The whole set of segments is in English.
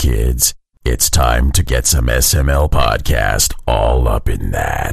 kids. It's time to get some SML podcast all up in that.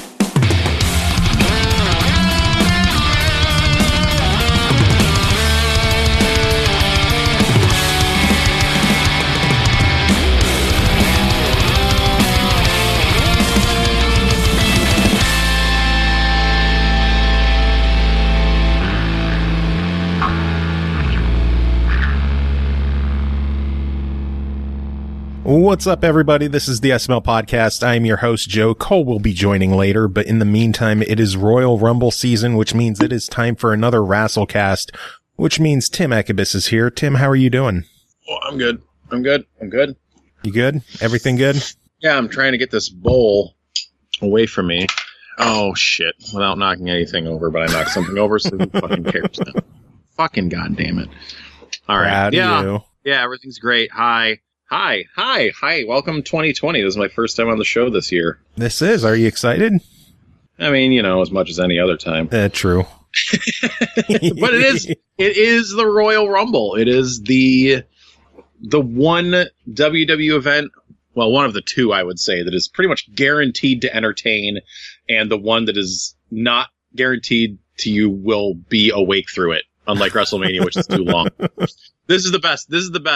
What's up, everybody? This is the SML Podcast. I'm your host, Joe. Cole will be joining later, but in the meantime, it is Royal Rumble season, which means it is time for another Wrestlecast, which means Tim Ekibus is here. Tim, how are you doing? Oh, I'm good. I'm good. You good? Everything good? Yeah, I'm trying to get this bowl away from me. Oh, shit. Without knocking anything over, but I knocked something over, so who fucking cares now? Fucking goddamn it. All right. Proud of you. Yeah, everything's great. Hi. Welcome 2020. This is my first time on the show this year. This is. Are you excited? I mean, you know, as much as any other time. True. But it is the Royal Rumble. It is the one WWE event, well, one of the two, I would say, that is pretty much guaranteed to entertain, and the one that is not guaranteed to you will be awake through it, unlike WrestleMania, which is too long. This is the best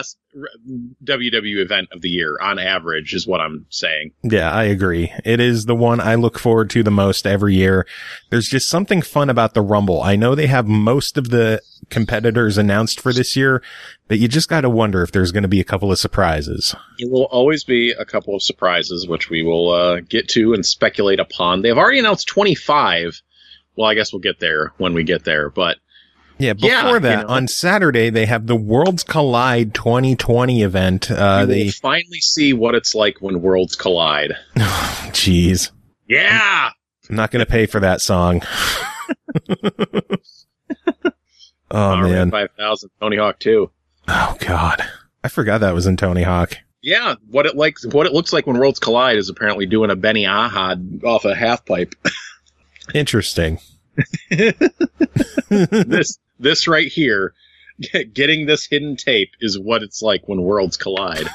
WWE event of the year on average, is what I'm saying. Yeah, I agree. It is the one I look forward to the most every year. There's just something fun about the Rumble. I know they have most of the competitors announced for this year, but you just got to wonder if there's going to be a couple of surprises. It will always be a couple of surprises, which we will get to and speculate upon. They've already announced 25. Well, I guess we'll get there when we get there, but yeah, before that, on Saturday, they have the Worlds Collide 2020 event. They finally see what it's like when worlds collide. Jeez. Yeah! I'm not going to pay for that song. Man. 5,000, Tony Hawk 2. Oh, God. I forgot that was in Tony Hawk. Yeah, what it looks like when worlds collide is apparently doing a Benny Ahad off a half pipe. Interesting. This right here, getting this hidden tape is what it's like when worlds collide.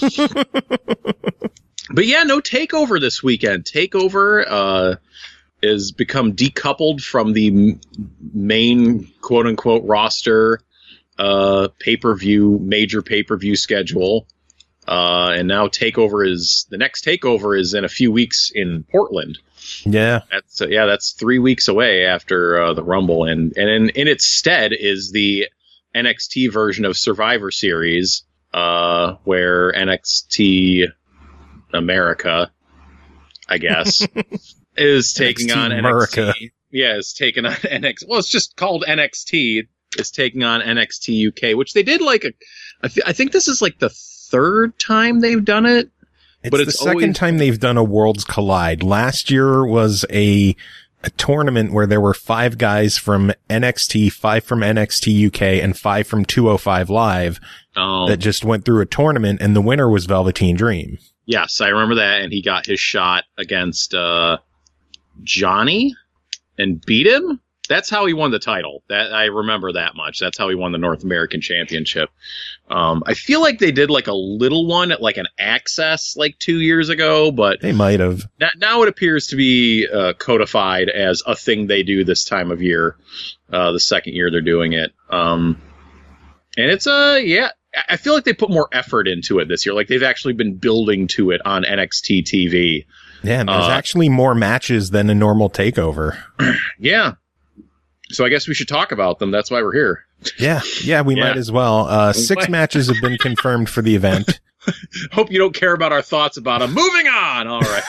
But yeah, no Takeover this weekend. Takeover is become decoupled from the main quote-unquote roster major pay-per-view schedule. And now the next Takeover is in a few weeks in Portland. Yeah. That's 3 weeks away after the Rumble, and in its stead is the NXT version of Survivor Series, where NXT America, I guess, is taking on America. NXT. Yeah, is taking on NXT. Well, it's just called NXT. Is taking on NXT UK, which they did I think this is like the third time they've done it. It's the second time they've done a Worlds Collide. Last year was a tournament where there were 5 guys from NXT, 5 from NXT UK, and 5 from 205 Live that just went through a tournament, and the winner was Velveteen Dream. Yes, I remember that, and he got his shot against Johnny and beat him. That's how he won the title. That I remember that much. That's how he won the North American Championship. I feel like they did like a little one at like an Access like 2 years ago, but they might have. Now it appears to be codified as a thing they do this time of year. The second year they're doing it. And it's I feel like they put more effort into it this year. Like they've actually been building to it on NXT TV. Yeah, and there's actually more matches than a normal Takeover. Yeah. So I guess we should talk about them. That's why we're here. Yeah, we might as well. 6 matches have been confirmed for the event. Hope you don't care about our thoughts about them. Moving on. All right.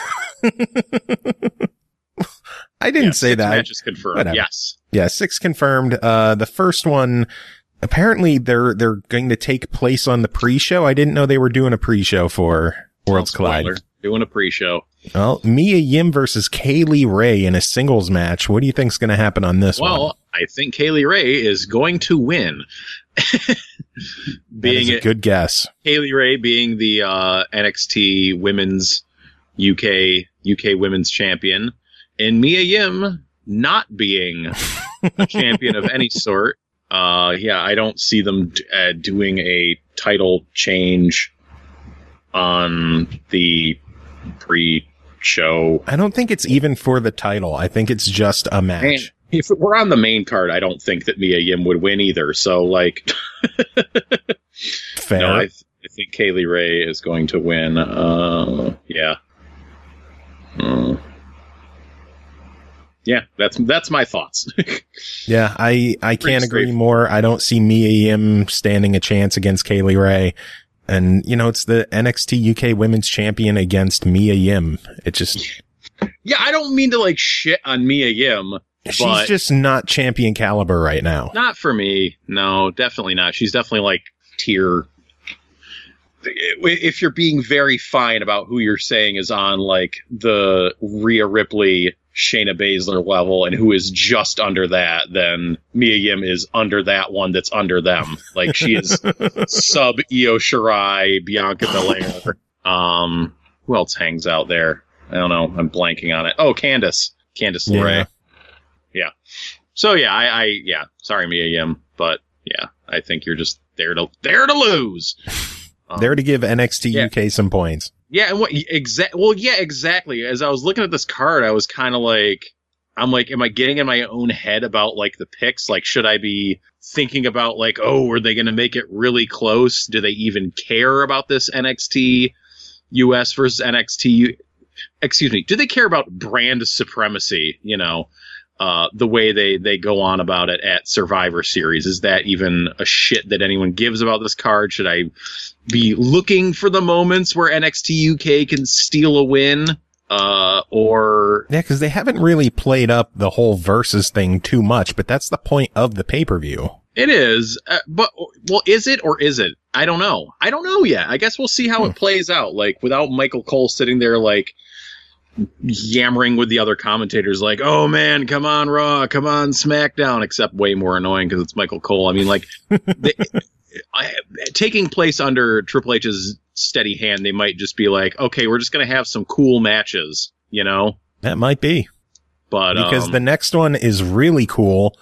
I didn't say 6 that. Matches confirmed. Whatever. Yes. Yeah, 6 confirmed. The first one, apparently they're going to take place on the pre-show. I didn't know they were doing a pre-show for Worlds Collide. Doing a pre-show. Well, Mia Yim versus Kaylee Ray in a singles match. What do you think's going to happen on this one? Well, I think Kaylee Ray is going to win. Being a good guess. Kaylee Ray being the NXT Women's UK Women's Champion, and Mia Yim not being a champion of any sort. I don't see them doing a title change on the pre-show. I don't think it's even for the title. I think it's just a match. Man, if it were on the main card, I don't think that Mia Yim would win either. So, like, fair. No, I think Kaylee Ray is going to win. Yeah. Yeah, that's my thoughts. Yeah, I can't agree more. I don't see Mia Yim standing a chance against Kaylee Ray. And, you know, it's the NXT UK Women's Champion against Mia Yim. It just... Yeah, I don't mean to, like, shit on Mia Yim. She's just not champion caliber right now. Not for me. No, definitely not. She's definitely, like, tier... If you're being very fine about who you're saying is on, like, the Rhea Ripley, Shayna Baszler level and who is just under that, then Mia Yim is under that one that's under them. Like, she is sub Io Shirai, Bianca Belair. Who else hangs out there? I don't know. I'm blanking on it. Oh, Candice LeRae. Yeah. So yeah, yeah. Sorry, Mia Yim, but yeah, I think you're just there to lose. There to give NXT UK some points. Yeah, and exactly. As I was looking at this card, I was kind of like, am I getting in my own head about, like, the picks? Like, should I be thinking about, like, oh, are they going to make it really close? Do they even care about this NXT US versus NXT? Excuse me. Do they care about brand supremacy? You know, the way they go on about it at Survivor Series. Is that even a shit that anyone gives about this card? Should I be looking for the moments where NXT UK can steal a win? Or... Yeah, because they haven't really played up the whole versus thing too much, but that's the point of the pay-per-view. It is, but, well, is it or is it? I don't know. I don't know yet. I guess we'll see how it plays out, like, without Michael Cole sitting there, like, yammering with the other commentators, like, oh man, come on Raw, come on SmackDown, except way more annoying because it's Michael Cole. I mean, like, taking place under Triple H's steady hand, they might just be like, okay, we're just going to have some cool matches, you know? That might be. But because the next one is really cool.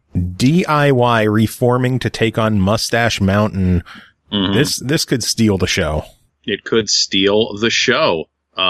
DIY reforming to take on Mustache Mountain. Mm-hmm. This could steal the show. It could steal the show.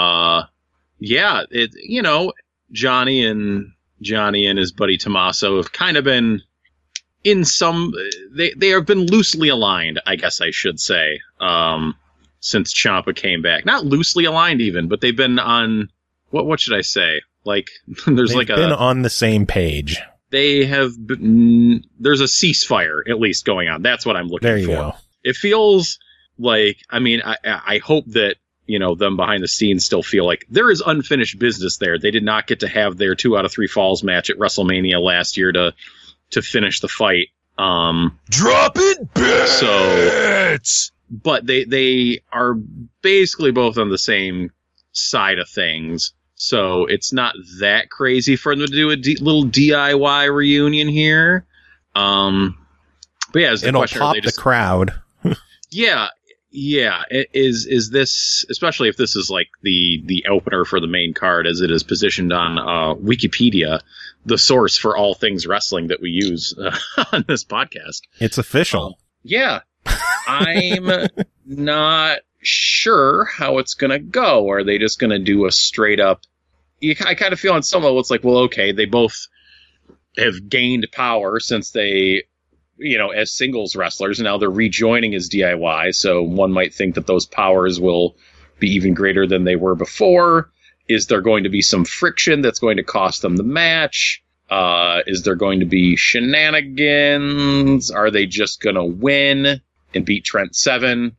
Yeah, you know, Johnny and his buddy Tommaso have kind of been in some, they have been loosely aligned, I guess I should say, since Ciampa came back. Not loosely aligned even, but they've been on, what should I say? Like, they've been on the same page. They have been, there's a ceasefire at least going on. That's what I'm looking for. There you go. It feels like, I mean, I hope that, you know, them behind the scenes still feel like there is unfinished business there. They did not get to have their 2 out of 3 falls match at WrestleMania last year to finish the fight. Dropping bits! But they are basically both on the same side of things. So it's not that crazy for them to do a little DIY reunion here. But yeah, it'll pop the crowd. Yeah, is this, especially if this is like the opener for the main card as it is positioned on Wikipedia, the source for all things wrestling that we use on this podcast. It's official. Yeah. I'm not sure how it's going to go. Are they just going to do a straight up... I kind of feel on some level it's like, well, okay, they both have gained power since they... you know, as singles wrestlers, and now they're rejoining as DIY, so one might think that those powers will be even greater than they were before. Is there going to be some friction that's going to cost them the match? Is there going to be shenanigans? Are they just going to win and beat Trent Seven?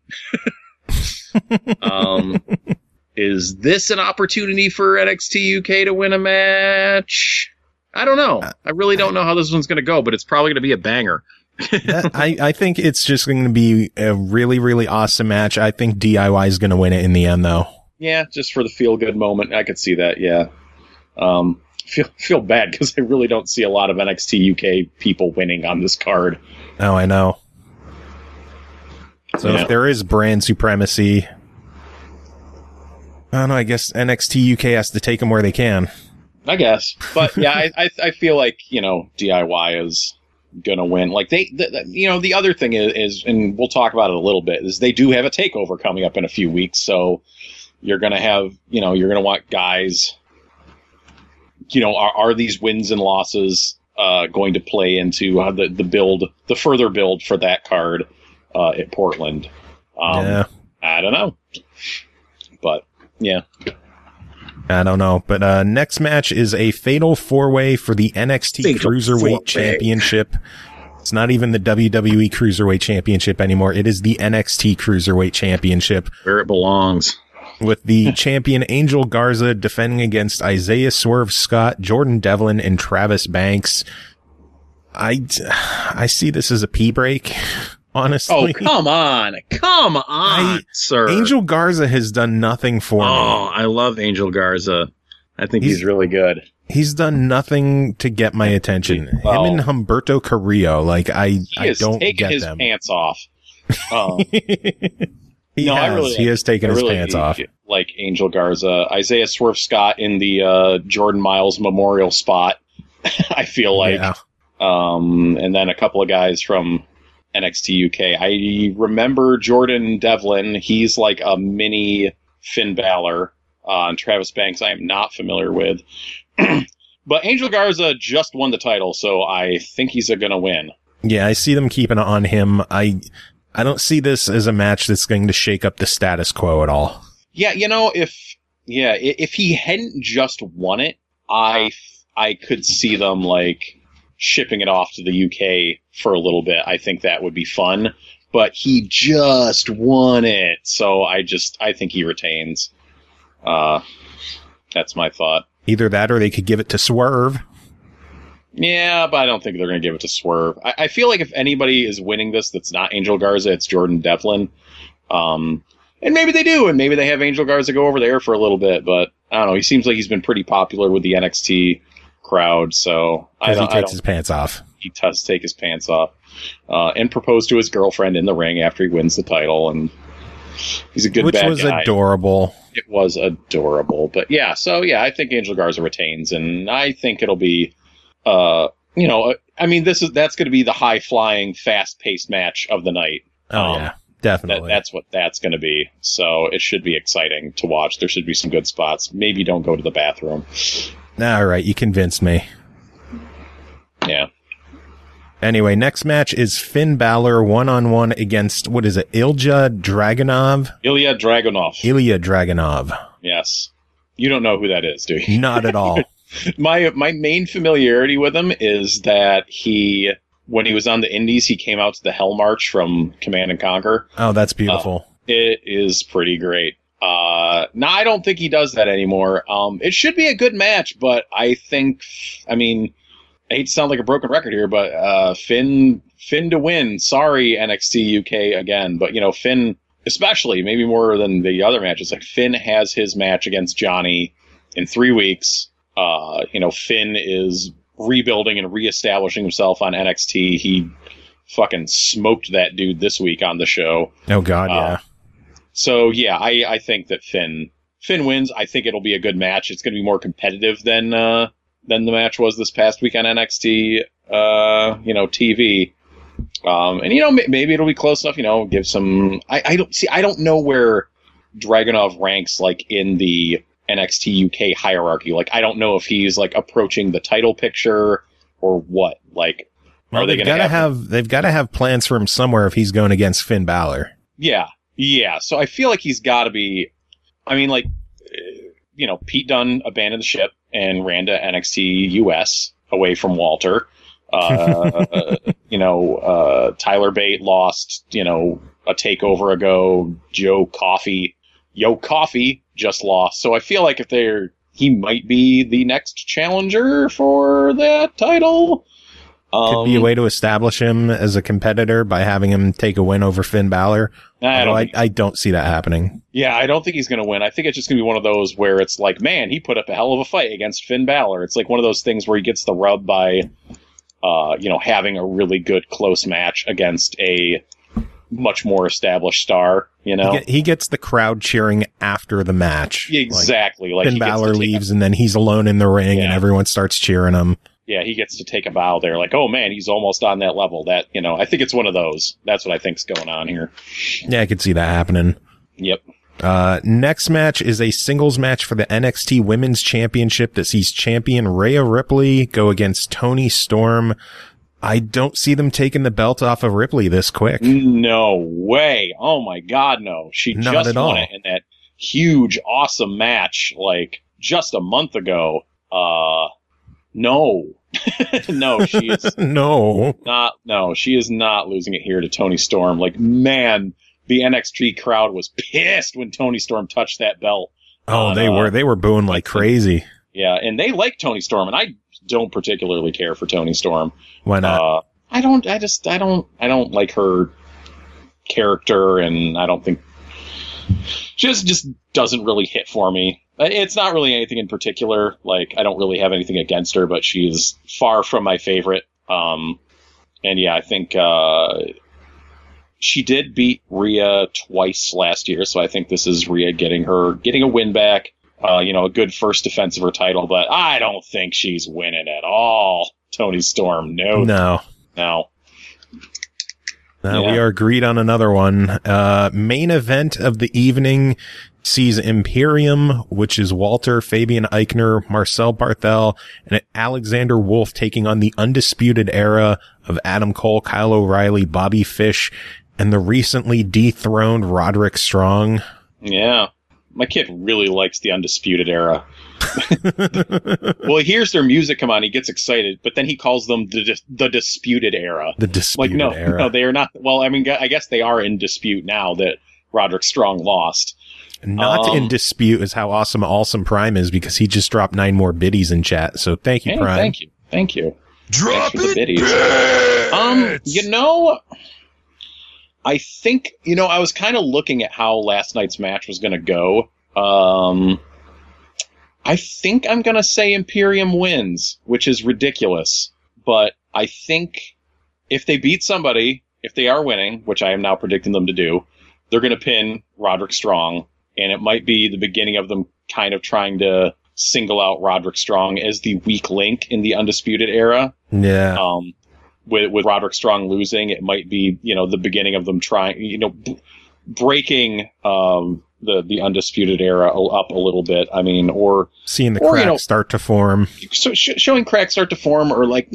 Is this an opportunity for NXT UK to win a match? I don't know. I really don't know how this one's going to go, but it's probably going to be a banger. I think it's just going to be a really, really awesome match. I think DIY is going to win it in the end, though. Yeah, just for the feel-good moment. I could see that, yeah. Feel bad, because I really don't see a lot of NXT UK people winning on this card. Oh, I know. So if there is brand supremacy, I don't know, I guess NXT UK has to take them where they can. I guess. But yeah, I feel like, you know, DIY is gonna win. Like the other thing is, and we'll talk about it a little bit, is they do have a takeover coming up in a few weeks. So you're gonna have, you're gonna want guys. Are these wins and losses going to play into the further build for that card at Portland? I don't know, but yeah. I don't know, but next match is a fatal 4-way for the NXT Cruiserweight Championship. It's not even the WWE Cruiserweight Championship anymore. It is the NXT Cruiserweight Championship. Where it belongs. With the champion Angel Garza defending against Isaiah Swerve Scott, Jordan Devlin, and Travis Banks. I see this as a pee break, honestly. Oh, come on, sir. Angel Garza has done nothing for me. Oh, I love Angel Garza. I think he's really good. He's done nothing to get my attention. Him and Humberto Carrillo, I don't get his them. Pants off. He has taken his pants off. Like Angel Garza, Isaiah Swerve Scott in the Jordan Miles Memorial spot. I feel like, and then a couple of guys from NXT UK. I remember Jordan Devlin. He's like a mini Finn Balor. And Travis Banks, I am not familiar with. But Angel Garza just won the title, so I think he's going to win. Yeah, I see them keeping it on him. I don't see this as a match that's going to shake up the status quo at all. Yeah, if he hadn't just won it, I could see them shipping it off to the UK for a little bit. I think that would be fun. But he just won it, so I think he retains. That's my thought. Either that or they could give it to Swerve. Yeah, but I don't think they're going to give it to Swerve. I feel like if anybody is winning this that's not Angel Garza, it's Jordan Devlin. And maybe they do, and maybe they have Angel Garza go over there for a little bit, but I don't know. He seems like he's been pretty popular with the NXT crowd, so he takes his pants off. He does take his pants off and propose to his girlfriend in the ring after he wins the title, and he's a good bad guy. Which was adorable. It was adorable, but yeah, I think Angel Garza retains, and I think it'll be, that's going to be the high-flying, fast-paced match of the night. Yeah, definitely. That's what that's going to be, so it should be exciting to watch. There should be some good spots. Maybe don't go to the bathroom. All right, you convinced me. Yeah. Anyway, next match is Finn Balor one-on-one against, what is it, Ilya Dragunov? Ilya Dragunov. Yes. You don't know who that is, do you? Not at all. My main familiarity with him is that when he was on the Indies, he came out to the Hell March from Command and Conquer. Oh, that's beautiful. It is pretty great. No, I don't think he does that anymore. It should be a good match, but I hate to sound like a broken record here, but Finn to win. Sorry, NXT UK again, but Finn, especially maybe more than the other matches. Like Finn has his match against Johnny in 3 weeks. Finn is rebuilding and reestablishing himself on NXT. He fucking smoked that dude this week on the show. Oh God, yeah. So yeah, I think that Finn wins. I think it'll be a good match. It's going to be more competitive than the match was this past week on NXT, TV. And maybe it'll be close enough. Give some. I don't know where Dragunov ranks in the NXT UK hierarchy. I don't know if he's approaching the title picture or what. Are they going to have? They've got to have plans for him somewhere if he's going against Finn Balor. Yeah. So I feel like he's got to be. Pete Dunne abandoned the ship and ran to NXT US away from Walter. Tyler Bate lost, a takeover ago. Yo Coffey just lost. So I feel like he might be the next challenger for that title. Could be a way to establish him as a competitor by having him take a win over Finn Balor. I don't see that happening. Yeah, I don't think he's going to win. I think it's just going to be one of those where it's man, he put up a hell of a fight against Finn Balor. It's one of those things where he gets the rub by, having a really good close match against a much more established star. He gets the crowd cheering after the match. Exactly. Finn Balor leaves and then he's alone in the ring and everyone starts cheering him. Yeah, he gets to take a bow there. Like, oh man, he's almost on that level. That, I think it's one of those. That's what I think's going on here. Yeah, I could see that happening. Yep. Next match is a singles match for the NXT Women's Championship that sees champion Rhea Ripley go against Toni Storm. I don't see them taking the belt off of Ripley this quick. No way. Oh my God, no. She Not just at won all. it in that huge, awesome match, like just a month ago. No. No, she is she is not losing it here to Toni Storm. Like, man, the NXT crowd was pissed when Toni Storm touched that belt. Oh, they were booing like crazy. Yeah, and they like Toni Storm, and I don't particularly care for Toni Storm. Why not? I don't like her character, and I don't think just doesn't really hit for me. It's not really anything in particular. Like, I don't really have anything against her, but she is far from my favorite. And yeah, I think she did beat Rhea twice last year, so I think this is Rhea getting a win back. A good first defense of her title, but I don't think she's winning at all. Toni Storm, no. We are agreed on another one. Main event of the evening sees Imperium, which is Walter, Fabian Eichner, Marcel Barthel, and Alexander Wolf taking on the Undisputed Era of Adam Cole, Kyle O'Reilly, Bobby Fish, and the recently dethroned Roderick Strong. Yeah. My kid really likes the Undisputed Era. Well, he hears their music come on, he gets excited, but then he calls them the Disputed Era. The Disputed Era. No, they are not. Well, I mean, I guess they are in dispute now that Roderick Strong lost. Not in dispute is how awesome Prime is, because he just dropped 9 more biddies in chat. So thank you, Prime. Thank you. Drop Thanks for the it, biddies. I think, I was kind of looking at how last night's match was going to go. I think I'm going to say Imperium wins, which is ridiculous. But I think if they beat somebody, if they are winning, which I am now predicting them to do, they're going to pin Roderick Strong. And it might be the beginning of them kind of trying to single out Roderick Strong as the weak link in the Undisputed Era. Yeah. With Roderick Strong losing, it might be, the beginning of them trying, breaking the Undisputed Era up a little bit. I mean, or seeing the cracks start to form. So showing cracks start to form, or like,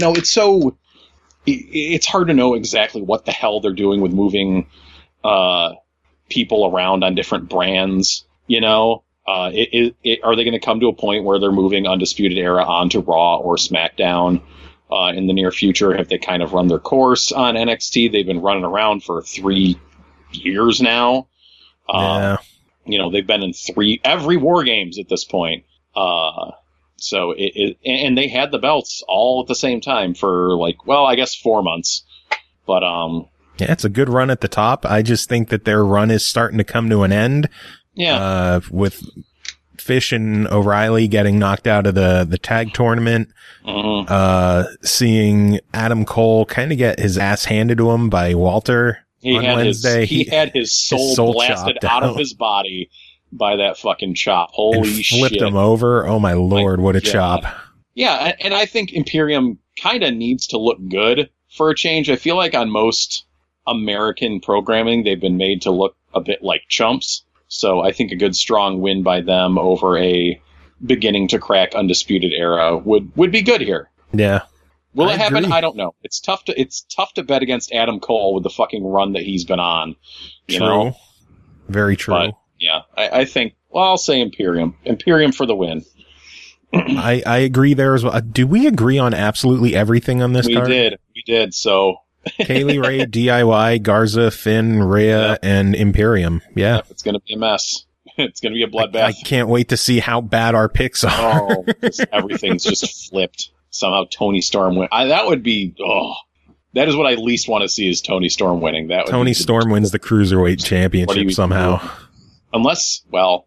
it's hard to know exactly what the hell they're doing with moving people around on different brands. Are they going to come to a point where they're moving Undisputed Era onto Raw or SmackDown in the near future? Have they kind of run their course on NXT? They've been running around for 3 years now. Yeah. They've been in every War Games at this point. So and they had the belts all at the same time for I guess 4 months. But yeah, it's a good run at the top. I just think that their run is starting to come to an end. Yeah. With Fish and O'Reilly getting knocked out of the tag tournament. Mm-hmm. Seeing Adam Cole kind of get his ass handed to him by Walter on Wednesday. He had his soul blasted out of his body by that fucking chop. Holy shit. Flipped him over. Oh my lord, what a chop. Yeah, and I think Imperium kind of needs to look good for a change. I feel like on most American programming, they've been made to look a bit like chumps. So I think a good strong win by them over a beginning to crack Undisputed Era would be good here. Yeah. Will it happen? I don't know. It's tough to bet against Adam Cole with the fucking run that he's been on. You know? Very true. But, yeah, I think, I'll say Imperium. Imperium for the win. I agree there as well. Do we agree on absolutely everything on this card? We did, so. Kaylee Ray, DIY, Garza, Finn, Rhea, and Imperium. Yeah. It's going to be a mess. It's going to be a bloodbath. I can't wait to see how bad our picks are. Oh, everything's just flipped. Somehow Toni Storm win. That would be, that is what I least want to see is Toni Storm winning. Toni Storm wins the Cruiserweight Championship somehow. Unless what?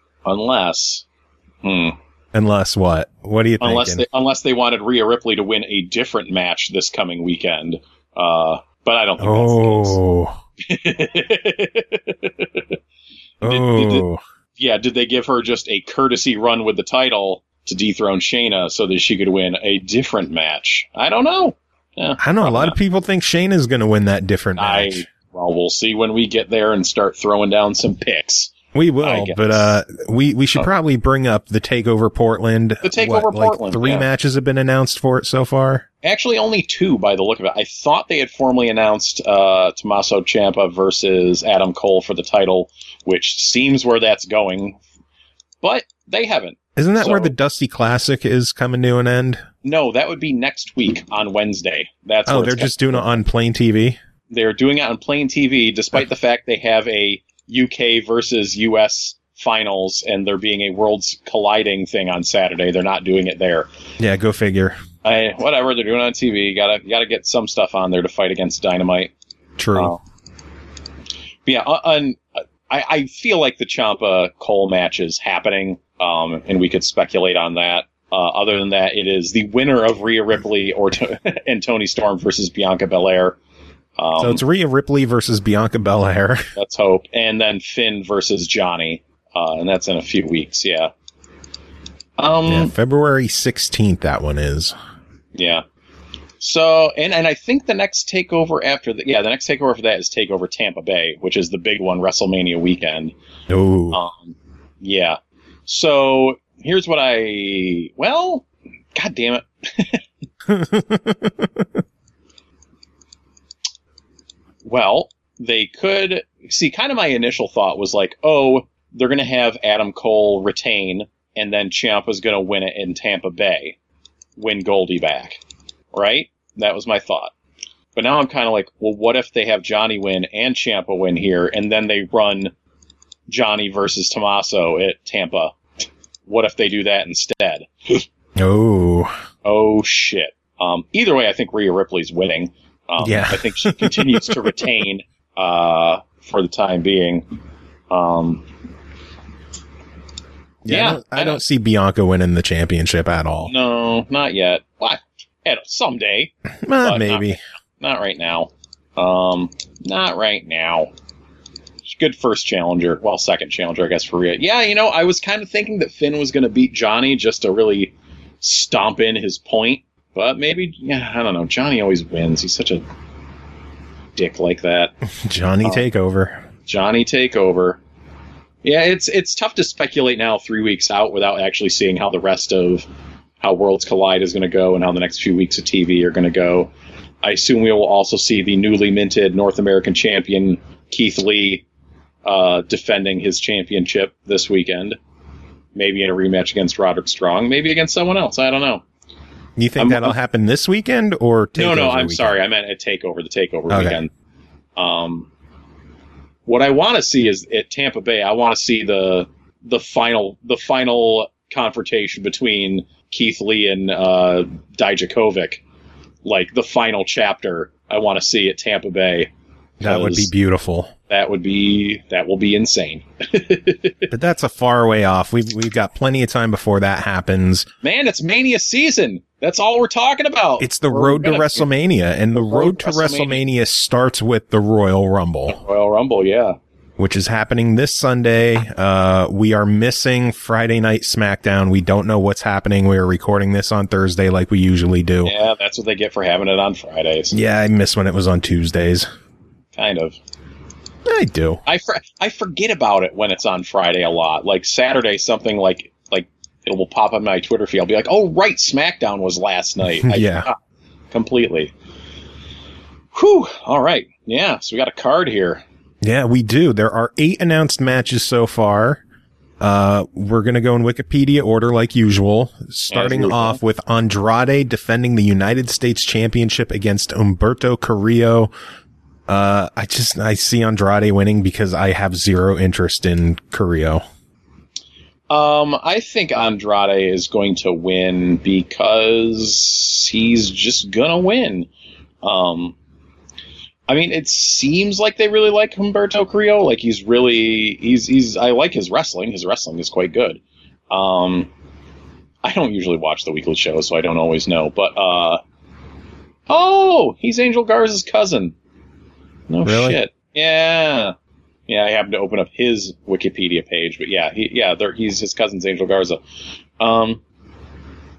What do you think? Unless they wanted Rhea Ripley to win a different match this coming weekend. But I don't think that's the case. Did they give her just a courtesy run with the title to dethrone Shayna so that she could win a different match. I don't know. I don't know. A lot of people think Shayna's going to win that different match. Well, we'll see when we get there and start throwing down some picks. We will, but we should probably bring up the TakeOver Portland. The TakeOver Portland. 3 matches have been announced for it so far? Actually, only 2 by the look of it. I thought they had formally announced Tommaso Ciampa versus Adam Cole for the title, which seems where that's going, but they haven't. Isn't that where the Dusty Classic is coming to an end? No, that would be next week on Wednesday. They're just doing it on Plain TV? They're doing it on Plain TV, despite the fact they have a UK versus US finals, and there being a Worlds Colliding thing on Saturday. They're not doing it there. Yeah, go figure. Whatever, they're doing it on TV. Gotta get some stuff on there to fight against Dynamite. True. I feel like the Ciampa Cole match is happening, and we could speculate on that. Other than that, it is the winner of Rhea Ripley and Toni Storm versus Bianca Belair. So it's Rhea Ripley versus Bianca Belair. Let's hope. And then Finn versus Johnny. And that's in a few weeks, yeah. February 16th, that one is. Yeah. So, and I think the next takeover after the next takeover for that is TakeOver Tampa Bay, which is the big one, WrestleMania weekend. Oh. Yeah. So, here's what God damn it. Well, they could see, kind of my initial thought was like, oh, they're going to have Adam Cole retain, and then Ciampa's going to win it in Tampa Bay, win Goldie back, right? That was my thought. But now I'm kind of like, well, what if they have Johnny win and Ciampa win here, and then they run Johnny versus Tommaso at Tampa? What if they do that instead? Oh, shit. Either way, I think Rhea Ripley's winning. I think she continues to retain for the time being. I don't see Bianca winning the championship at all. No, not yet. Well, someday. Maybe. Not right now. Not right now. Good first challenger. Well, second challenger, I guess, for Rhea. Yeah, I was kind of thinking that Finn was going to beat Johnny just to really stomp in his point. But maybe, I don't know. Johnny always wins. He's such a dick like that. Johnny Takeover. Johnny Takeover. Yeah, it's tough to speculate now 3 weeks out without actually seeing how the rest of how Worlds Collide is going to go and how the next few weeks of TV are going to go. I assume we will also see the newly minted North American champion, Keith Lee, defending his championship this weekend. Maybe in a rematch against Roderick Strong. Maybe against someone else. I don't know. You think that'll happen this weekend or TakeOver? No, I'm sorry. I meant at TakeOver, the TakeOver weekend. What I want to see is at Tampa Bay, I want to see the final confrontation between Keith Lee and Dijakovic. Like the final chapter I want to see at Tampa Bay. That would be beautiful. That will be insane. But that's a far way off. We've got plenty of time before that happens. Man, it's Mania season. That's all we're talking about. It's the road to WrestleMania, and the road to WrestleMania starts with the Royal Rumble. Royal Rumble, yeah. Which is happening this Sunday. We are missing Friday Night SmackDown. We don't know what's happening. We are recording this on Thursday like we usually do. Yeah, that's what they get for having it on Fridays. Yeah, I miss when it was on Tuesdays. Kind of. I do. I forget about it when it's on Friday a lot. Like Saturday, something like it will pop up on my Twitter feed. I'll be like, oh, right, SmackDown was last night. Yeah. Completely. Whew. All right. Yeah, so we got a card here. Yeah, we do. There are 8 announced matches so far. We're going to go in Wikipedia order like usual, starting off with Andrade defending the United States Championship against Humberto Carrillo. I see Andrade winning because I have zero interest in Carrillo. I think Andrade is going to win because he's just gonna win. I mean, it seems like they really like Humberto Carrillo. Like he's I like his wrestling. His wrestling is quite good. I don't usually watch the weekly shows, so I don't always know. But he's Angel Garza's cousin. No really? Shit. Yeah. Yeah, I happened to open up his Wikipedia page, but yeah, he's his cousin's Angel Garza.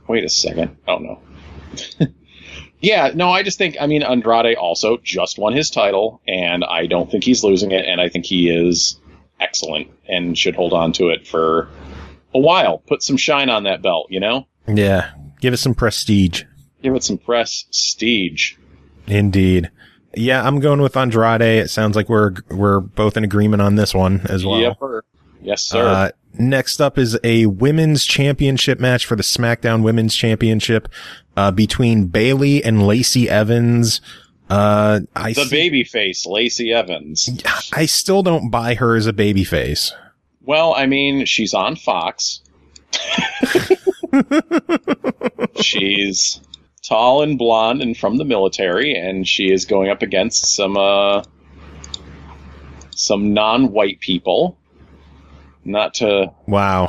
Wait a second. Oh, no. Yeah, no, I just think, Andrade also just won his title, and I don't think he's losing it, and I think he is excellent and should hold on to it for a while. Put some shine on that belt, you know? Yeah. Give it some prestige. Give it some prestige. Indeed. Yeah, I'm going with Andrade. It sounds like we're both in agreement on this one as well. Yep. Yes, sir. Next up is a women's championship match for the SmackDown Women's Championship between Bayley and Lacey Evans. The babyface, Lacey Evans. I still don't buy her as a babyface. Well, she's on Fox. She's tall and blonde and from the military, and she is going up against some non-white people. Not to... Wow.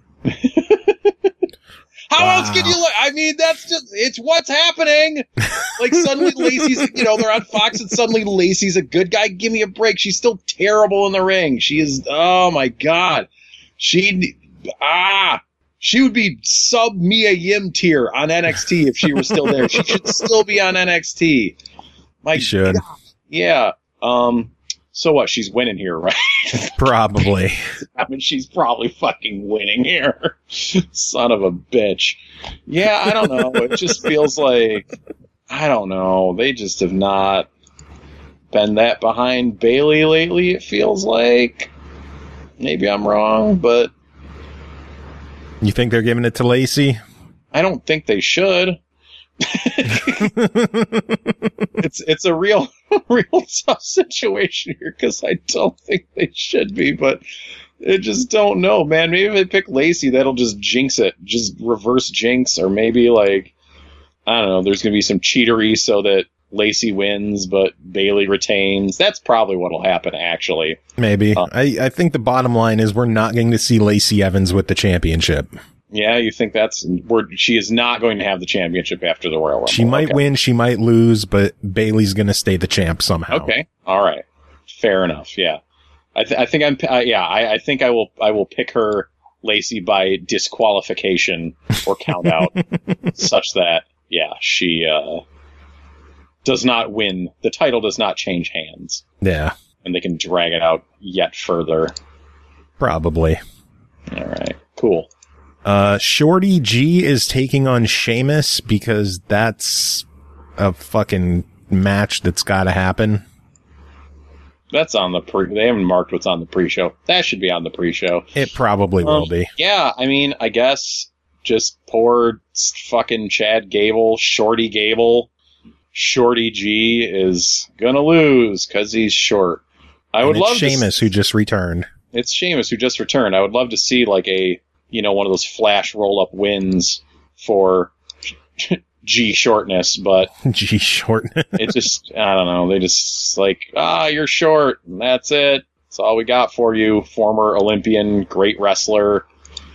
How else could you look? That's just... It's what's happening! Like, suddenly Lacey's... they're on Fox, and suddenly Lacey's a good guy. Give me a break. She's still terrible in the ring. She is... Oh, my God. She would be sub Mia Yim tier on NXT if she were still there. She should still be on NXT. She should. God. Yeah. So what? She's winning here, right? Probably. She's probably fucking winning here. Son of a bitch. Yeah, I don't know. It just feels like, I don't know. They just have not been that behind Bayley lately, it feels like. Maybe I'm wrong, but... You think they're giving it to Lacey? I don't think they should. It's a real tough situation here because I don't think they should be, but I just don't know, man. Maybe if they pick Lacey, that'll just jinx it, just reverse jinx, or maybe I don't know. There's gonna be some cheatery so that Lacey wins, but Bayley retains. That's probably what'll happen, actually. Maybe. I think the bottom line is we're not going to see Lacey Evans with the championship. Yeah, you think she is not going to have the championship after the Royal Rumble. She might win, she might lose, but Bayley's going to stay the champ somehow. Okay, all right, fair enough. Yeah, I think I will pick her, Lacey, by disqualification or count out, such that she does not win. The title does not change hands. Yeah, and they can drag it out yet further. Probably. All right, cool. Shorty G is taking on Sheamus because that's a fucking match that's got to happen. That's on the they haven't marked what's on the pre-show. That should be on the pre-show. It probably will be. Yeah, I guess just poor fucking Chad Gable, Shorty Gable. Shorty G is gonna lose because he's short. It's Sheamus who just returned. It's Sheamus who just returned. I would love to see one of those flash roll-up wins for G shortness, but G shortness. It just, I don't know. They just you're short. And that's it. That's all we got for you. Former Olympian, great wrestler.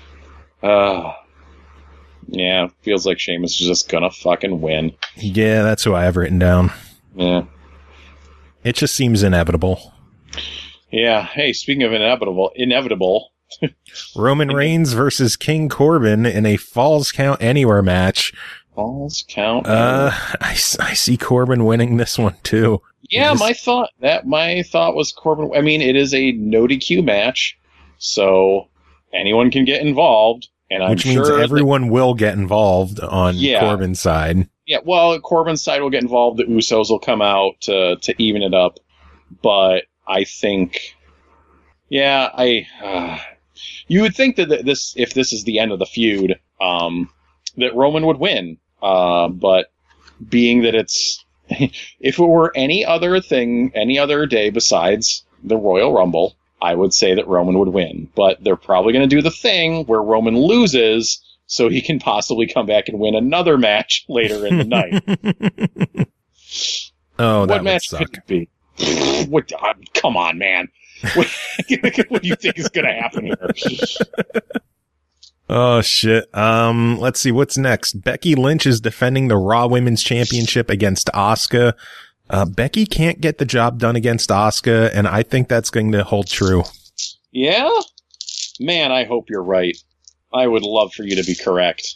Yeah, feels like Sheamus is just gonna fucking win. Yeah, that's who I have written down. Yeah. It just seems inevitable. Yeah. Hey, speaking of inevitable. Roman Reigns versus King Corbin in a Falls Count Anywhere match. Falls Count. I see Corbin winning this one too. Yeah, my thought was Corbin. It is a no DQ match, so anyone can get involved, and which means everyone will get involved on Corbin's side. Yeah, well, Corbin's side will get involved. The Usos will come out to even it up, but I think, you would think that if this is the end of the feud, that Roman would win. But being that if it were any other day besides the Royal Rumble, I would say that Roman would win. But they're probably going to do the thing where Roman loses so he can possibly come back and win another match later in the night. Oh, that what match would suck. could it be? What? Come on, man. What do you think is going to happen here? Oh, shit. Let's see. What's next? Becky Lynch is defending the Raw Women's Championship against Asuka. Becky can't get the job done against Asuka, and I think that's going to hold true. Yeah? Man, I hope you're right. I would love for you to be correct.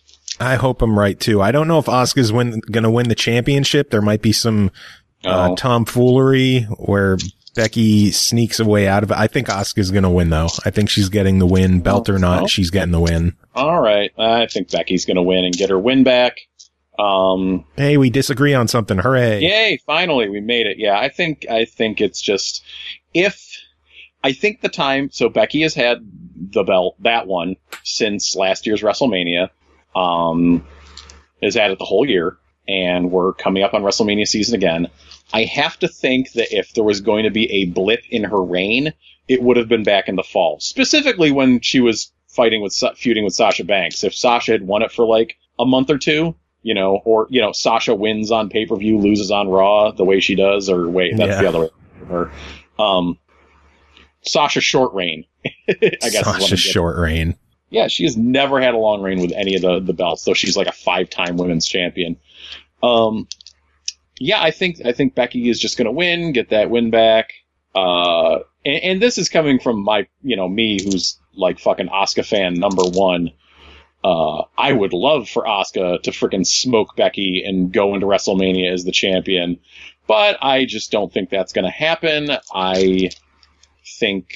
I hope I'm right too. I don't know if Asuka's going to win the championship. There might be some tomfoolery where Becky sneaks a way out of it. I think Asuka's going to win though. I think she's getting the win, belt or not. She's getting the win. All right. I think Becky's going to win and get her win back. Hey, we disagree on something. Hooray. Yay. Finally, we made it. Yeah. I think it's just I think the time, so Becky has had the belt, that one, since last year's WrestleMania, has had it the whole year, and we're coming up on WrestleMania season again. I have to think that if there was going to be a blip in her reign, it would have been back in the fall, specifically when she was feuding with Sasha Banks. If Sasha had won it for like a month or two, or Sasha wins on pay-per-view, loses on Raw the way she does, or wait, that's the other way for her. Sasha short reign, I guess. Sasha short reign. Yeah, she has never had a long reign with any of the belts, though she's like a 5-time women's champion. Yeah, I think Becky is just going to win, get that win back. And this is coming from me, who's like fucking Asuka fan number one. I would love for Asuka to freaking smoke Becky and go into WrestleMania as the champion, but I just don't think that's going to happen. I think,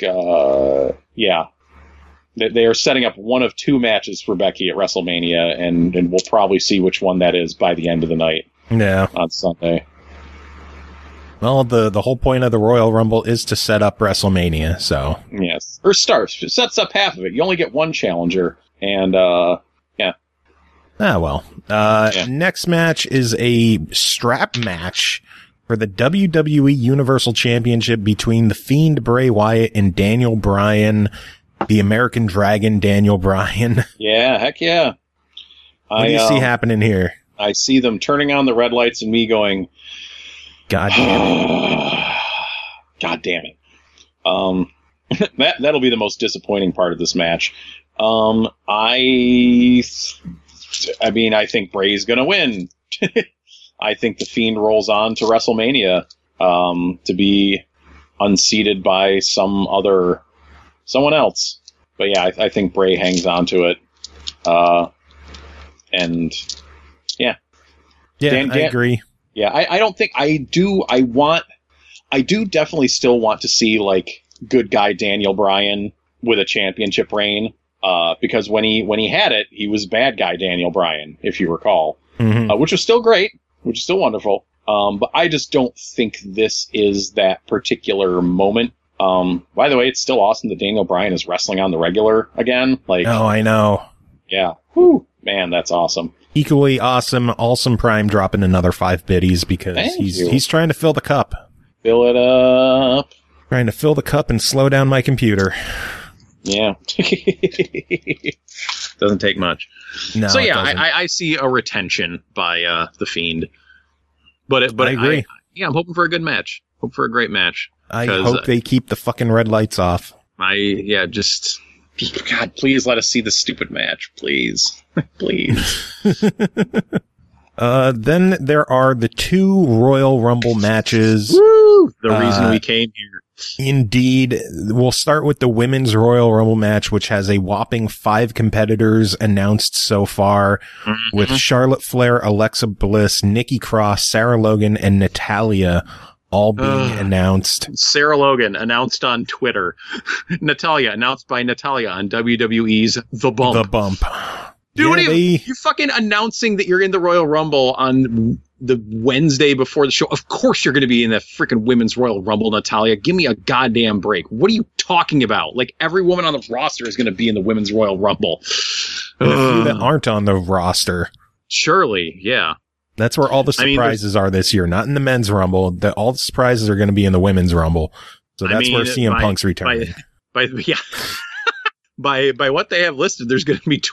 that they are setting up one of two matches for Becky at WrestleMania, and we'll probably see which one that is by the end of the night. Yeah. On Sunday. Well, the whole point of the Royal Rumble is to set up WrestleMania, so. Yes. Or starts. It sets up half of it. You only get one challenger, and, yeah. Ah, well. Next match is a strap match for the WWE Universal Championship between The Fiend Bray Wyatt and Daniel Bryan, the American Dragon Daniel Bryan. Yeah, heck yeah. What do you see happening here? I see them turning on the red lights and me going, God damn it. God damn it. That'll be the most disappointing part of this match. I think Bray's going to win. I think The Fiend rolls on to WrestleMania to be unseated by someone else. But yeah, I think Bray hangs on to it. And yeah. Yeah, I agree. Yeah, I don't think I do definitely still want to see like good guy Daniel Bryan with a championship reign. Because when he had it, he was bad guy Daniel Bryan, if you recall. Mm-hmm. Which was still great, which is still wonderful. But I just don't think this is that particular moment. By the way, it's still awesome that Daniel Bryan is wrestling on the regular again. Like, oh, I know. Yeah. Whew, man, that's awesome. Equally awesome. Awesome Prime dropping another 5 biddies because he's trying to fill the cup. Fill it up. Trying to fill the cup and slow down my computer. Yeah. Doesn't take much. No, so yeah, I see a retention by The Fiend. But I agree. I'm hoping for a good match. Hope for a great match. I hope they keep the fucking red lights off. Just God, please let us see the stupid match, please. Please. Then there are the 2 Royal Rumble matches. Woo! The reason we came here. Indeed. We'll start with the Women's Royal Rumble match, which has a whopping 5 competitors announced so far, with Charlotte Flair, Alexa Bliss, Nikki Cross, Sarah Logan, and Natalya all being announced. Sarah Logan announced on Twitter. Natalya announced by Natalya on WWE's The Bump. The Bump. Dude, you're fucking announcing that you're in the Royal Rumble on the Wednesday before the show. Of course you're going to be in the freaking Women's Royal Rumble, Natalya. Give me a goddamn break. What are you talking about? Like, every woman on the roster is going to be in the Women's Royal Rumble. And a few that aren't on the roster. Surely, yeah. That's where all the surprises are this year. Not in the Men's Rumble. All the surprises are going to be in the Women's Rumble. So that's where CM Punk's returning. By what they have listed, there's going to be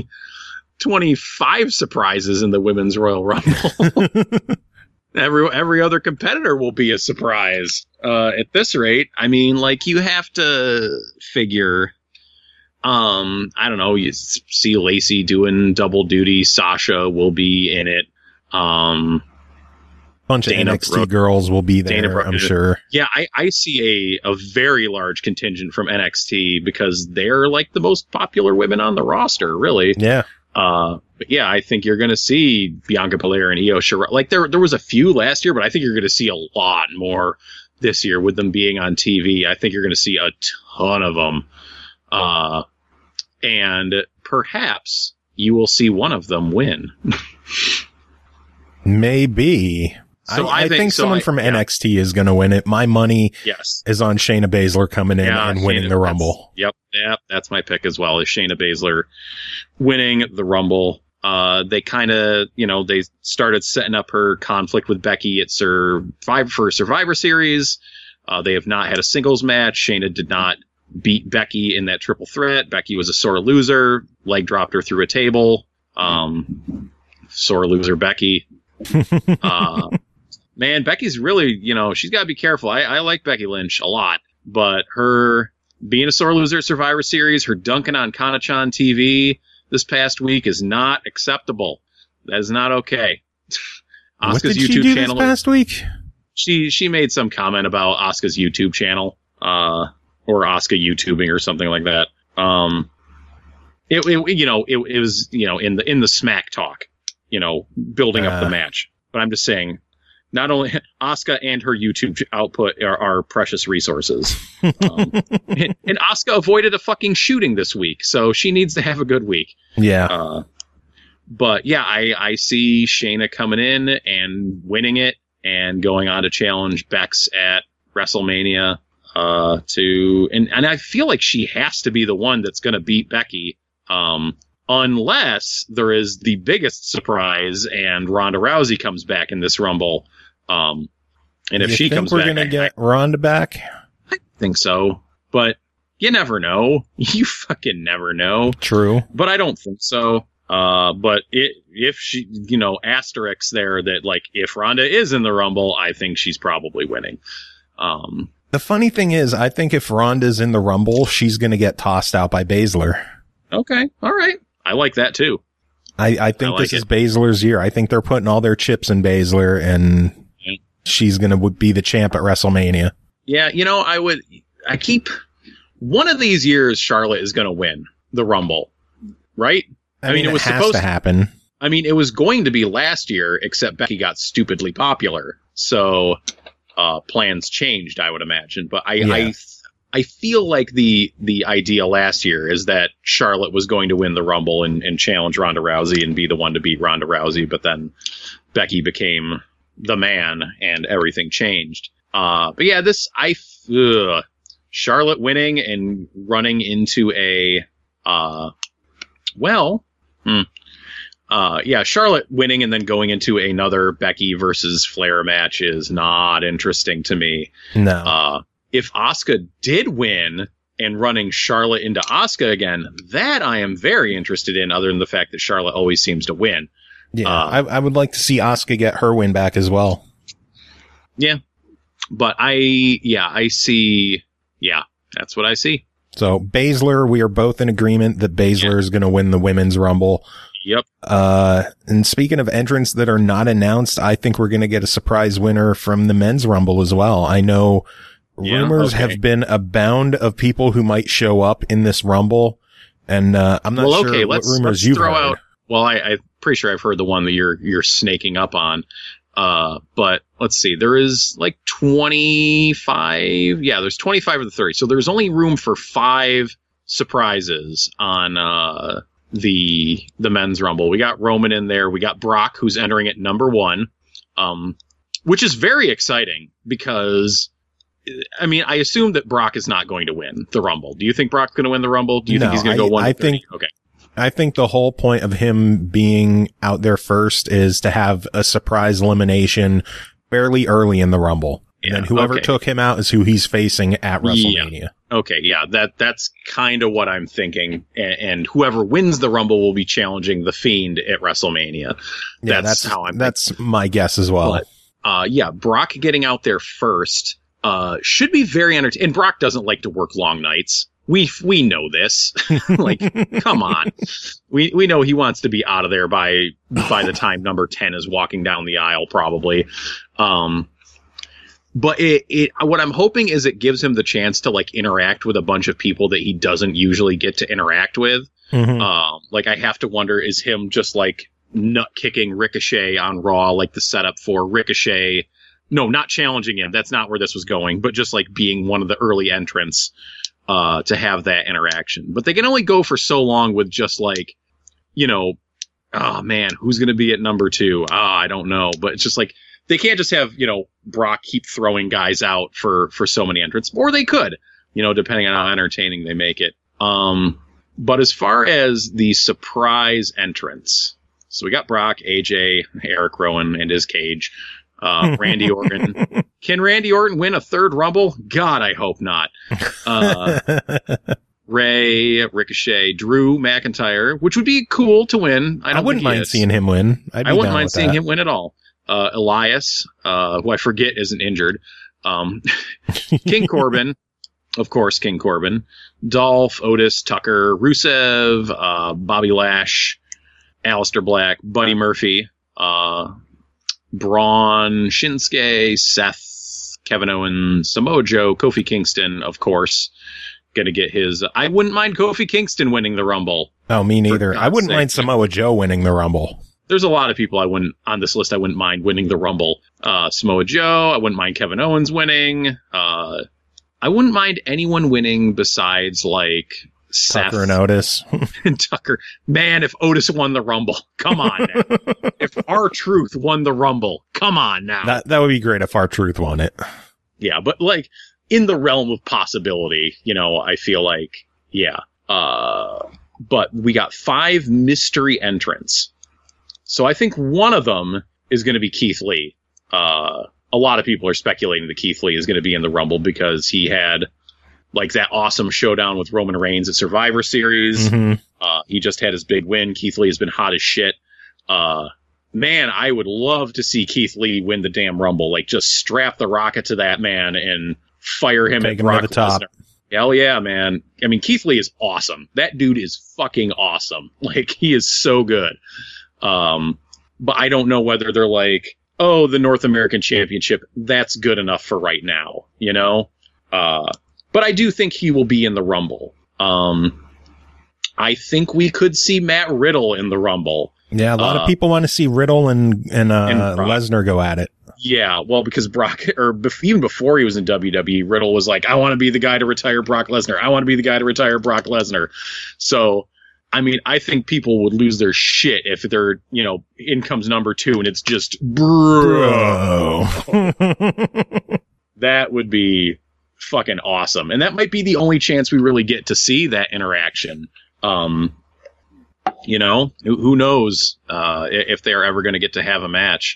25 surprises in the Women's Royal Rumble. Every other competitor will be a surprise. At this rate, I mean, like, you have to figure, I don't know, you see Lacey doing double duty. Sasha will be in it. Bunch of NXT girls will be there, I'm sure. Yeah, I see a very large contingent from NXT because they're like the most popular women on the roster, really. Yeah. But yeah, I think you're going to see Bianca Belair and Io Shirai. Like there was a few last year, but I think you're going to see a lot more this year with them being on TV. I think you're going to see a ton of them. And perhaps you will see one of them win. Maybe. So I think someone from NXT is going to win it. My money is on Shayna Baszler coming in and winning the Rumble. Yep, that's my pick as well, is Shayna Baszler winning the Rumble. They kind of, they started setting up her conflict with Becky at Survivor Series. They have not had a singles match. Shayna did not beat Becky in that triple threat. Becky was a sore loser. Leg dropped her through a table. Sore loser Becky. Man, Becky's really, she's got to be careful. I like Becky Lynch a lot, but her being a sore loser at Survivor Series, her dunking on Kana-chan TV this past week is not acceptable. That is not okay. What did she do this past week? She made some comment about Asuka's YouTube channel, or Asuka YouTubing or something like that. It was, in the smack talk, building up the match. But I'm just saying, not only Asuka and her YouTube output are precious resources. And Asuka avoided a fucking shooting this week, so she needs to have a good week. Yeah. But yeah, I see Shayna coming in and winning it and going on to challenge Bex at WrestleMania. And I feel like she has to be the one that's going to beat Becky. Unless there is the biggest surprise and Ronda Rousey comes back in this Rumble. And if she comes back, we're going to get Ronda back? I think so, but you never know. You fucking never know. True. But I don't think so. But if she, asterisks there that, like, if Ronda is in the Rumble, I think she's probably winning. The funny thing is, I think if Ronda's in the Rumble, she's going to get tossed out by Baszler. Okay. All right. I like that too. I think this is Baszler's year. I think they're putting all their chips in Baszler, and she's going to be the champ at WrestleMania. Yeah. One of these years, Charlotte is going to win the Rumble, right? I mean, it was supposed to happen. I mean, it was going to be last year, except Becky got stupidly popular. So, plans changed, I would imagine. But I feel like the idea last year is that Charlotte was going to win the Rumble and challenge Ronda Rousey and be the one to beat Ronda Rousey, but then Becky became the man and everything changed. But yeah, Charlotte winning and running into Charlotte winning and then going into another Becky versus Flair match is not interesting to me. No. If Asuka did win and running Charlotte into Asuka again, that I am very interested in, other than the fact that Charlotte always seems to win. Yeah, I would like to see Asuka get her win back as well. Yeah. But I see. Yeah, that's what I see. So Baszler, we are both in agreement that Baszler is going to win the Women's Rumble. Yep. And speaking of entrants that are not announced, I think we're going to get a surprise winner from the Men's Rumble as well. I know rumors have been abound of people who might show up in this Rumble, and I'm not sure what rumors you've heard. Well, I'm pretty sure I've heard the one that you're snaking up on. But let's see, there is like 25. Yeah, there's 25 of the 30. So there's only room for 5 surprises on the Men's Rumble. We got Roman in there. We got Brock, who's entering at number 1, which is very exciting because, I mean, I assume that Brock is not going to win the Rumble. Do you think Brock's going to win the Rumble? Do you think he's going to go 1-30? Okay. I think the whole point of him being out there first is to have a surprise elimination fairly early in the Rumble. Yeah, and whoever took him out is who he's facing at WrestleMania. Yeah. Okay, yeah, that's kind of what I'm thinking. And whoever wins the Rumble will be challenging The Fiend at WrestleMania. That's how I'm thinking. That's my guess as well. But, Brock getting out there first should be very entertaining. And Brock doesn't like to work long nights. We know this. Like, come on. We know he wants to be out of there by the time number 10 is walking down the aisle, probably. But what I'm hoping is it gives him the chance to, like, interact with a bunch of people that he doesn't usually get to interact with. Like, I have to wonder, is him just like nut kicking Ricochet on Raw, like the setup for Ricochet? No, not challenging him. That's not where this was going, but just like being one of the early entrants to have that interaction. But they can only go for so long with just like, you know, oh man, who's going to be at number 2? I don't know. But it's just like, they can't just have, you know, Brock keep throwing guys out for so many entrants, or they could, you know, depending on how entertaining they make it. But as far as the surprise entrants, so we got Brock, AJ, Eric Rowan, and his cage, Randy Orton. Can Randy Orton win a third Rumble? God, I hope not. Ray, Ricochet, Drew McIntyre, which would be cool to win. I wouldn't mind seeing him win. I wouldn't mind seeing him win at all. Elias, who I forget isn't injured. King Corbin, of course, King Corbin. Dolph, Otis, Tucker, Rusev, Bobby Lash, Aleister Black, Buddy Murphy, Braun, Shinsuke, Seth, Kevin Owens, Samoa Joe, Kofi Kingston, of course. Going to get his... I wouldn't mind Kofi Kingston winning the Rumble. Oh, me neither. I wouldn't mind Samoa Joe winning the Rumble. There's a lot of people on this list I wouldn't mind winning the Rumble. Samoa Joe, I wouldn't mind Kevin Owens winning. I wouldn't mind anyone winning besides, like, Seth. Tucker and Otis. And Tucker. Man, if Otis won the Rumble. Come on now. If R-Truth won the Rumble. Come on now. That would be great if R-Truth won it. Yeah, but, like, in the realm of possibility, you know, I feel like, yeah. But we got 5 mystery entrants. So I think one of them is going to be Keith Lee. A lot of people are speculating that Keith Lee is going to be in the Rumble because he had like that awesome showdown with Roman Reigns at Survivor Series. He just had his big win. Keith Lee has been hot as shit. Man, I would love to see Keith Lee win the damn Rumble. Like, just strap the rocket to that man and fire him at Brock Lesnar. Hell yeah, man. I mean, Keith Lee is awesome. That dude is fucking awesome. Like, he is so good. But I don't know whether they're like, oh, the North American Championship, that's good enough for right now, you know? But I do think he will be in the Rumble. I think we could see Matt Riddle in the Rumble. Yeah, a lot of people want to see Riddle and Lesnar go at it. Yeah, well, because Brock, or even before he was in WWE, Riddle was like, I want to be the guy to retire Brock Lesnar. I want to be the guy to retire Brock Lesnar. So, I mean, I think people would lose their shit if they're, you know, in comes number 2 and it's just, bro. That would be fucking awesome. And that might be the only chance we really get to see that interaction. You know, who knows if they're ever going to get to have a match.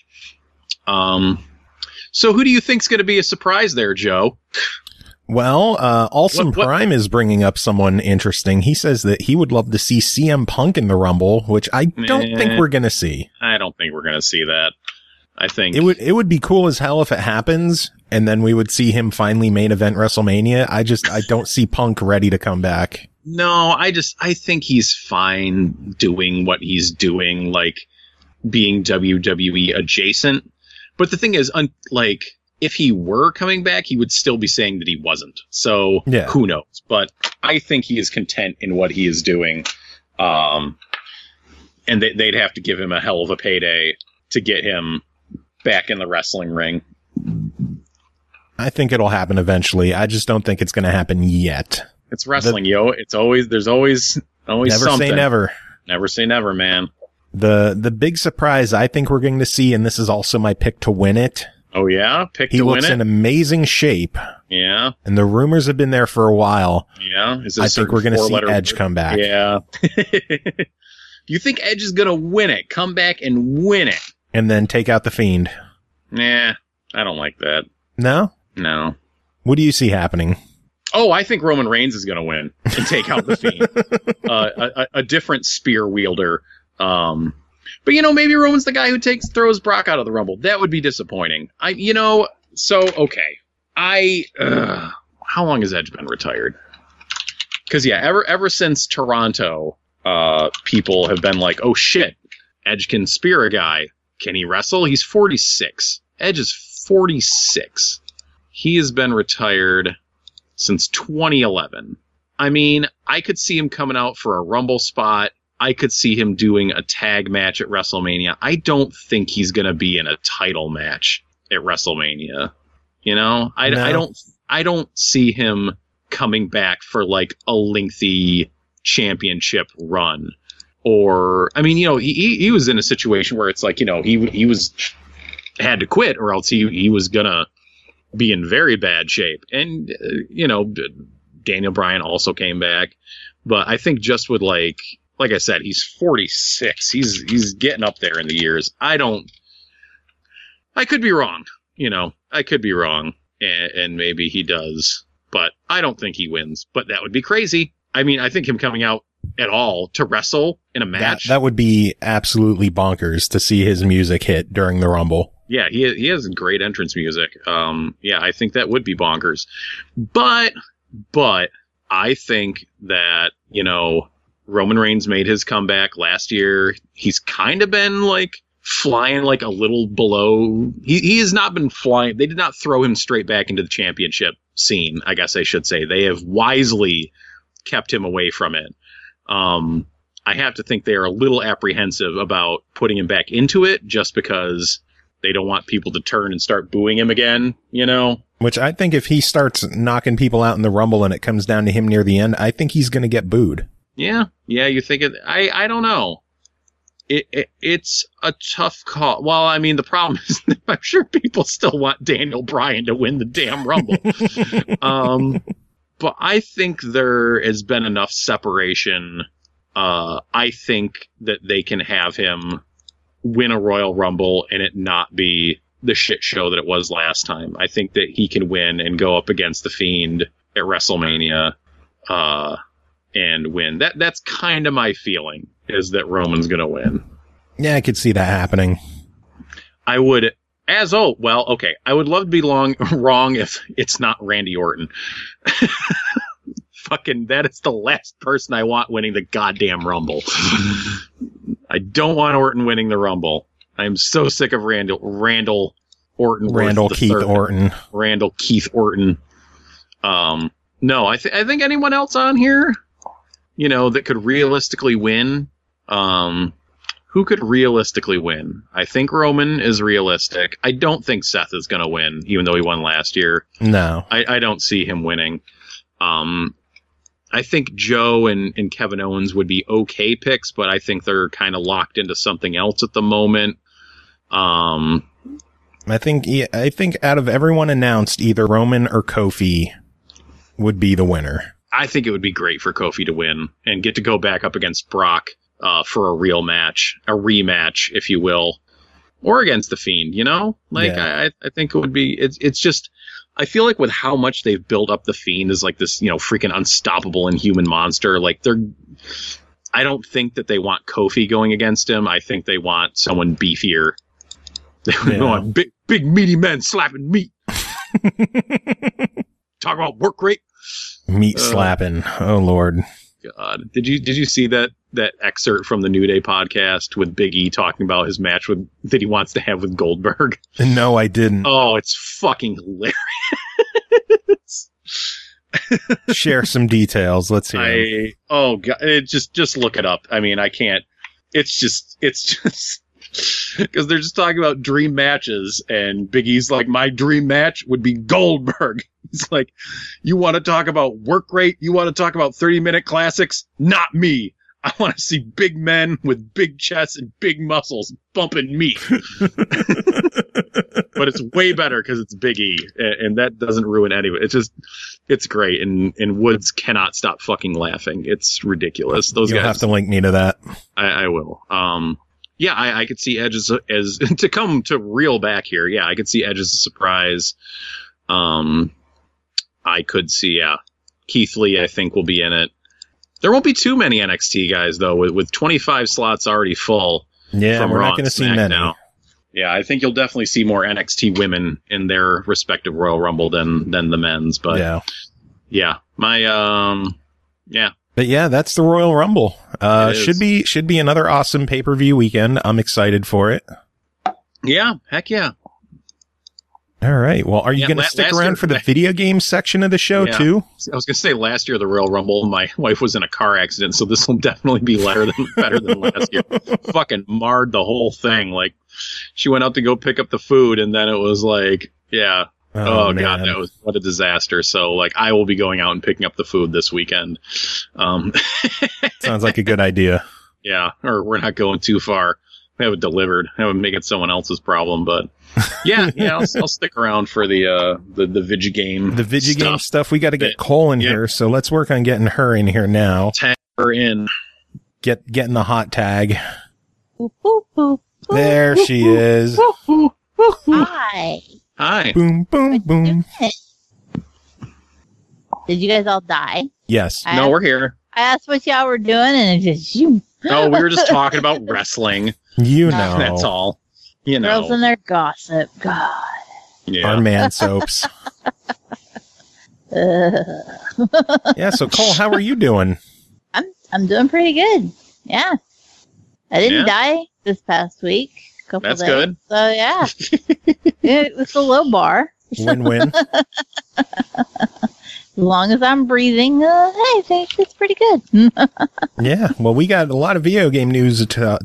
So who do you think's going to be a surprise there, Joe? Well, Awesome Prime is bringing up someone interesting. He says that he would love to see CM Punk in the Rumble, which I don't think we're going to see. I don't think we're going to see that. I think it would be cool as hell if it happens, and then we would see him finally main event WrestleMania. I don't see Punk ready to come back. No, I think he's fine doing what he's doing, like being WWE adjacent. But the thing is, like, if he were coming back, he would still be saying that he wasn't. So Who knows? But I think he is content in what he is doing. And they'd have to give him a hell of a payday to get him back in the wrestling ring. I think it'll happen eventually. I just don't think it's going to happen yet. It's wrestling, there's always never something. Say never. Never say never, man. The big surprise I think we're going to see, and this is also my pick to win it. Oh yeah, he looks in amazing shape. Yeah, and the rumors have been there for a while. Yeah, I think we're going to see Edge come back. Yeah. You think Edge is going to win it? Come back and win it, and then take out the Fiend? Nah, I don't like that. No. What do you see happening? Oh, I think Roman Reigns is going to win and take out the Fiend. A different spear wielder. But, you know, maybe Roman's the guy who throws Brock out of the Rumble. That would be disappointing. Okay. How long has Edge been retired? Because, yeah, ever since Toronto, people have been like, oh, shit, Edge can spear a guy. Can he wrestle? He's 46. Edge is 46. He has been retired since 2011. I mean, I could see him coming out for a Rumble spot. I could see him doing a tag match at WrestleMania. I don't think he's going to be in a title match at WrestleMania. You know, I don't see him coming back for like a lengthy championship run. Or, I mean, you know, he was in a situation where it's like, you know, he had to quit or else he was going to be in very bad shape. And, you know, Daniel Bryan also came back. But I think just with like I said, he's 46. He's getting up there in the years. I could be wrong. You know, I could be wrong. And maybe he does. But I don't think he wins. But that would be crazy. I mean, I think him coming out at all to wrestle in a match. That would be absolutely bonkers to see his music hit during the Rumble. Yeah, he has great entrance music. Yeah, I think that would be bonkers. But I think that, you know, Roman Reigns made his comeback last year. He's kind of been like flying like a little below. He has not been flying. They did not throw him straight back into the championship scene, I guess I should say. They have wisely kept him away from it. I have to think they are a little apprehensive about putting him back into it just because they don't want people to turn and start booing him again, you know? Which I think if he starts knocking people out in the Rumble and it comes down to him near the end, I think he's going to get booed. Yeah, you think it? I don't know. It's a tough call. Well, I mean, the problem is that I'm sure people still want Daniel Bryan to win the damn Rumble. But I think there has been enough separation. I think that they can have him win a Royal Rumble and it not be the shit show that it was last time. I think that he can win and go up against The Fiend at WrestleMania and win. That's kind of my feeling, is that Roman's going to win. Yeah, I could see that happening. I would... I would love to be wrong if it's not Randy Orton. Fucking, that is the last person I want winning the goddamn Rumble. I don't want Orton winning the Rumble. I'm so sick of Randall Orton. Randall Keith Orton. Randall Keith Orton. No, I think anyone else on here, you know, that could realistically win. Who could realistically win? I think Roman is realistic. I don't think Seth is going to win, even though he won last year. No. I don't see him winning. I think Joe and Kevin Owens would be okay picks, but I think they're kind of locked into something else at the moment. I think out of everyone announced, either Roman or Kofi would be the winner. I think it would be great for Kofi to win and get to go back up against Brock. For a real match, a rematch, if you will, or against The Fiend, you know? Like, yeah. I think it would be, it's just, I feel like with how much they've built up The Fiend as like this, you know, freaking unstoppable inhuman monster, like I don't think that they want Kofi going against him. I think they want someone beefier. They want big meaty men slapping meat. Talk about work rate. Meat slapping. Oh, Lord. God. Did you see that excerpt from the New Day podcast with Big E talking about his match that he wants to have with Goldberg? No, I didn't. Oh, it's fucking hilarious. Share some details. Let's hear. Oh God, just look it up. I mean, I can't. It's just because they're just talking about dream matches, and Big E's like, my dream match would be Goldberg. It's like, you want to talk about work rate? You want to talk about 30-minute classics? Not me. I want to see big men with big chests and big muscles bumping meat. But it's way better because it's Big E, and that doesn't ruin any of it. It's great, and Woods cannot stop fucking laughing. It's ridiculous. Those You'll guys have to link me to that. I will. Yeah, I could see Edge as to come to reel back here. Yeah, I could see Edge as a surprise. I could see, Keith Lee, I think, will be in it. There won't be too many NXT guys, though, with 25 slots already full. Yeah, we're not going to see many. Now. Yeah, I think you'll definitely see more NXT women in their respective Royal Rumble than the men's. But yeah, But yeah, that's the Royal Rumble. Should be another awesome pay-per-view weekend. I'm excited for it. Yeah, heck yeah. All right. Well, are you going to stick around for the video game section of the show too? I was going to say last year, the Royal Rumble, my wife was in a car accident, so this will definitely be better than last year. Fucking marred the whole thing. Like, she went out to go pick up the food, and then it was like, yeah. Oh God, what a disaster. So, like, I will be going out and picking up the food this weekend. Sounds like a good idea. Yeah, or we're not going too far. We have it delivered. I would make it someone else's problem, but yeah, I'll stick around for the Vigi game. The Vigi game stuff. We got to get Cole in here, so let's work on getting her in here now. Tag her in. Getting the hot tag. There she is. Hi. Hi. Boom, boom, boom. Did you guys all die? Yes. No, we're here. I asked what y'all were doing, and it just you. Oh, we were just talking about wrestling. You know. That's all. You know. Girls and their gossip. God. Yeah. Our man soaps. Yeah, so Cole, how are you doing? I'm doing pretty good. Yeah. I didn't die this past week. That's days. good. So yeah. It was a low bar. Win-win. As long as I'm breathing, hey, I think it's pretty good. Yeah, well, we got a lot of video game news to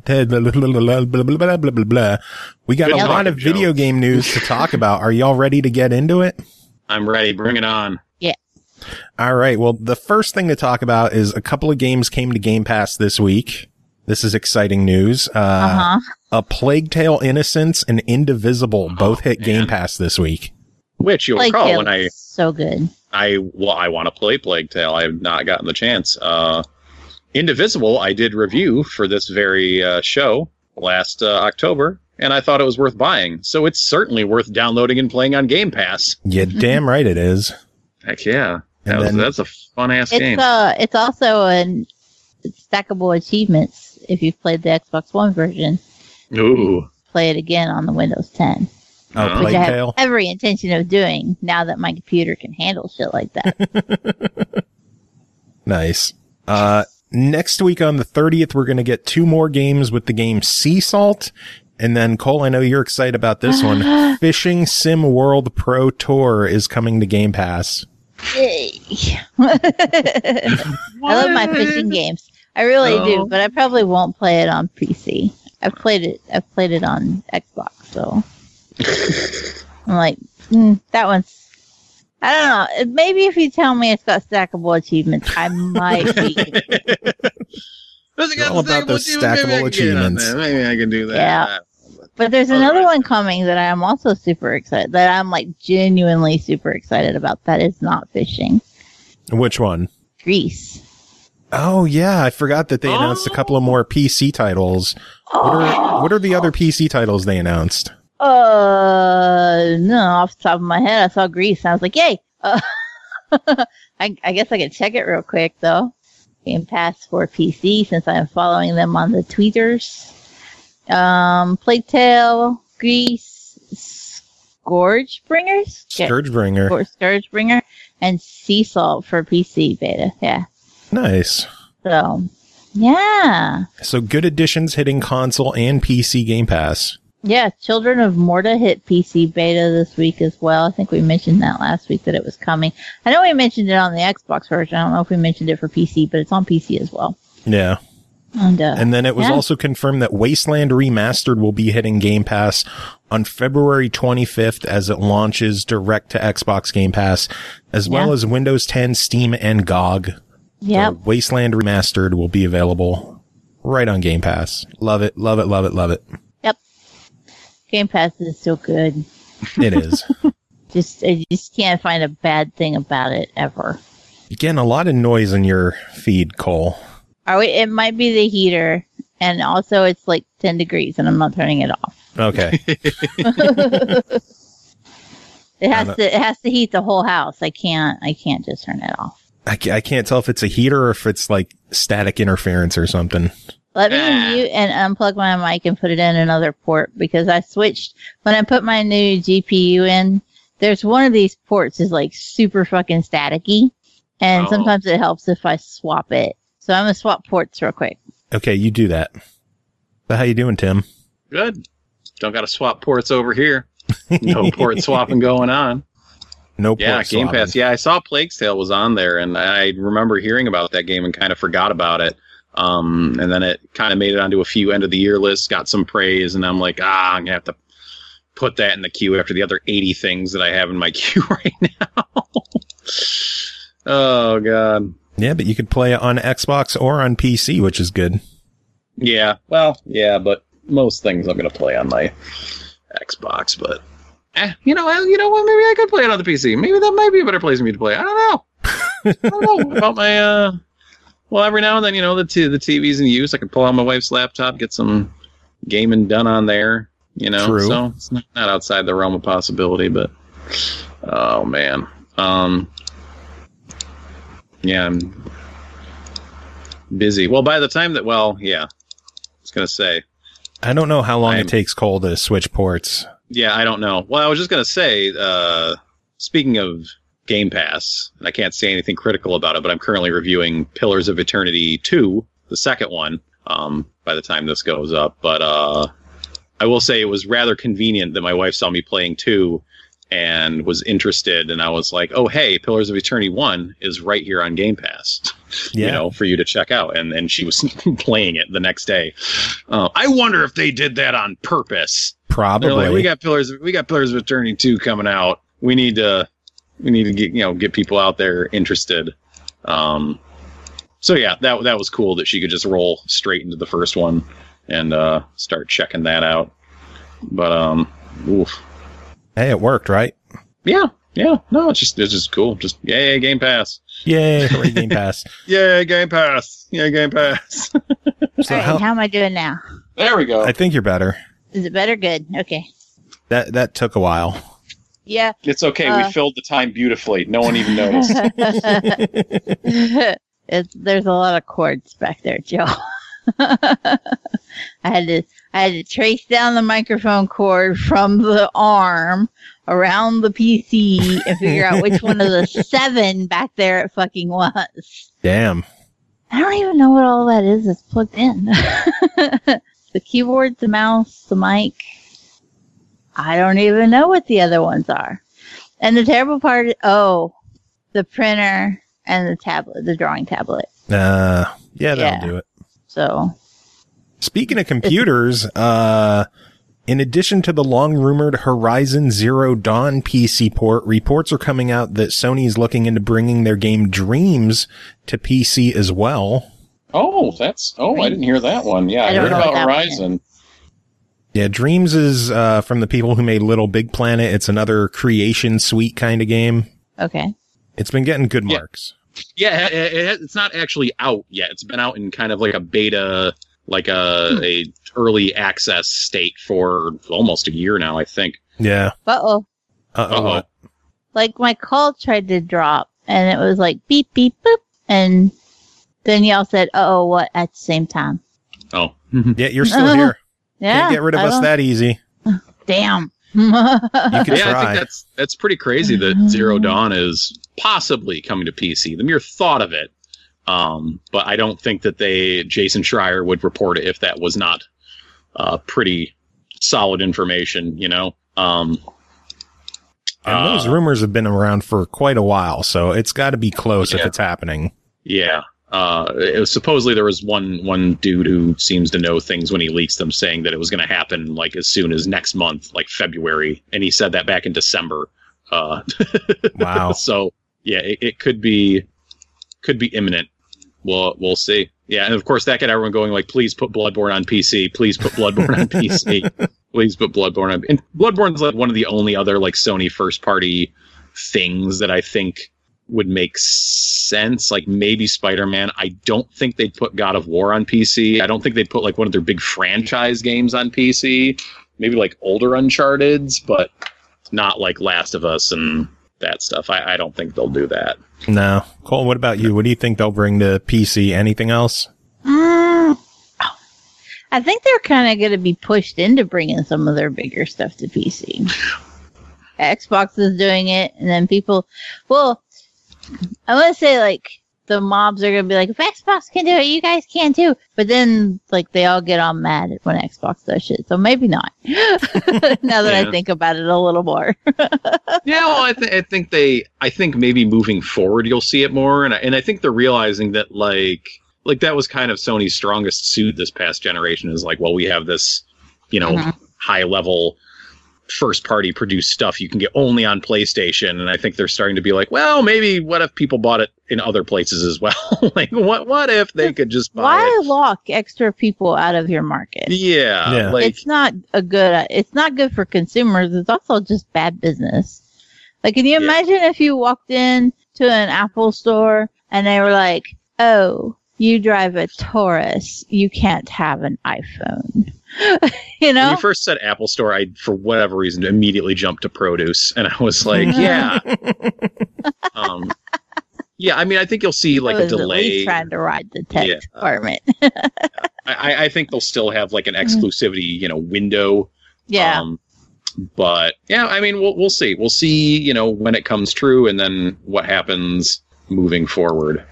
We got a lot of video game news to talk about. Are y'all ready to get into it? I'm ready. Bring it on. Yeah. All right. Well, the first thing to talk about is a couple of games came to Game Pass this week. This is exciting news. A Plague Tale: Innocence and Indivisible both hit Game Pass this week. Which you'll Plague recall Tale when I so good. I want to play Plague Tale. I have not gotten the chance. Indivisible, I did review for this very show last October, and I thought it was worth buying. So it's certainly worth downloading and playing on Game Pass. Yeah, damn right it is. Heck yeah. That's a fun-ass game. It's also stackable achievements if you've played the Xbox One version. Ooh. Play it again on the Windows 10. Oh, which Plague I have Tale? every intention of doing now that my computer can handle shit like that. Nice. Next week on the 30th, we're going to get 2 more games with the game Sea Salt. And then, Cole, I know you're excited about this one. Fishing Sim World Pro Tour is coming to Game Pass. Yay. I love my fishing games. I really do, but I probably won't play it on PC. I've played it on Xbox, so I'm like, that one's, I don't know. Maybe if you tell me it's got stackable achievements, I might be. All about those stackable achievements. Maybe I can do that. Yeah. But there's another one coming that I am also super excited, that I'm like genuinely super excited about. That is not fishing. Which one? Grease. Oh, yeah. I forgot that they announced a couple of more PC titles. What are the other PC titles they announced? No, off the top of my head, I saw Grease. I was like, yay. I guess I could check it real quick, though. Game Pass for PC, since I'm following them on the tweeters. Plague Tale, Grease, Scourgebringer, Scourgebringer, and Sea Salt for PC beta. Yeah. Nice. So, yeah. So good additions hitting console and PC Game Pass. Yeah, Children of Morta hit PC beta this week as well. I think we mentioned that last week that it was coming. I know we mentioned it on the Xbox version. I don't know if we mentioned it for PC, but it's on PC as well. Yeah. And then it was also confirmed that Wasteland Remastered will be hitting Game Pass on February 25th as it launches direct to Xbox Game Pass, as well as Windows 10, Steam, and GOG. Yep. So Wasteland Remastered will be available right on Game Pass. Love it, love it, love it, love it. Yep. Game Pass is so good. It is. I just can't find a bad thing about it ever. Again, a lot of noise in your feed, Cole. It might be the heater, and also it's like 10 degrees, and I'm not turning it off. Okay. It has to heat the whole house. I can't just turn it off. I can't tell if it's a heater or if it's like static interference or something. Let me mute and unplug my mic and put it in another port, because I switched when I put my new GPU in. There's one of these ports is like super fucking staticky, and sometimes it helps if I swap it. So I'm gonna swap ports real quick. Okay, you do that. So how you doing, Tim? Good. Don't got to swap ports over here. No port swapping going on. No Yeah, port Game swapping. Pass. Yeah, I saw Plague's Tale was on there, and I remember hearing about that game and kind of forgot about it. And then it kind of made it onto a few end of the year lists, got some praise, and I'm like, I'm gonna have to put that in the queue after the other 80 things that I have in my queue right now. Oh god. Yeah, but you could play it on Xbox or on PC, which is good. Yeah, well, yeah, but most things I'm gonna play on my Xbox, but you know what? Maybe I could play it on the PC. Maybe that might be a better place for me to play. I don't know. I don't know about my. Well, every now and then, the TV's in use. I can pull out my wife's laptop, get some gaming done on there. True. So it's not outside the realm of possibility. But oh man, yeah, I'm busy. Well, by the time that, I was gonna say, I don't know how long it takes Cole to switch ports. Yeah, I don't know. Well, I was just going to say, speaking of Game Pass, and I can't say anything critical about it, but I'm currently reviewing Pillars of Eternity 2, the second one, by the time this goes up. But I will say it was rather convenient that my wife saw me playing 2 and was interested, and I was like, oh, hey, Pillars of Eternity 1 is right here on Game Pass, for you to check out. And she was playing it the next day. I wonder if they did that on purpose. Probably. They're like, we got Pillars of Eternity 2 coming out. We need to get people out there interested. So yeah, that was cool that she could just roll straight into the first one and start checking that out. But oof. Hey, it worked, right? Yeah. No, it's just cool. Just yay, Game Pass. Yay, hooray, Game Pass. Yay, Game Pass. Yay, Game Pass. So All right, how am I doing now? There we go. I think you're better. Is it better? Good. Okay. That took a while. Yeah. It's okay. We filled the time beautifully. No one even noticed. There's a lot of cords back there, Joe. I had to trace down the microphone cord from the arm around the PC and figure out which one of the 7 back there it fucking was. Damn. I don't even know what all that is that's plugged in. The keyboard, the mouse, the mic. I don't even know what the other ones are. And the terrible part is, the printer and the tablet, the drawing tablet. That'll do it. So, speaking of computers, in addition to the long-rumored Horizon Zero Dawn PC port, reports are coming out that Sony is looking into bringing their game Dreams to PC as well. I didn't hear that one. Yeah, I heard about Horizon. Yeah, Dreams is from the people who made Little Big Planet. It's another creation suite kind of game. okay. It's been getting good marks. Yeah, it's not actually out yet. It's been out in kind of like a beta, like a early access state for almost a year now, I think. Yeah. Uh-oh. What? Like, my call tried to drop, and it was like, beep, beep, boop, and then y'all said, uh-oh, what, at the same time. Oh. Yeah, you're still here. Yeah. Can't get rid of us that easy. Damn. You can I try. think that's pretty crazy that Zero Dawn is possibly coming to PC. The mere thought of it. But I don't think that Jason Schreier would report it if that was not pretty solid information, And those rumors have been around for quite a while, so it's got to be close if it's happening. Yeah. Supposedly there was one dude who seems to know things when he leaks them, saying that it was going to happen like as soon as next month, like February, and he said that back in December. Wow. So yeah, it could be imminent. We'll see. Yeah, and of course that got everyone going like, please put Bloodborne on PC. Please put Bloodborne on PC. Please put Bloodborne on. And Bloodborne's like one of the only other like Sony first party things that I think would make sense. Like maybe Spider-Man. I don't think they'd put God of War on PC. I don't think they'd put like one of their big franchise games on PC. Maybe like older Uncharted's, but not like Last of Us and that stuff. I don't think they'll do that. No. Cole, what about you? What do you think they'll bring to PC? Anything else? I think they're kind of going to be pushed into bringing some of their bigger stuff to PC. Xbox is doing it, and then people, I want to say like the mobs are going to be like, if Xbox can do it, you guys can too. But then, like, they all get all mad when Xbox does shit. So maybe not. Now that I think about it a little more. Yeah, well, I think maybe moving forward you'll see it more, and I think they're realizing that like that was kind of Sony's strongest suit this past generation is like, well, we have this, high level first party produced stuff you can get only on PlayStation, and I think they're starting to be like, well, maybe what if people bought it in other places as well? Like, what if they could just buy it? Lock extra people out of your market? Yeah. Like, it's not good for consumers. It's also just bad business. Like, can you imagine if you walked in to an Apple store and they were like, oh, you drive a Taurus, you can't have an iPhone. When you first said Apple Store, I, for whatever reason, immediately jumped to produce, and I was like, yeah. Yeah, I mean, I think you'll see like a delay. At least trying to ride the tech department. I think they'll still have like an exclusivity, window. Yeah. But yeah, I mean, we'll see. We'll see, when it comes true, and then what happens moving forward.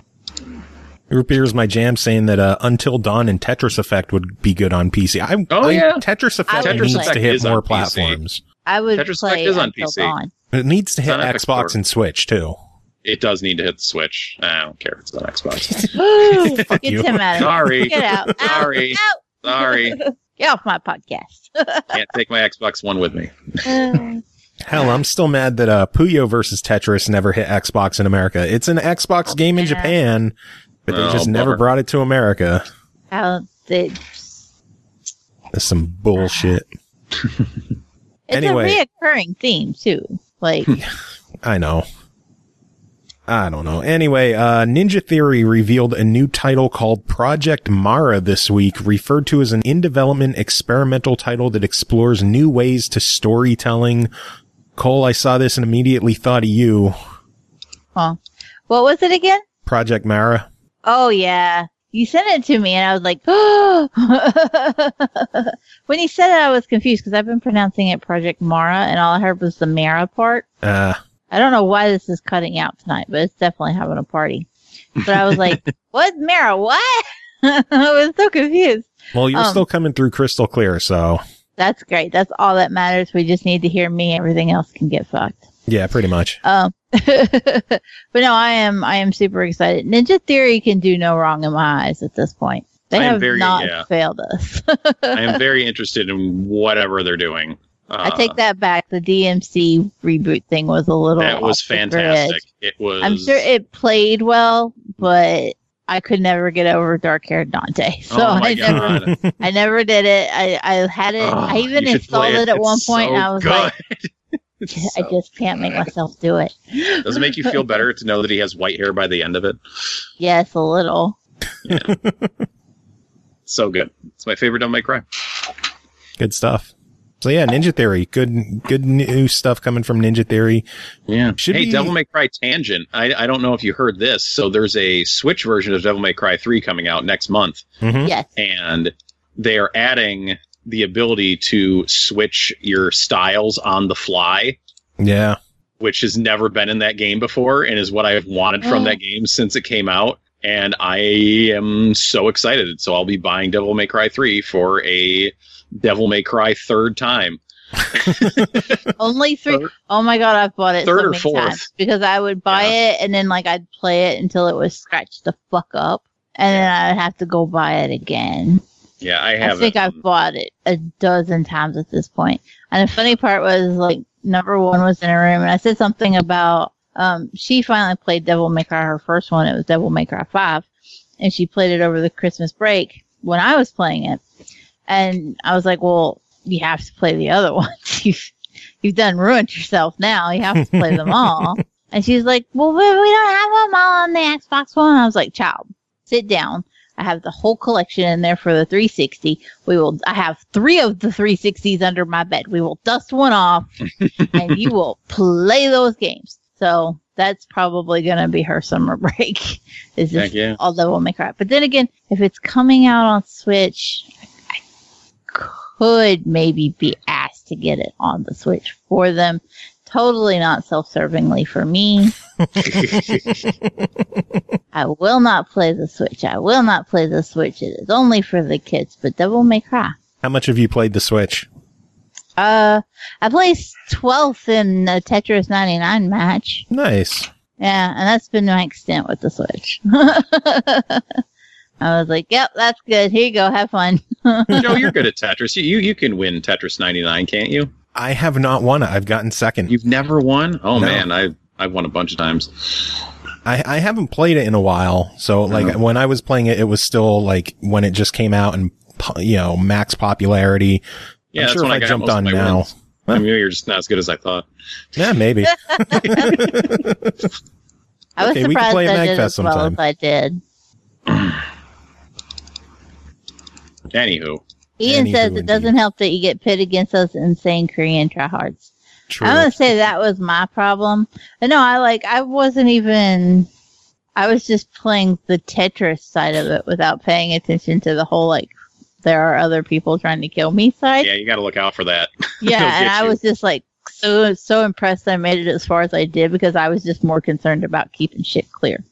Here's my jam saying that Until Dawn and Tetris Effect would be good on PC. Tetris Effect needs to hit more platforms. I would Tetris play Effect is on Until PC. Dawn. It needs to hit Xbox and Switch too. It does need to hit the Switch. I don't care if it's on Xbox. Fuck Get you. him out of Sorry. here. Get out. Sorry. Out. Sorry. Get off my podcast. Can't take my Xbox One with me. Hell, I'm still mad that Puyo versus Tetris never hit Xbox in America. It's an Xbox game in Japan, but they just never brought it to America. That's some bullshit. Anyway, a reoccurring theme too. Like, I know. I don't know. Anyway, Ninja Theory revealed a new title called Project Mara this week, referred to as an in-development experimental title that explores new ways to storytelling. Cole, I saw this and immediately thought of you. Huh. What was it again? Project Mara. Oh, yeah. You sent it to me, and I was like, oh. When he said it, I was confused, because I've been pronouncing it Project Mara, and all I heard was the Mara part. I don't know why this is cutting out tonight, but it's definitely having a party. But I was like, what? Mara, what? I was so confused. Well, you're still coming through crystal clear, so. That's great. That's all that matters. We just need to hear me. Everything else can get fucked. Yeah, pretty much. But no, I am super excited. Ninja Theory can do no wrong in my eyes at this point. They have not failed us. I am very interested in whatever they're doing. I take that back. The DMC reboot thing was a little. That was fantastic. It was. I'm sure it played well, but I could never get over dark-haired Dante. So I never did it. I had it. I even installed it at one point, and I was like, I just can't make myself do it. Does it make you feel better to know that he has white hair by the end of it? Yes, a little. Yeah. So good. It's my favorite Devil May Cry. Good stuff. So yeah, Ninja Theory. Good new stuff coming from Ninja Theory. Yeah. Devil May Cry tangent. I don't know if you heard this. So there's a Switch version of Devil May Cry 3 coming out next month. Mm-hmm. Yes. And they are adding the ability to switch your styles on the fly. Yeah. Which has never been in that game before and is what I've wanted from that game since it came out. And I am so excited. So I'll be buying Devil May Cry 3 for a Devil May Cry third time. Only 3. Oh my god, I've bought it third so or many fourth times because I would buy it and then like I'd play it until it was scratched the fuck up, and then I'd have to go buy it again. Yeah, I think I've bought it a dozen times at this point. And the funny part was like number 1 was in a room and I said something about she finally played Devil May Cry, her first one. It was Devil May Cry 5, and she played it over the Christmas break when I was playing it. And I was like, well, you have to play the other ones. You've done ruined yourself now. You have to play them all. And she's like, well, we don't have them all on the Xbox One. I was like, child, sit down. I have the whole collection in there for the 360. I have 3 of the 360s under my bed. We will dust one off and you will play those games. So that's probably going to be her summer break. Is just all Devil May Cry. But then again, if it's coming out on Switch, I could maybe be asked to get it on the Switch for them. Totally not self-servingly for me. I will not play the Switch. I will not play the Switch. It is only for the kids, but Devil May Cry. How much have you played the Switch? I placed 12th in the Tetris 99 match. Nice. Yeah, and that's been my extent with the Switch. I was like, yep, that's good. Here you go. Have fun. Joe, you're good at Tetris. You can win Tetris 99, can't you? I have not won it. I've gotten second. You've never won? Oh, No. man, I've won a bunch of times. I haven't played it in a while. So, like, when I was playing it, it was still, like, when it just came out and, you know, max popularity. Yeah, I'm that's sure when if I got jumped most of on my now. wins. I mean, you're just not as good as I thought. Yeah, maybe. I was Okay, we can surprised play at I did MagFest as well sometime. as I did. Anywho. Ian Anywho, says indeed. it doesn't help that you get pit against those insane Korean tryhards. True. I'm gonna say that was my problem. But no, I was just playing the Tetris side of it without paying attention to the whole, like, there are other people trying to kill me side. Yeah, you got to look out for that. Yeah, They'll and get I you. was just like so impressed that I made it as far as I did because I was just more concerned about keeping shit clear.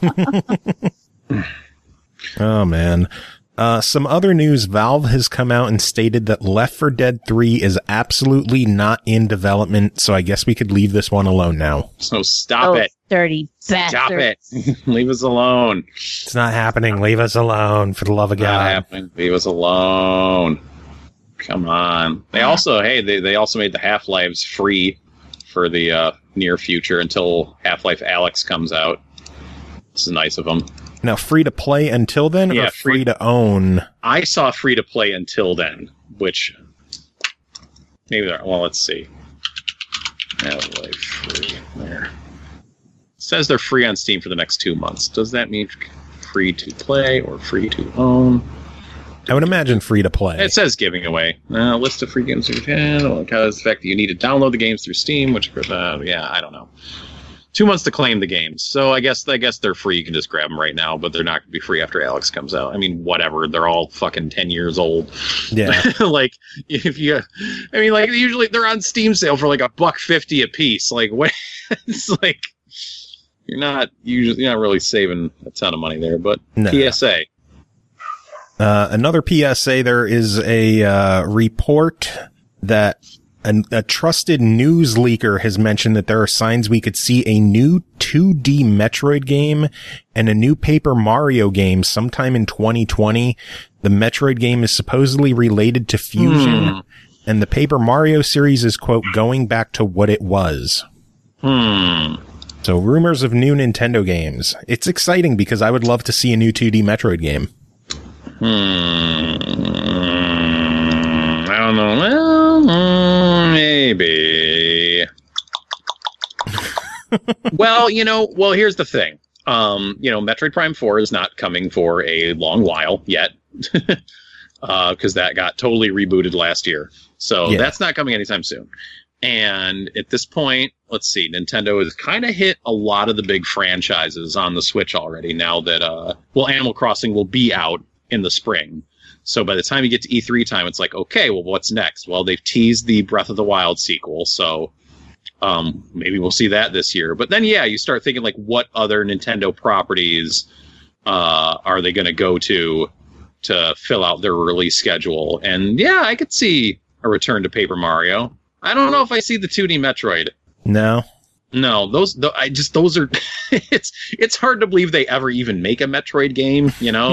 Oh, man. Some other news. Valve has come out and stated that Left 4 Dead 3 is absolutely not in development, so I guess we could leave this one alone now. So stop it. Dirty bastard. Stop it. Leave us alone. It's not happening. Leave us alone, for the love of Not God. happening. Leave us alone. Come on. They also, they also made the Half-Lives free for the near future until Half-Life Alyx comes out. This is nice of them. Now, free to play until then, Yeah, or free to own? I saw free to play until then, which maybe they're, well, let's see. Half-Life free there. It says they're free on Steam for the next 2 months. Does that mean free to play or free to own? I would imagine free to play. It says giving away. List of free games you can. Because the fact that you need to download the games through Steam, which, yeah, I don't know. 2 months to claim the games. So I guess they're free. You can just grab them right now, but they're not going to be free after Alyx comes out. I mean, whatever. They're all fucking 10 years old. Yeah. Like, usually they're on Steam sale for like $1.50 a piece. Like, what? It's like, you're not really saving a ton of money there, but No. PSA. Another PSA, there is a report that a trusted news leaker has mentioned that there are signs we could see a new 2D Metroid game and a new Paper Mario game sometime in 2020. The Metroid game is supposedly related to Fusion, and the Paper Mario series is, quote, going back to what it was. So rumors of new Nintendo games. It's exciting because I would love to see a new 2D Metroid game. I don't know. Well, maybe. Well, here's the thing. Metroid Prime 4 is not coming for a long while yet. Because that got totally rebooted last year. So Yeah. that's not coming anytime soon. And at this point, let's see, Nintendo has kind of hit a lot of the big franchises on the Switch already now that, Animal Crossing will be out in the spring. So by the time you get to E3 time, it's like, okay, well, what's next? Well, they've teased the Breath of the Wild sequel, so maybe we'll see that this year. But then, yeah, you start thinking, like, what other Nintendo properties are they going to go to fill out their release schedule? And, yeah, I could see a return to Paper Mario. I don't know if I see the 2D Metroid. No. No, those are. It's hard to believe they ever even make a Metroid game.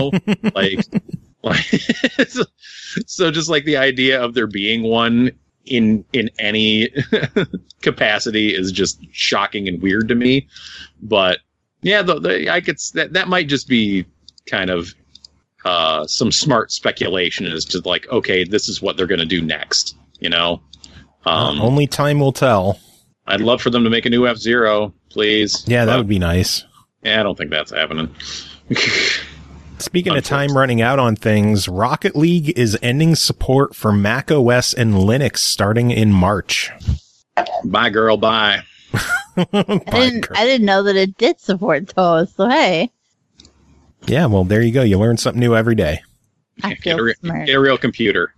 So just like the idea of there being one in any capacity is just shocking and weird to me. But yeah, I could that might just be kind of some smart speculation as to like, okay, this is what they're going to do next. Only time will tell. I'd love for them to make a new F-Zero, please. Yeah, that would be nice. Yeah, I don't think that's happening. Speaking of time running out on things, Rocket League is ending support for Mac OS and Linux starting in March. Bye, girl, bye. I didn't know that it did support those, so hey. Yeah, well, there you go. You learn something new every day. I feel smart. Get a real computer.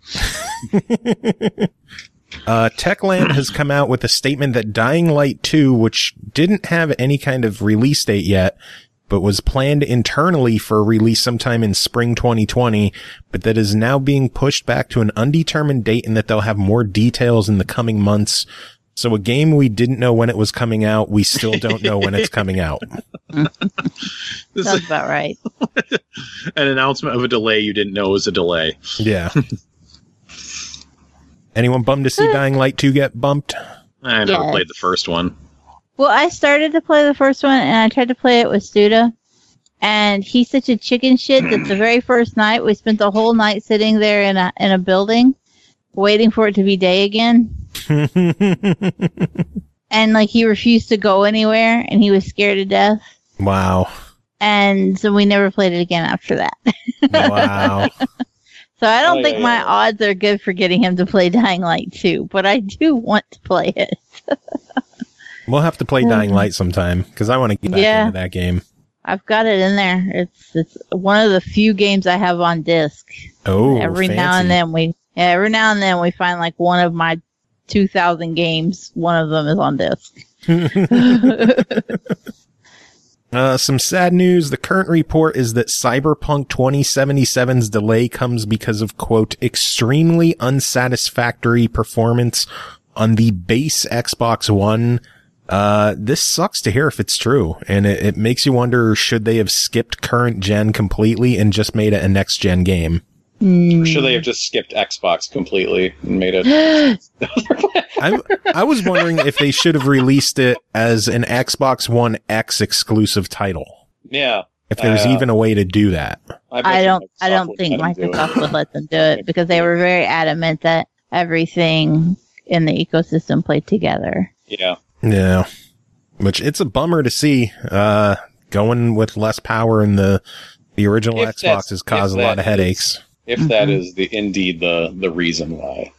Techland has come out with a statement that Dying Light 2, which didn't have any kind of release date yet, but was planned internally for a release sometime in spring 2020, but that is now being pushed back to an undetermined date and that they'll have more details in the coming months. So a game we didn't know when it was coming out, we still don't know when it's coming out. Sounds about right. An announcement of a delay you didn't know was a delay. Yeah. Anyone bummed to see Dying Light 2 get bumped? I never played the first one. Well, I started to play the first one, and I tried to play it with Studa, and he's such a chicken shit that the very first night, we spent the whole night sitting there in a building, waiting for it to be day again. And, like, he refused to go anywhere, and he was scared to death. Wow. And so we never played it again after that. Wow. So I don't think my odds are good for getting him to play Dying Light 2, but I do want to play it. We'll have to play Dying Light sometime, because I want to get back into that game. I've got it in there. It's one of the few games I have on disc. Oh, every fancy. now and then we find like one of my 2,000 games. One of them is on disc. Some sad news. The current report is that Cyberpunk 2077's delay comes because of, quote, extremely unsatisfactory performance on the base Xbox One. This sucks to hear if it's true, and it makes you wonder, should they have skipped current gen completely and just made it a next gen game? Should they have just skipped Xbox completely and made it? I was wondering if they should have released it as an Xbox One X exclusive title. Yeah. If there's even a way to do that. I don't think Microsoft would let them do it, because they were very adamant that everything in the ecosystem played together. Yeah. Yeah. Which it's a bummer to see, going with less power in the original Xbox has caused a lot of headaches. If that is indeed the reason why.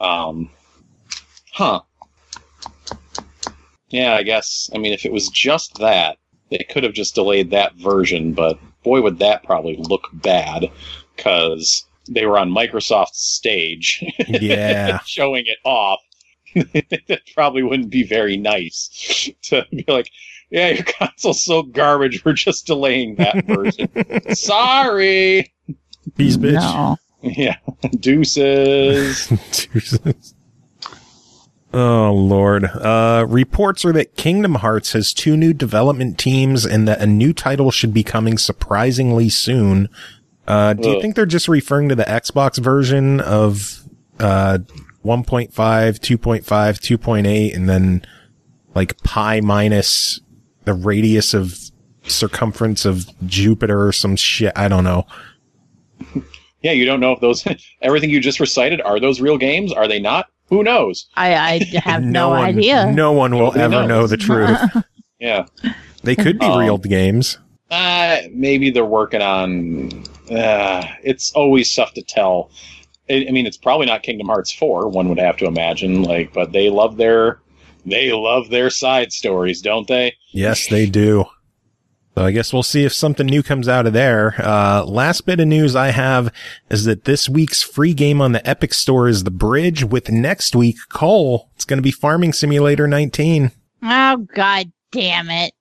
Yeah, I guess. I mean, if it was just that, they could have just delayed that version, but boy, would that probably look bad, because they were on Microsoft's stage. Yeah. Showing it off. It probably wouldn't be very nice to be like, yeah, your console's so garbage, we're just delaying that version. Sorry! Peace, bitch. No. Yeah. Deuces. Deuces. Oh, Lord. Reports are that Kingdom Hearts has 2 new development teams and that a new title should be coming surprisingly soon. Do you think they're just referring to the Xbox version of 1.5, 2.5, 2.8, and then like pi minus the radius of circumference of Jupiter or some shit? I don't know. Yeah, you don't know if those, everything you just recited, are those real games? Are they not? Who knows? I have no idea. No one will ever know the truth. Yeah. They could be real games. Maybe they're working on, it's always tough to tell. I mean, it's probably not Kingdom Hearts 4, one would have to imagine, but they love their side stories, don't they? Yes, they do. So I guess we'll see if something new comes out of there. Last bit of news I have is that this week's free game on the Epic Store is The Bridge, with next week, Cole. It's going to be Farming Simulator 19. Oh, God damn it.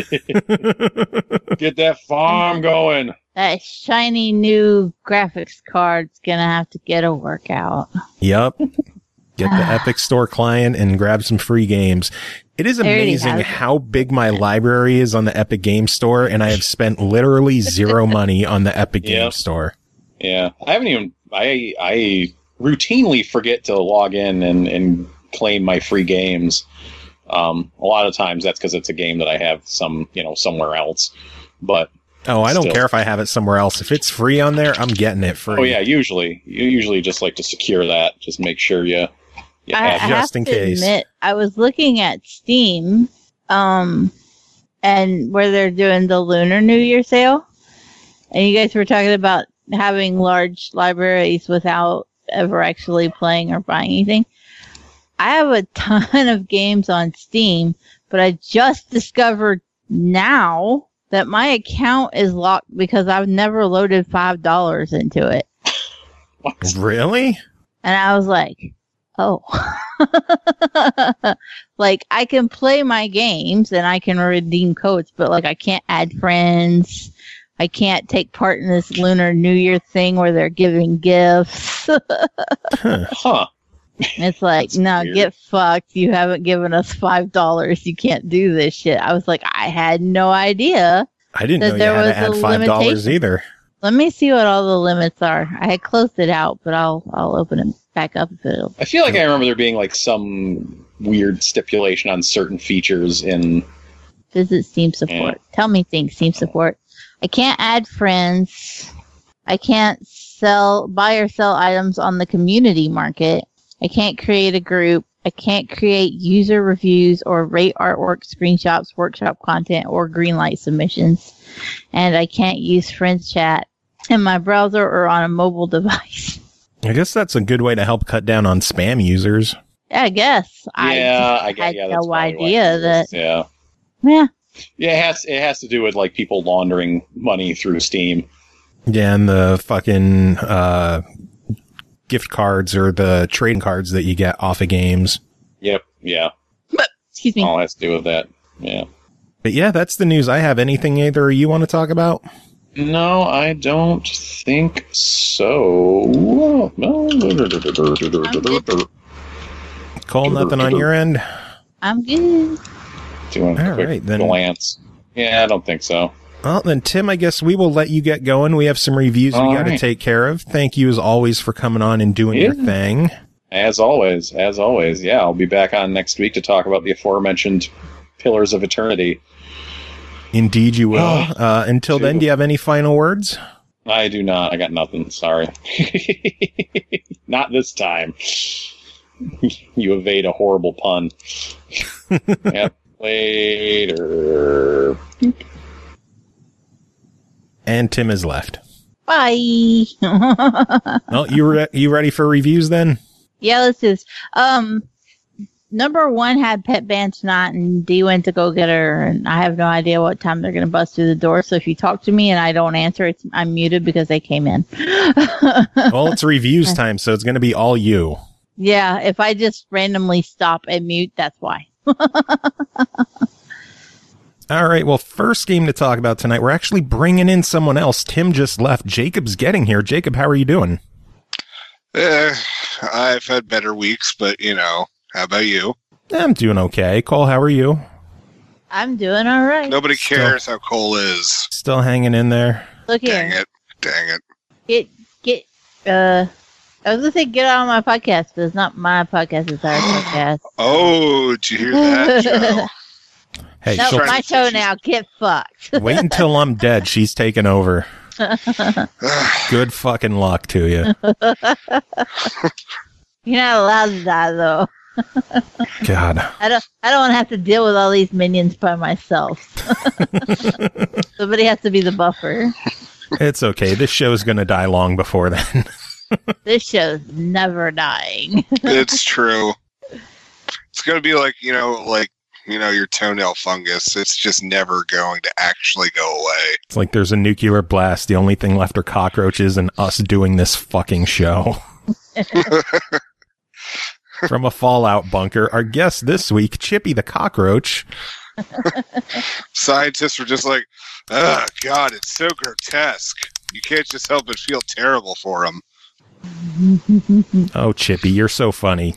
Get that farm going. That shiny new graphics card's going to have to get a workout. Yep. Get the Epic Store client and grab some free games. It is amazing how big my library is on the Epic Game Store, and I have spent literally zero money on the Epic Game Store. Yeah. I haven't even, I routinely forget to log in and claim my free games. A lot of times that's because it's a game that I have somewhere else. But I don't care if I have it somewhere else. If it's free on there, I'm getting it free. Oh yeah, you usually just like to secure that. Just make sure you I just in case. Admit, I was looking at Steam, and where they're doing the Lunar New Year sale, and you guys were talking about having large libraries without ever actually playing or buying anything. I have a ton of games on Steam, but I just discovered now that my account is locked because I've never loaded $5 into it. Really? And I was like, oh. Like, I can play my games and I can redeem codes, but like I can't add friends. I can't take part in this Lunar New Year thing where they're giving gifts. Huh. It's like, no, weird. get fucked. You haven't given us $5. You can't do this shit. I was like, I had no idea. I didn't that know you there had to was add a $5 limitation. either. Let me see what all the limits are. I had closed it out, but I'll open it back up if it'll. I feel like I remember there being like some weird stipulation on certain features in. Visit Steam support. Yeah. Tell me things, Steam support. I can't add friends. I can't buy or sell items on the community market. I can't create a group. I can't create user reviews or rate artwork, screenshots, workshop content, or greenlight submissions. And I can't use friends chat in my browser or on a mobile device. I guess that's a good way to help cut down on spam users. Yeah, I guess. I had that's no probably why idea it is. that. Yeah. Yeah. Yeah, it has to do with like people laundering money through Steam. Yeah, and the fucking gift cards or the trading cards that you get off of games. Yep. Yeah. Excuse me. All has to do with that. Yeah. But yeah, that's the news I have. Anything either of you want to talk about? No, I don't think so. No. Cole, nothing on your end? I'm good. Doing a All quick right, then. glance. Yeah, I don't think so. Well, then, Tim, I guess we will let you get going. We have some reviews we All got to right. take care of. Thank you, as always, for coming on and doing your Yeah. thing. As always. Yeah, I'll be back on next week to talk about the aforementioned Pillars of Eternity. Indeed, you will. Until then, do you have any final words? I do not. I got nothing. Sorry. Not this time. You evade a horrible pun. Yep. Later. And Tim has left. Bye. Well, you ready for reviews then? Yeah, let's do this. Number 1 had Pet Band tonight, and Dee went to go get her, and I have no idea what time they're going to bust through the door. So if you talk to me and I don't answer, I'm muted because they came in. Well, it's reviews time, so it's going to be all you. Yeah, if I just randomly stop and mute, that's why. All right, well, first game to talk about tonight, we're actually bringing in someone else. Tim just left. Jacob's getting here. Jacob, how are you doing? I've had better weeks, but, how about you? I'm doing okay. Cole, how are you? I'm doing all right. Nobody cares how Cole is. Still hanging in there? Look Dang here. it. Dang it. I was going to say get on my podcast, but it's not my podcast, it's our podcast. Oh, did you hear that, Joe? Hey, No, she'll- my show now. Get fucked. wait until I'm dead. She's taking over. Good fucking luck to you. You're not allowed to die, though. God. I don't want to have to deal with all these minions by myself. Somebody has to be the buffer. It's okay. This show's going to die long before then. This show's never dying. It's true. It's going to be like, your toenail fungus. It's just never going to actually go away. It's like there's a nuclear blast. The only thing left are cockroaches and us doing this fucking show. From a Fallout bunker, our guest this week, Chippy the Cockroach. Scientists were just like, oh, God, it's so grotesque. You can't just help but feel terrible for him. Oh, Chippy, you're so funny.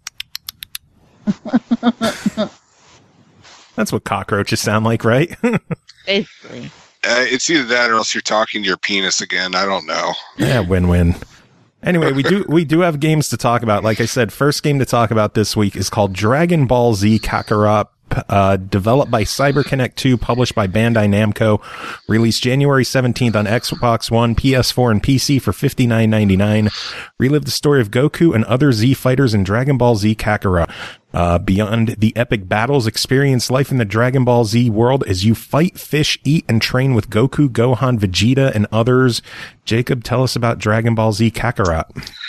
That's what cockroaches sound like, right? Basically. It's either that or else you're talking to your penis again. I don't know. Yeah, win-win. Anyway, we do have games to talk about. Like I said, first game to talk about this week is called Dragon Ball Z Kakarot. Developed by CyberConnect 2, published by Bandai Namco, released January 17th on Xbox One, PS4, and PC for $59.99. Relive the story of Goku and other Z fighters in Dragon Ball Z Kakarot. Beyond the epic battles, experience life in the Dragon Ball Z world as you fight, fish, eat, and train with Goku, Gohan, Vegeta, and others. Jacob, tell us about Dragon Ball Z Kakarot.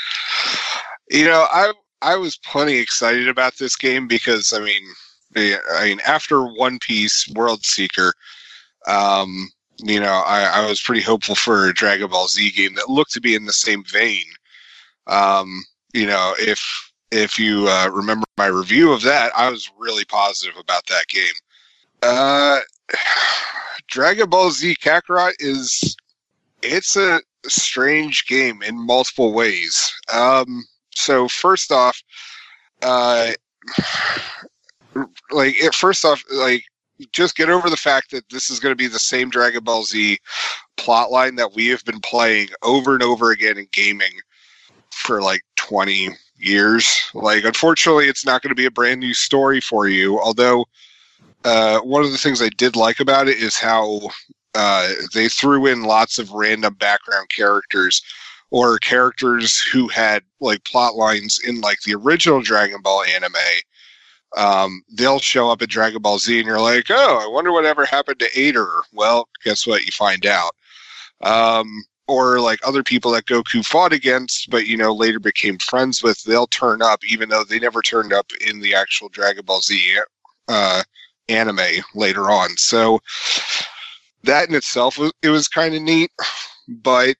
I was plenty excited about this game because, after One Piece World Seeker, I was pretty hopeful for a Dragon Ball Z game that looked to be in the same vein. If if you remember my review of that, I was really positive about that game. Dragon Ball Z Kakarot it's a strange game in multiple ways. So first off, just get over the fact that this is going to be the same Dragon Ball Z plotline that we have been playing over and over again in gaming for like 20 years. Like, unfortunately, it's not going to be a brand new story for you. Although, one of the things I did like about it is how they threw in lots of random background characters or characters who had like plot lines in like the original Dragon Ball anime. They'll show up at Dragon Ball Z and you're like, oh, I wonder whatever happened to Ader. Well, guess what? You find out. Or like other people that Goku fought against, but later became friends with, they'll turn up even though they never turned up in the actual Dragon Ball Z anime later on. So that in itself, it was kind of neat, but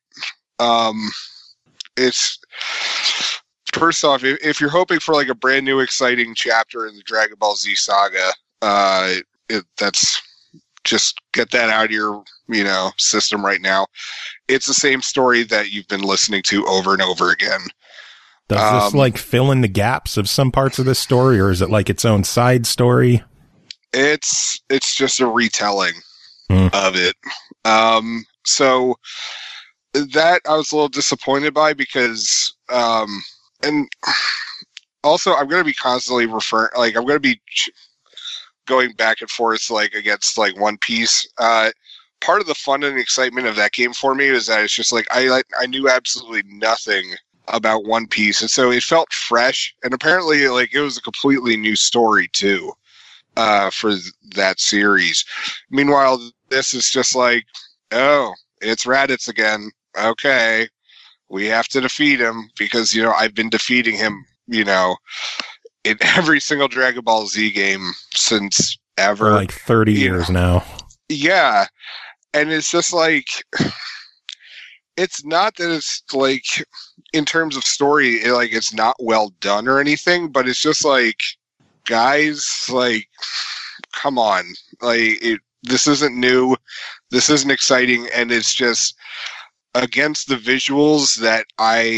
it's first off, if you're hoping for like a brand new exciting chapter in the Dragon Ball Z saga, that's just get that out of your system right now. It's the same story that you've been listening to over and over again. Does this like fill in the gaps of some parts of this story, or is it like its own side story? It's just a retelling of it. So that I was a little disappointed by because, and also I'm going to be constantly I'm going to be going back and forth like against like One Piece. Part of the fun and excitement of that game for me is that it's just like I knew absolutely nothing about One Piece, and so it felt fresh. And apparently, like it was a completely new story too for that series. Meanwhile, this is just like, oh, it's Raditz again. Okay, we have to defeat him because I've been defeating him in every single Dragon Ball Z game since ever. For like 30 years now. Yeah. And it's just like, it's not that it's like, in terms of story, it's not well done or anything, but it's just like, guys, like, come on. Like, this isn't new. This isn't exciting. And it's just against the visuals that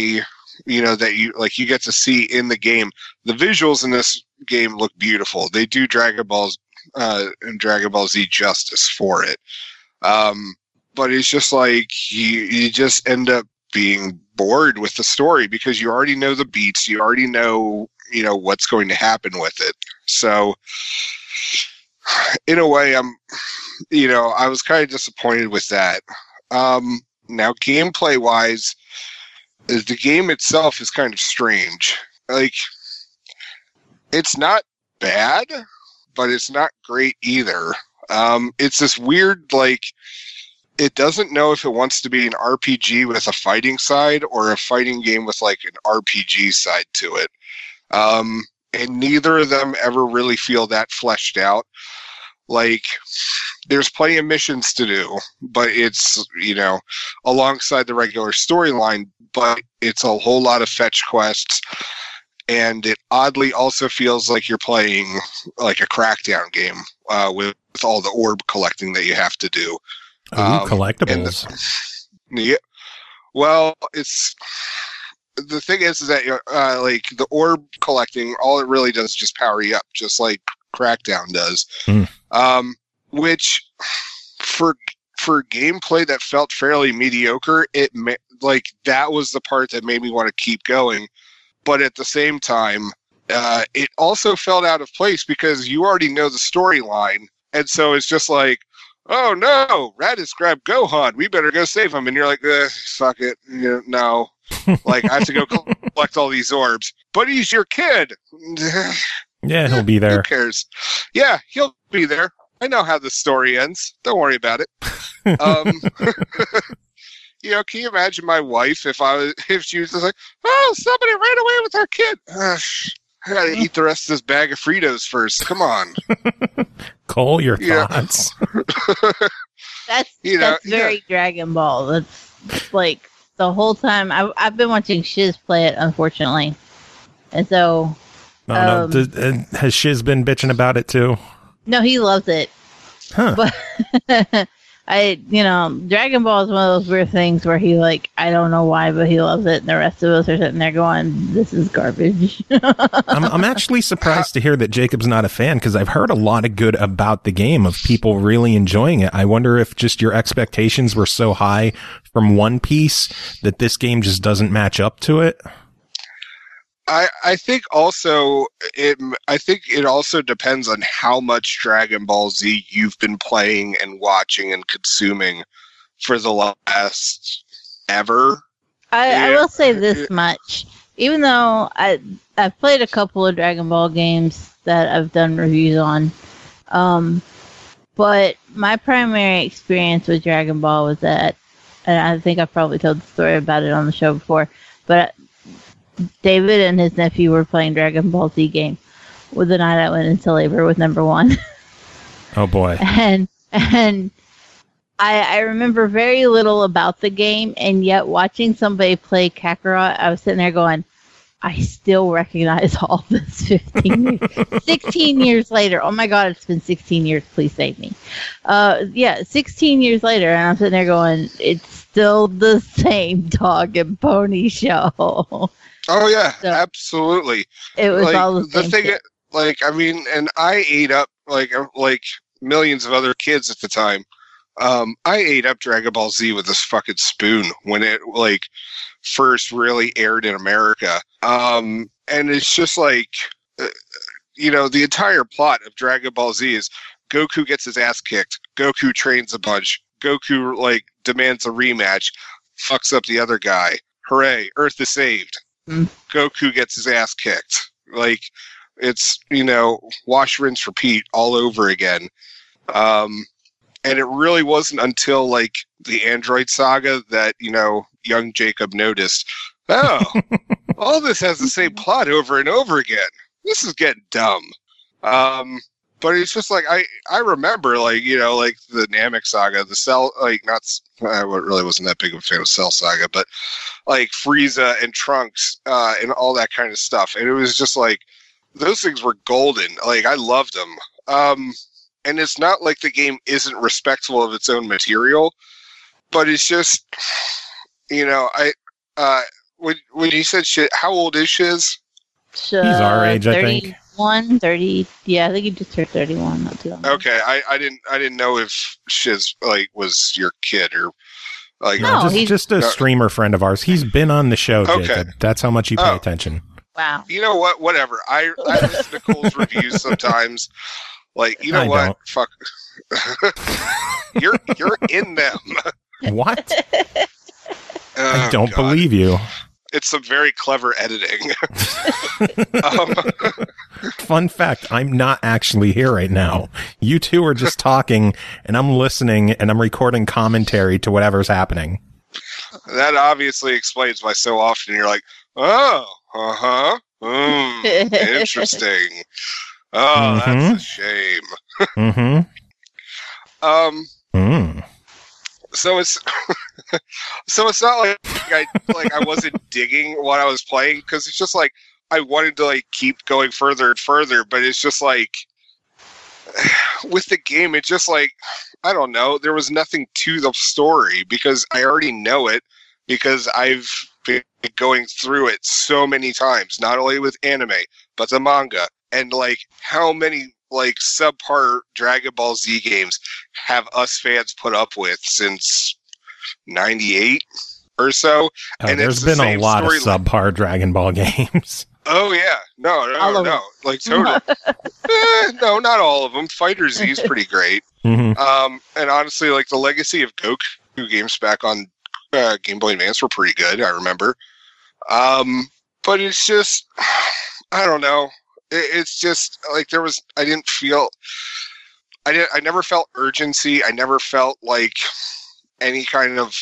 you get to see in the game. The visuals in this game look beautiful. They do Dragon Ball and Dragon Ball Z justice for it. But it's just like you just end up being bored with the story because you already know the beats. You already know what's going to happen with it. So in a way, I was kind of disappointed with that. Now, gameplay wise, the game itself is kind of strange. Like, it's not bad, but it's not great either. It's this weird, like, it doesn't know if it wants to be an RPG with a fighting side or a fighting game with, like, an RPG side to it. And neither of them ever really feel that fleshed out. Like, there's plenty of missions to do, but it's, alongside the regular storyline, but it's a whole lot of fetch quests. And it oddly also feels like you're playing like a Crackdown game with all the orb collecting that you have to do. Collectibles. Yeah. Well, the thing is that like the orb collecting, all it really does is just power you up, just like Crackdown does. Which for gameplay that felt fairly mediocre, that was the part that made me want to keep going. But at the same time, it also felt out of place because you already know the storyline. And so it's just like, oh no, Raditz grabbed Gohan. We better go save him. And you're like, fuck it. No. Like, I have to go collect all these orbs. But he's your kid. Yeah, he'll be there. Who cares? Yeah, he'll be there. I know how the story ends. Don't worry about it. Can you imagine my wife if she was just like, oh, somebody ran away with our kid. I gotta eat the rest of this bag of Fritos first. Come on. Cole, your thoughts. That's very Dragon Ball. That's like the whole time. I've been watching Shiz play it, unfortunately. And so, has Shiz been bitching about it too? no, he loves it. Huh. But Dragon Ball is one of those weird things where he I don't know why, but he loves it, and the rest of us are sitting there going, "This is garbage." I'm actually surprised to hear that Jacob's not a fan, because I've heard a lot of good about the game, of people really enjoying it. I wonder if just your expectations were so high from One Piece that this game just doesn't match up to it. I think also it also depends on how much Dragon Ball Z you've been playing and watching and consuming for the last ever. I will say this much. Even though I've played a couple of Dragon Ball games that I've done reviews on, but my primary experience with Dragon Ball was that, and I think I've probably told the story about it on the show before, but David and his nephew were playing Dragon Ball Z game with the night I went into labor with number 1. Oh boy. And I remember very little about the game, and yet watching somebody play Kakarot, I was sitting there going, I still recognize all this 16 years later. Oh my God, it's been 16 years. Please save me. 16 years later, and I'm sitting there going, it's still the same dog and pony show. Oh yeah, So, absolutely. It was all the the same thing. shit. And I ate up like millions of other kids at the time. I ate up Dragon Ball Z with this fucking spoon when it first really aired in America. And it's just the entire plot of Dragon Ball Z is Goku gets his ass kicked. Goku trains a bunch. Goku demands a rematch, fucks up the other guy. Hooray! Earth is saved. Goku gets his ass kicked. It's wash, rinse, repeat all over again. And it really wasn't until the Android Saga that young Jacob noticed, oh, all this has the same plot over and over again. This is getting dumb. But it's just I remember the Namek Saga, the Cell, I really wasn't that big of a fan of Cell Saga, but Frieza and Trunks and all that kind of stuff. And it was just those things were golden. I loved them. And it's not like the game isn't respectful of its own material, but it's just, when you said shit, how old is Shiz? He's our age, I think. 30. Yeah, I think he just turned 31 not too long ago. Okay, I didn't know if Shiz was your kid or No, he's just a streamer friend of ours. He's been on the show, Okay. Jacob. That's how much you pay attention. Wow. You know what? Whatever. I listen to Cole's reviews sometimes. I what? don't. Fuck. You're in them. What? Oh, I don't God. believe you. It's some very clever editing. Fun fact, I'm not actually here right now. You two are just talking, and I'm listening, and I'm recording commentary to whatever's happening. That obviously explains why so often you're like, oh, uh-huh, interesting. Oh, that's a shame. Mm-hmm. So it's not I wasn't digging what I was playing, because it's just I wanted to keep going further and further, but it's just with the game, it just I don't know, there was nothing to the story because I already know it, because I've been going through it so many times, not only with anime but the manga. And how many subpar Dragon Ball Z games have us fans put up with since 98 or so? And there's been a lot of subpar Dragon Ball games. Oh yeah, no, totally. No, not all of them. Fighter Z is pretty great. Mm-hmm. And honestly, the legacy of Goku games back on Game Boy Advance were pretty good. I remember. But it's just, I don't know. It's just I never felt urgency. I never felt any kind of,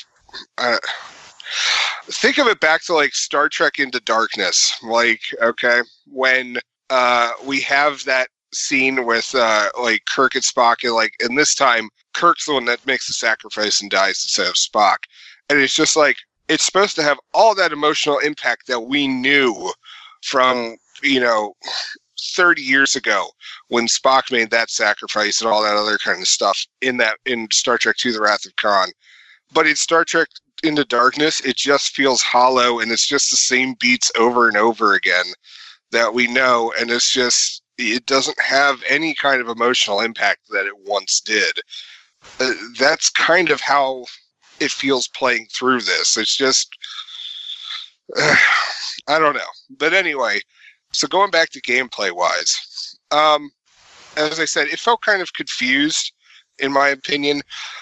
think of it back to Star Trek Into Darkness. Okay, when we have that scene with Kirk and Spock, and this time Kirk's the one that makes the sacrifice and dies instead of Spock. And it's just it's supposed to have all that emotional impact that we knew from, 30 years ago when Spock made that sacrifice and all that other kind of stuff in Star Trek II: The Wrath of Khan. But in Star Trek Into Darkness, it just feels hollow, and it's just the same beats over and over again that we know, and it doesn't have any kind of emotional impact that it once did. That's kind of how it feels playing through this. It's just, I don't know. But anyway, so going back to gameplay wise, as I said, it felt kind of confused, in my opinion.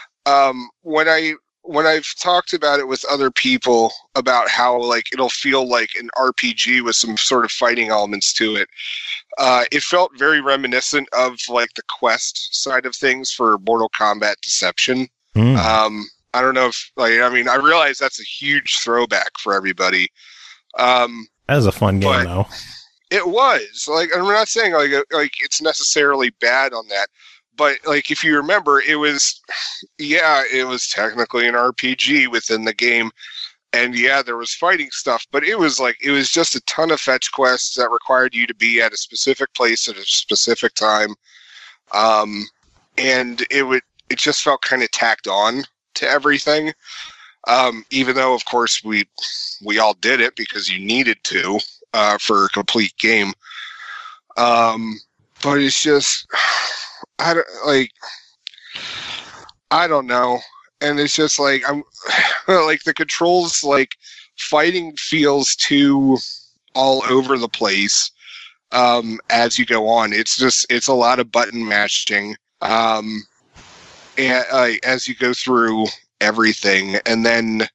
When I've talked about it with other people about how like it'll feel like an RPG with some sort of fighting elements to it, it felt very reminiscent of like the quest side of things for Mortal Kombat Deception. I don't know if I realize that's a huge throwback for everybody. That was a fun game though. It was like, I'm not saying like it's necessarily bad on that, but like if you remember, it was technically an RPG within the game, and there was fighting stuff, but it was just a ton of fetch quests that required you to be at a specific place at a specific time, and it just felt kind of tacked on to everything. Even though, of course, we all did it because you needed to for a complete game. But it's just, I don't know. And it's just like, I'm like the controls, like fighting feels too all over the place as you go on. It's a lot of button mashing and as you go through everything. And then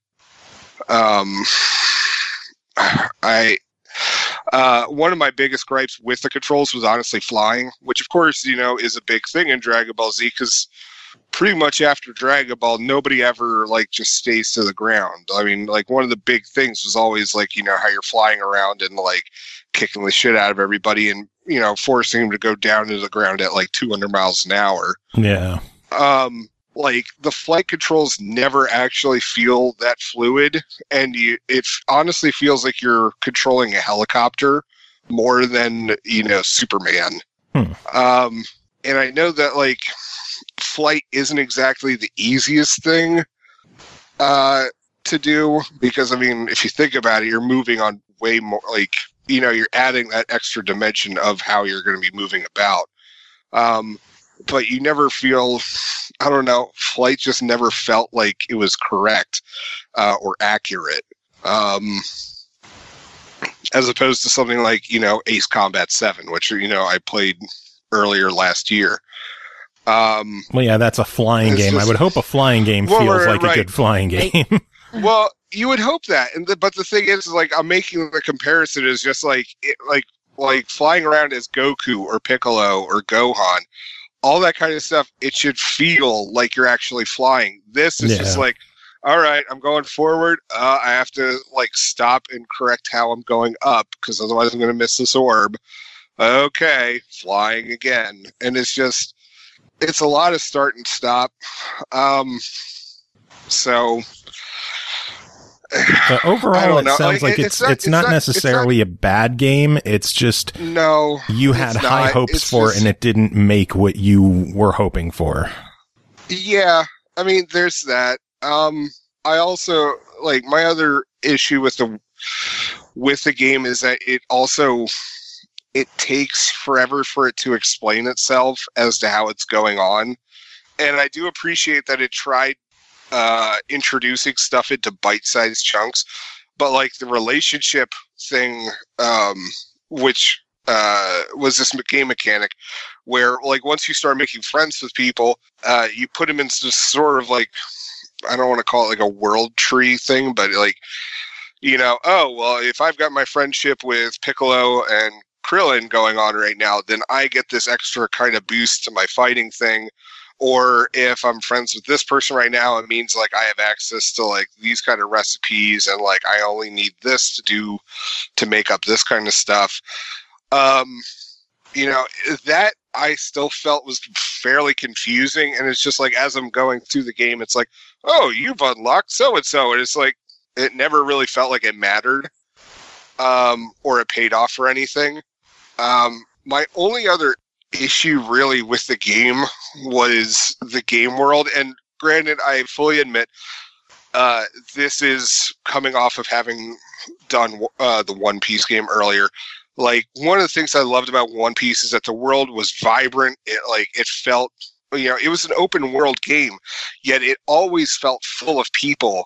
one of my biggest gripes with the controls was honestly flying, which of course, is a big thing in Dragon Ball Z, because pretty much after Dragon Ball, nobody ever like just stays to the ground. I mean, like one of the big things was always like, how you're flying around and like kicking the shit out of everybody and, forcing them to go down to the ground at like 200 miles an hour. Yeah. Like the flight controls never actually feel that fluid, and it honestly feels like you're controlling a helicopter more than Superman. And I know that like flight isn't exactly the easiest thing to do, because I mean, if you think about it, you're moving on way more, like you're adding that extra dimension of how you're going to be moving about. But you never feel, I don't know, flight just never felt like it was correct or accurate. As opposed to something like, Ace Combat 7, which, I played earlier last year. Well, yeah, that's a flying game. I would hope a flying game feels like a good flying game. Well, you would hope that. But the thing is, like, I'm making the comparison is just like flying around as Goku or Piccolo or Gohan. All that kind of stuff, it should feel like you're actually flying. This is just like, all right, I'm going forward. I have to like stop and correct how I'm going up, because otherwise I'm going to miss this orb. Okay, flying again. And it's a lot of start and stop. So But overall, it sounds like it's not necessarily a bad game. It's just you had high hopes for it, and it didn't make what you were hoping for. Yeah, I mean, there's that. I also like my other issue with the game is that it takes forever for it to explain itself as to how it's going on, and I do appreciate that it tried introducing stuff into bite-sized chunks, but like the relationship thing, which was this game mechanic where like once you start making friends with people, you put them into this sort of like, I don't want to call it like a world tree thing, but like, oh, well, if I've got my friendship with Piccolo and Krillin going on right now, then I get this extra kind of boost to my fighting thing. Or if I'm friends with this person right now, it means like I have access to like these kind of recipes, and like I only need this to make up this kind of stuff. That I still felt was fairly confusing, and it's just like as I'm going through the game, it's like, oh, you've unlocked so and so, and it's like it never really felt like it mattered. or it paid off or anything. My only other issue really with the game was the game world. And granted, I fully admit this is coming off of having done the One Piece game earlier. Like, one of the things I loved about One Piece is that the world was vibrant. It felt, it was an open world game, yet it always felt full of people.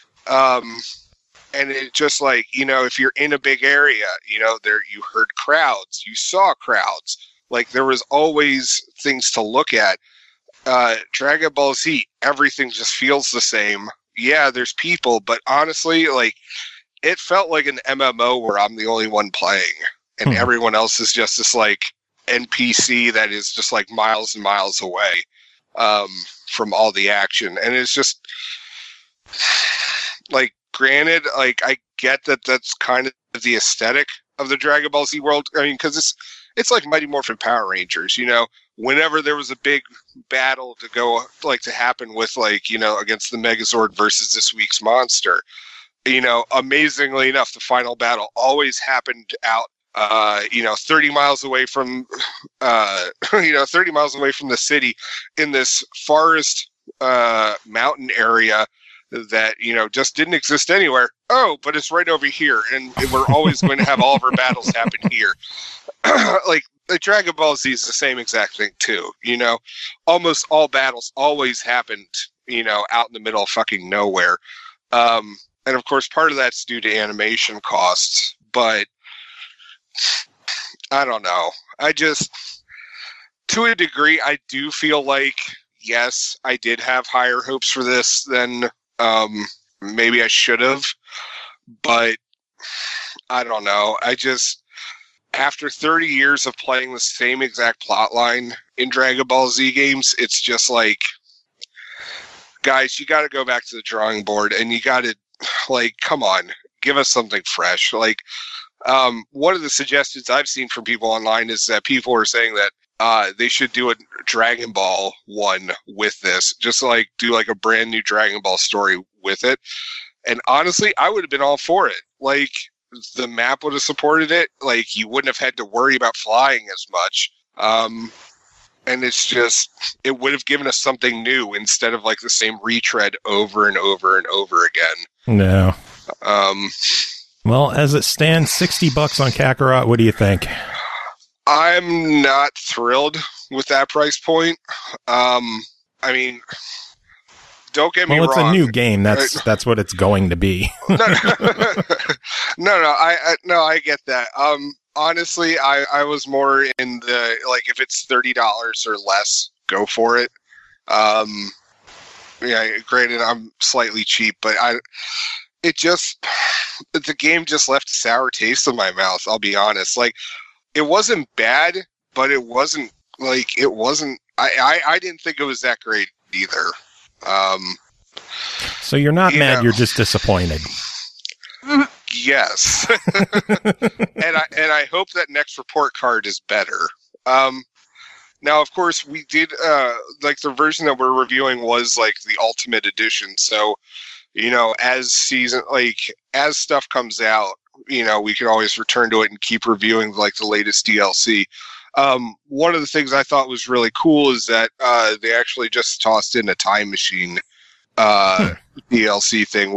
And it just like, if you're in a big area, there you heard crowds, you saw crowds. Like, there was always things to look at. Dragon Ball Z, everything just feels the same. Yeah, there's people, but honestly, like, it felt like an MMO where I'm the only one playing, and everyone else is just this like NPC that is just like miles and miles away from all the action. And it's just like, granted, like, I get that that's kind of the aesthetic of the Dragon Ball Z world. I mean, because it's like Mighty Morphin Power Rangers, whenever there was a big battle to go, like, to happen with, like, against the Megazord versus this week's monster, amazingly enough, the final battle always happened out, 30 miles away from, 30 miles away from the city in this forest, mountain area that, just didn't exist anywhere. Oh, but it's right over here, and we're always going to have all of our battles happen here. Like, the Dragon Ball Z is the same exact thing too. Almost all battles always happened, out in the middle of fucking nowhere. And of course, part of that's due to animation costs, but I don't know. To a degree, I do feel like, yes, I did have higher hopes for this than maybe I should have, but I don't know. After 30 years of playing the same exact plot line in Dragon Ball Z games, it's just like, guys, you got to go back to the drawing board, and you got to, like, come on, give us something fresh. Like, one of the suggestions I've seen from people online is that people are saying that they should do a Dragon Ball one with this, just like do like a brand new Dragon Ball story with it. And honestly, I would have been all for it. Like, the map would have supported it. Like, you wouldn't have had to worry about flying as much. And it's just, it would have given us something new instead of like the same retread over and over and over again. No. Well, as it stands, $60 on Kakarot. What do you think? I'm not thrilled with that price point. I mean, don't get me wrong. Well, it's a new game. That's what it's going to be. No, I get that. Honestly, I was more in the, like, if it's $30 or less, go for it. Yeah, granted, I'm slightly cheap, but the game just left a sour taste in my mouth. I'll be honest. Like, it wasn't bad, but it wasn't. I didn't think it was that great either. So you're not mad. You're just disappointed. Yes. and I hope that next report card is better. Now, of course, we did, like, the version that we're reviewing was, like, the Ultimate Edition. So, as stuff comes out, we can always return to it and keep reviewing, like, the latest DLC. One of the things I thought was really cool is that they actually just tossed in a time machine DLC thing,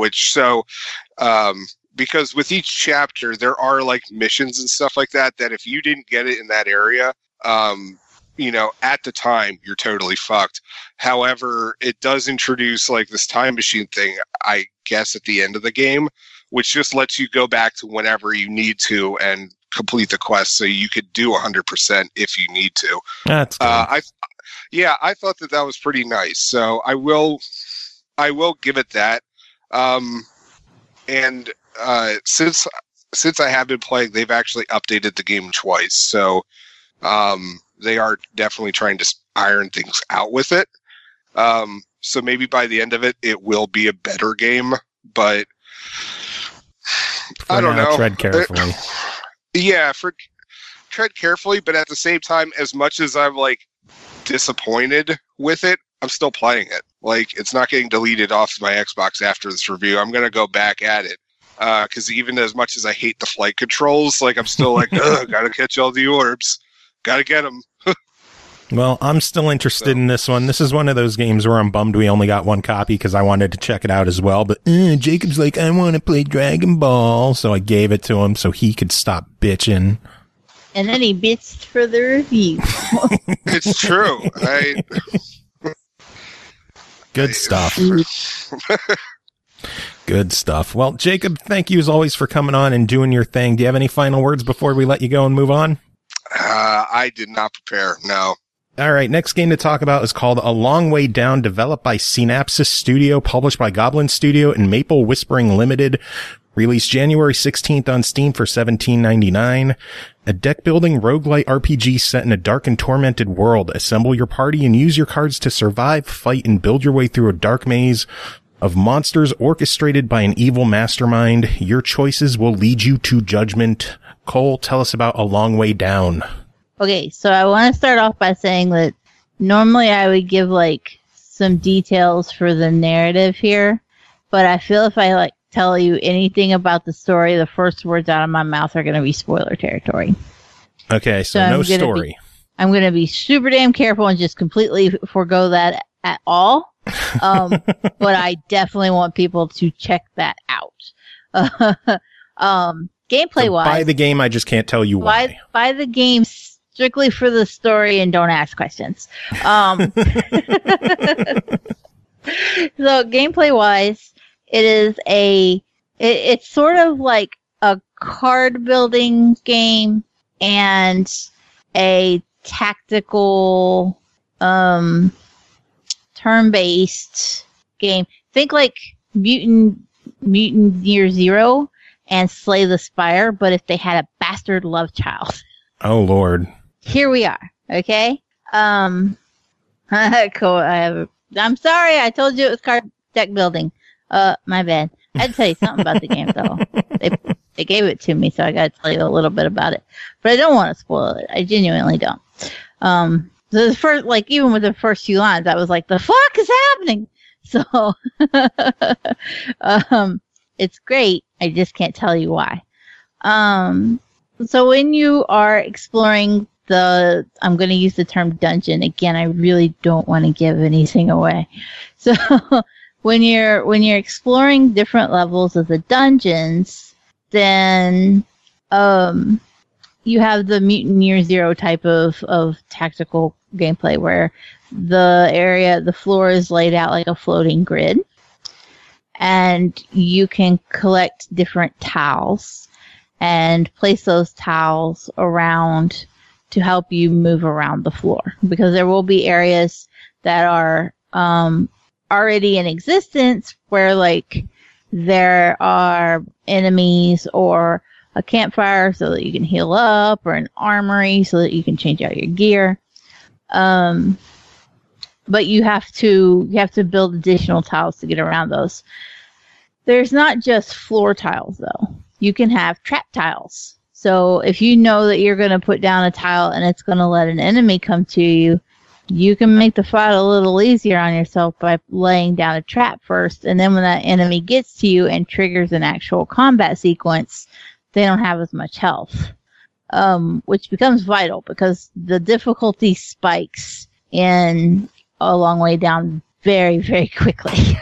because with each chapter, there are, like, missions and stuff like that if you didn't get it in that area, at the time, you're totally fucked. However, it does introduce, like, this time machine thing, I guess, at the end of the game, which just lets you go back to whenever you need to and complete the quest, so you could do 100% if you need to. That's good. I thought that was pretty nice. So I will give it that. And since I have been playing, they've actually updated the game twice. So they are definitely trying to iron things out with it. So maybe by the end of it, it will be a better game. But I don't know. Tread carefully. Tread carefully. But at the same time, as much as I'm, like, disappointed with it, I'm still playing it. Like, it's not getting deleted off my Xbox after this review. I'm going to go back at it. Because even as much as I hate the flight controls, like I'm still like, ugh, gotta catch all the orbs. Gotta get them. Well, I'm still interested in this one. This is one of those games where I'm bummed we only got one copy because I wanted to check it out as well. But Jacob's like, I want to play Dragon Ball. So I gave it to him so he could stop bitching. And then he bitched for the review. It's true. Good stuff. Good stuff. Well, Jacob, thank you as always for coming on and doing your thing. Do you have any final words before we let you go and move on? I did not prepare. No. All right. Next game to talk about is called A Long Way Down, developed by Synapsis Studio, published by Goblin Studio and Maple Whispering Limited. Released January 16th on Steam for $17.99. A deck-building roguelite RPG set in a dark and tormented world. Assemble your party and use your cards to survive, fight, and build your way through a dark maze of monsters orchestrated by an evil mastermind. Your choices will lead you to judgment. Cole, tell us about A Long Way Down. Okay, so I want to start off by saying that normally I would give, like, some details for the narrative here, but I feel if I, like, tell you anything about the story, the first words out of my mouth are going to be spoiler territory. Okay, so no story. I'm going to be super damn careful and just completely forego that at all. But I definitely want people to check that out. Gameplay-wise. Buy the game, I just can't tell you why. Buy the game strictly for the story and don't ask questions. So gameplay-wise, it is it's sort of like a card building game and a tactical, turn-based game. Think like Mutant Year Zero and Slay the Spire, but if they had a bastard love child. Oh, Lord. Here we are. Okay. Cool. I'm sorry. I told you it was card deck building. My bad. I had to tell you something about the game, though. They gave it to me, so I got to tell you a little bit about it. But I don't want to spoil it. I genuinely don't. The first, like, even with the first few lines, I was like, the fuck is happening? So, it's great. I just can't tell you why. So when you are exploring I'm going to use the term dungeon. Again, I really don't want to give anything away. So, when you're exploring different levels of the dungeons, then you have the Mutant Year Zero type of tactical gameplay where the floor is laid out like a floating grid, and you can collect different tiles and place those tiles around to help you move around the floor, because there will be areas that are already in existence where, like, there are enemies or a campfire so that you can heal up, or an armory so that you can change out your gear. But you have to build additional tiles to get around those. There's not just floor tiles, though. You can have trap tiles. So if you know that you're going to put down a tile and it's going to let an enemy come to you, you can make the fight a little easier on yourself by laying down a trap first. And then when that enemy gets to you and triggers an actual combat sequence, they don't have as much health, which becomes vital because the difficulty spikes in A Long Way Down very, very quickly.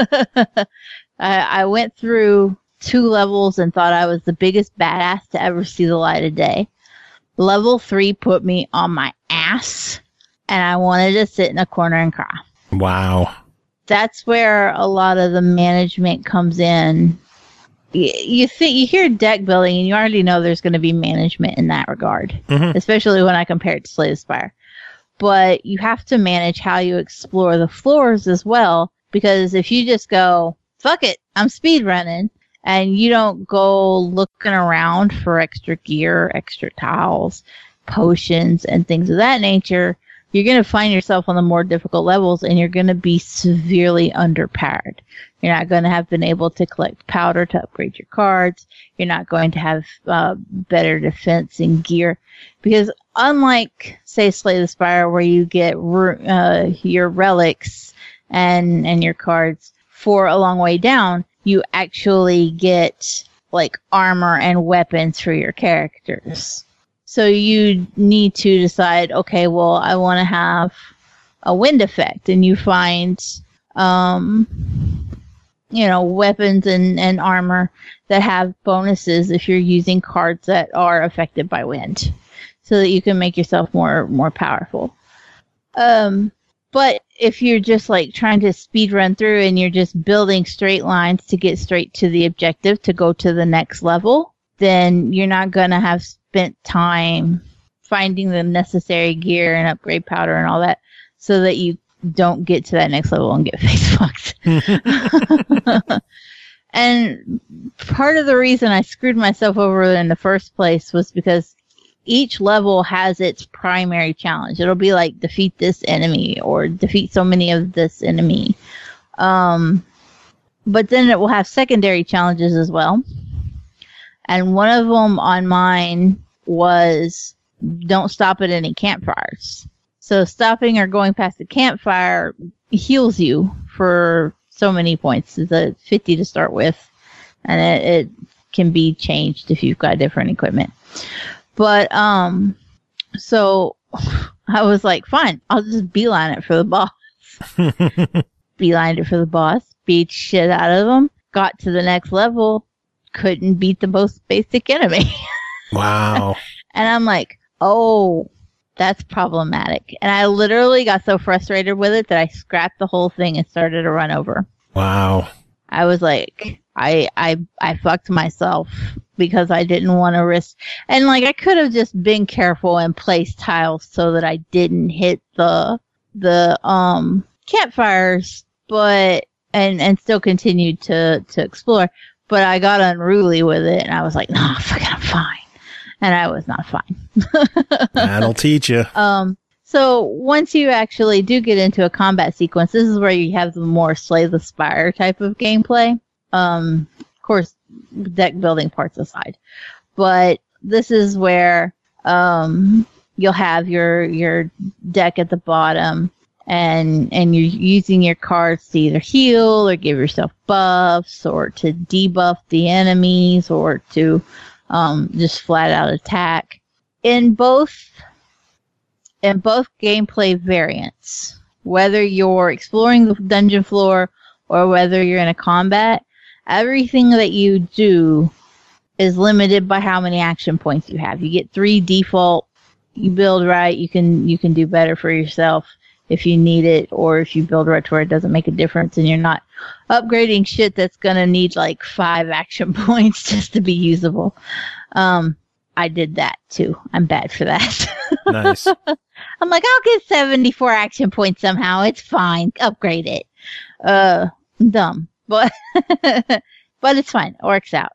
I went through 2 levels and thought I was the biggest badass to ever see the light of day. Level 3 put me on my ass, and I wanted to sit in a corner and cry. Wow. That's where a lot of the management comes in. You hear deck building, and you already know there's going to be management in that regard, especially when I compare it to Slay the Spire. But you have to manage how you explore the floors as well, because if you just go, fuck it, I'm speed running, and you don't go looking around for extra gear, extra tiles, potions, and things of that nature, you're going to find yourself on the more difficult levels, and you're going to be severely underpowered. You're not going to have been able to collect powder to upgrade your cards. You're not going to have better defense and gear. Because unlike, say, Slay the Spire, where you get your relics and your cards for A Long Way Down, you actually get like armor and weapons for your characters. So you need to decide, okay, well, I want to have a wind effect, and you find, weapons and armor that have bonuses if you're using cards that are affected by wind, so that you can make yourself more powerful. But if you're just like trying to speed run through and you're just building straight lines to get straight to the objective to go to the next level, then you're not going to have spent time finding the necessary gear and upgrade powder and all that, so that you don't get to that next level and get face fucked. And part of the reason I screwed myself over in the first place was because each level has its primary challenge. It'll be like defeat this enemy or defeat so many of this enemy. But then it will have secondary challenges as well. And one of them on mine was don't stop at any campfires. So stopping or going past the campfire heals you for so many points. It's a 50 to start with, and it can be changed if you've got different equipment. But so I was like, fine, I'll just beeline it for the boss. Beelined it for the boss, beat shit out of them, got to the next level, couldn't beat the most basic enemy. Wow. And I'm like, oh, that's problematic. And I literally got so frustrated with it that I scrapped the whole thing and started a run over. Wow. I was like, I fucked myself because I didn't want to risk. And like, I could have just been careful and placed tiles so that I didn't hit the campfires, but and still continued to explore. But I got unruly with it, and I was like, no, fucking, I'm fine. And I was not fine. That'll teach you. So once you actually do get into a combat sequence, this is where you have the more Slay the Spire type of gameplay. Of course, deck building parts aside. But this is where you'll have your deck at the bottom, and you're using your cards to either heal or give yourself buffs or to debuff the enemies or to just flat out attack. In both gameplay variants, whether you're exploring the dungeon floor or whether you're in a combat, everything that you do is limited by how many action points you have. You get 3 default. You build right, you can do better for yourself if you need it, or if you build right to where it doesn't make a difference and you're not upgrading shit that's gonna need like 5 action points just to be usable. I did that too. I'm bad for that. Nice. I'm like, I'll get 74 action points somehow. It's fine. Upgrade it. Dumb. But but it's fine. It works out.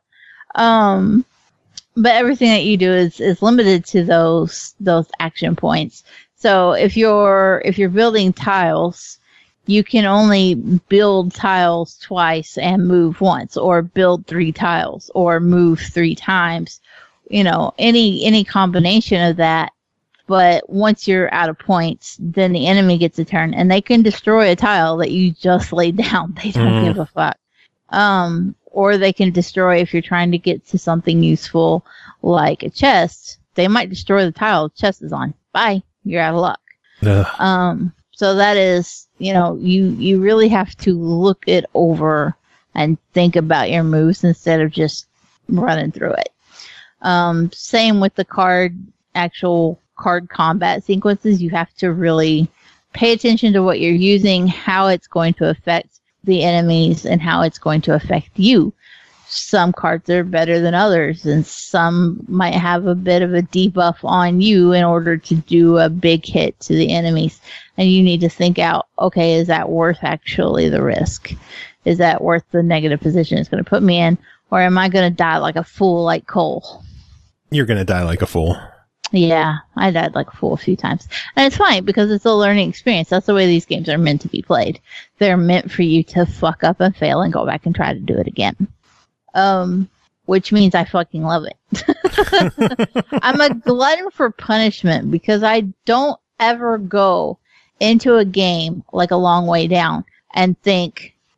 But everything that you do is limited to those action points. So if you're building tiles, you can only build tiles twice and move once, or build 3 tiles, or move 3 times. You know, any combination of that. But once you're out of points, then the enemy gets a turn, and they can destroy a tile that you just laid down. They don't give a fuck. Or they can destroy, if you're trying to get to something useful like a chest, they might destroy the tile the chest is on. Bye. You're out of luck. So that is, you really have to look it over and think about your moves instead of just running through it. Same with the actual card combat sequences. You have to really pay attention to what you're using, how it's going to affect the enemies, and how it's going to affect you. Some cards are better than others, and some might have a bit of a debuff on you in order to do a big hit to the enemies. And you need to think out, okay, is that worth actually the risk? Is that worth the negative position it's going to put me in? Or am I going to die like a fool like Cole? You're going to die like a fool. Yeah, I died like a fool a few times. And it's fine because it's a learning experience. That's the way these games are meant to be played. They're meant for you to fuck up and fail and go back and try to do it again. Which means I fucking love it. I'm a glutton for punishment because I don't ever go into a game like A Long Way Down and think,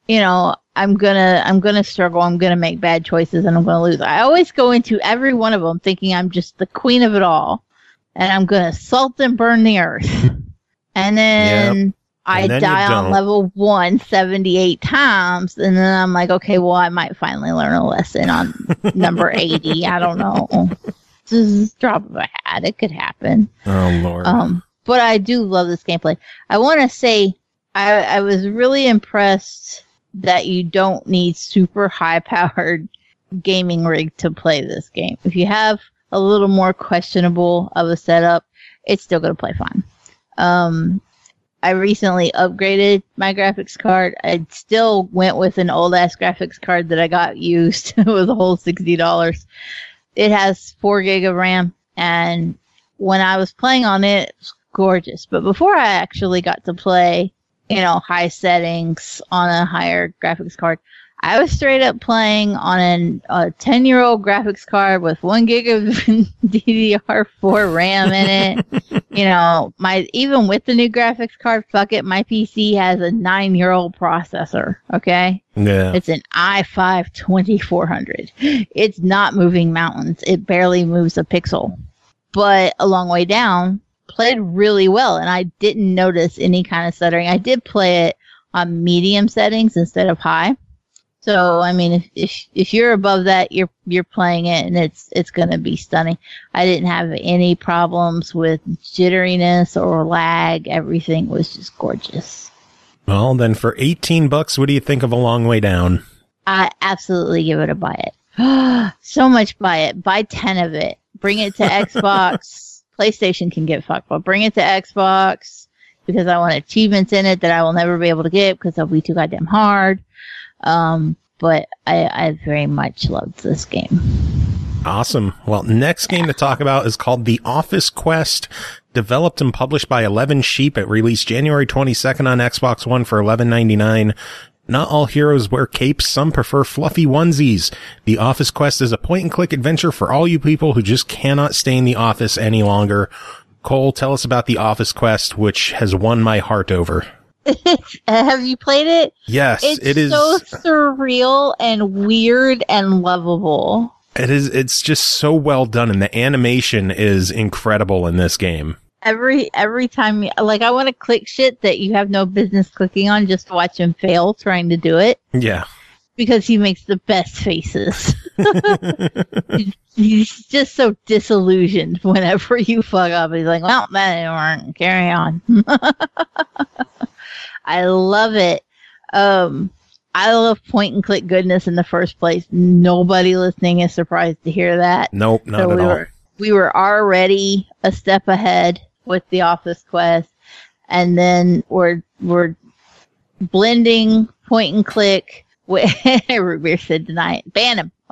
I'm gonna struggle. I'm gonna make bad choices, and I'm gonna lose. I always go into every one of them thinking I'm just the queen of it all, and I'm gonna salt and burn the earth. And then I die on level 1 78 times, and then I'm like, okay, well, I might finally learn a lesson on number 80. I don't know. Just drop of a hat. It could happen. Oh Lord. But I do love this gameplay. I want to say I was really impressed that you don't need super high-powered gaming rig to play this game. If you have a little more questionable of a setup, it's still going to play fine. I recently upgraded my graphics card. I still went with an old-ass graphics card that I got used. It was a whole $60. It has 4 gig of RAM, and when I was playing on it, it was gorgeous. But before I actually got to play high settings on a higher graphics card, I was straight up playing on a 10-year-old graphics card with 1 gig of DDR4 RAM in it. Even with the new graphics card, fuck it, my PC has a 9-year-old processor. Okay, yeah, it's an i5 2400. It's not moving mountains. It barely moves a pixel, but a long way down. Played really well, and I didn't notice any kind of stuttering. I did play it on medium settings instead of high. So, I mean, if you're above that, you're playing it, and it's going to be stunning. I didn't have any problems with jitteriness or lag. Everything was just gorgeous. Well, then for $18, what do you think of A Long Way Down? I absolutely give it a buy it. So much buy it. Buy 10 of it. Bring it to Xbox. PlayStation can get fucked, but bring it to Xbox because I want achievements in it that I will never be able to get because they'll be too goddamn hard. But I very much loved this game. Awesome. Well, next game to talk about is called The Office Quest, developed and published by 11 Sheep. It released January 22nd on Xbox One for $11.99. Not all heroes wear capes. Some prefer fluffy onesies. The Office Quest is a point-and-click adventure for all you people who just cannot stay in the office any longer. Cole, tell us about The Office Quest, which has won my heart over. Have you played it? Yes, it is. It's so surreal and weird and lovable. It is. It's just so well done, and the animation is incredible in this game. Every time, I want to click shit that you have no business clicking on just to watch him fail trying to do it. Yeah. Because he makes the best faces. He's just so disillusioned whenever you fuck up. He's like, well, that didn't work. Carry on. I love it. I love point and click goodness in the first place. Nobody listening is surprised to hear that. Nope, not at all. We were already a step ahead with the Office Quest, and then we're blending point and click with Root said deny it. Ban him.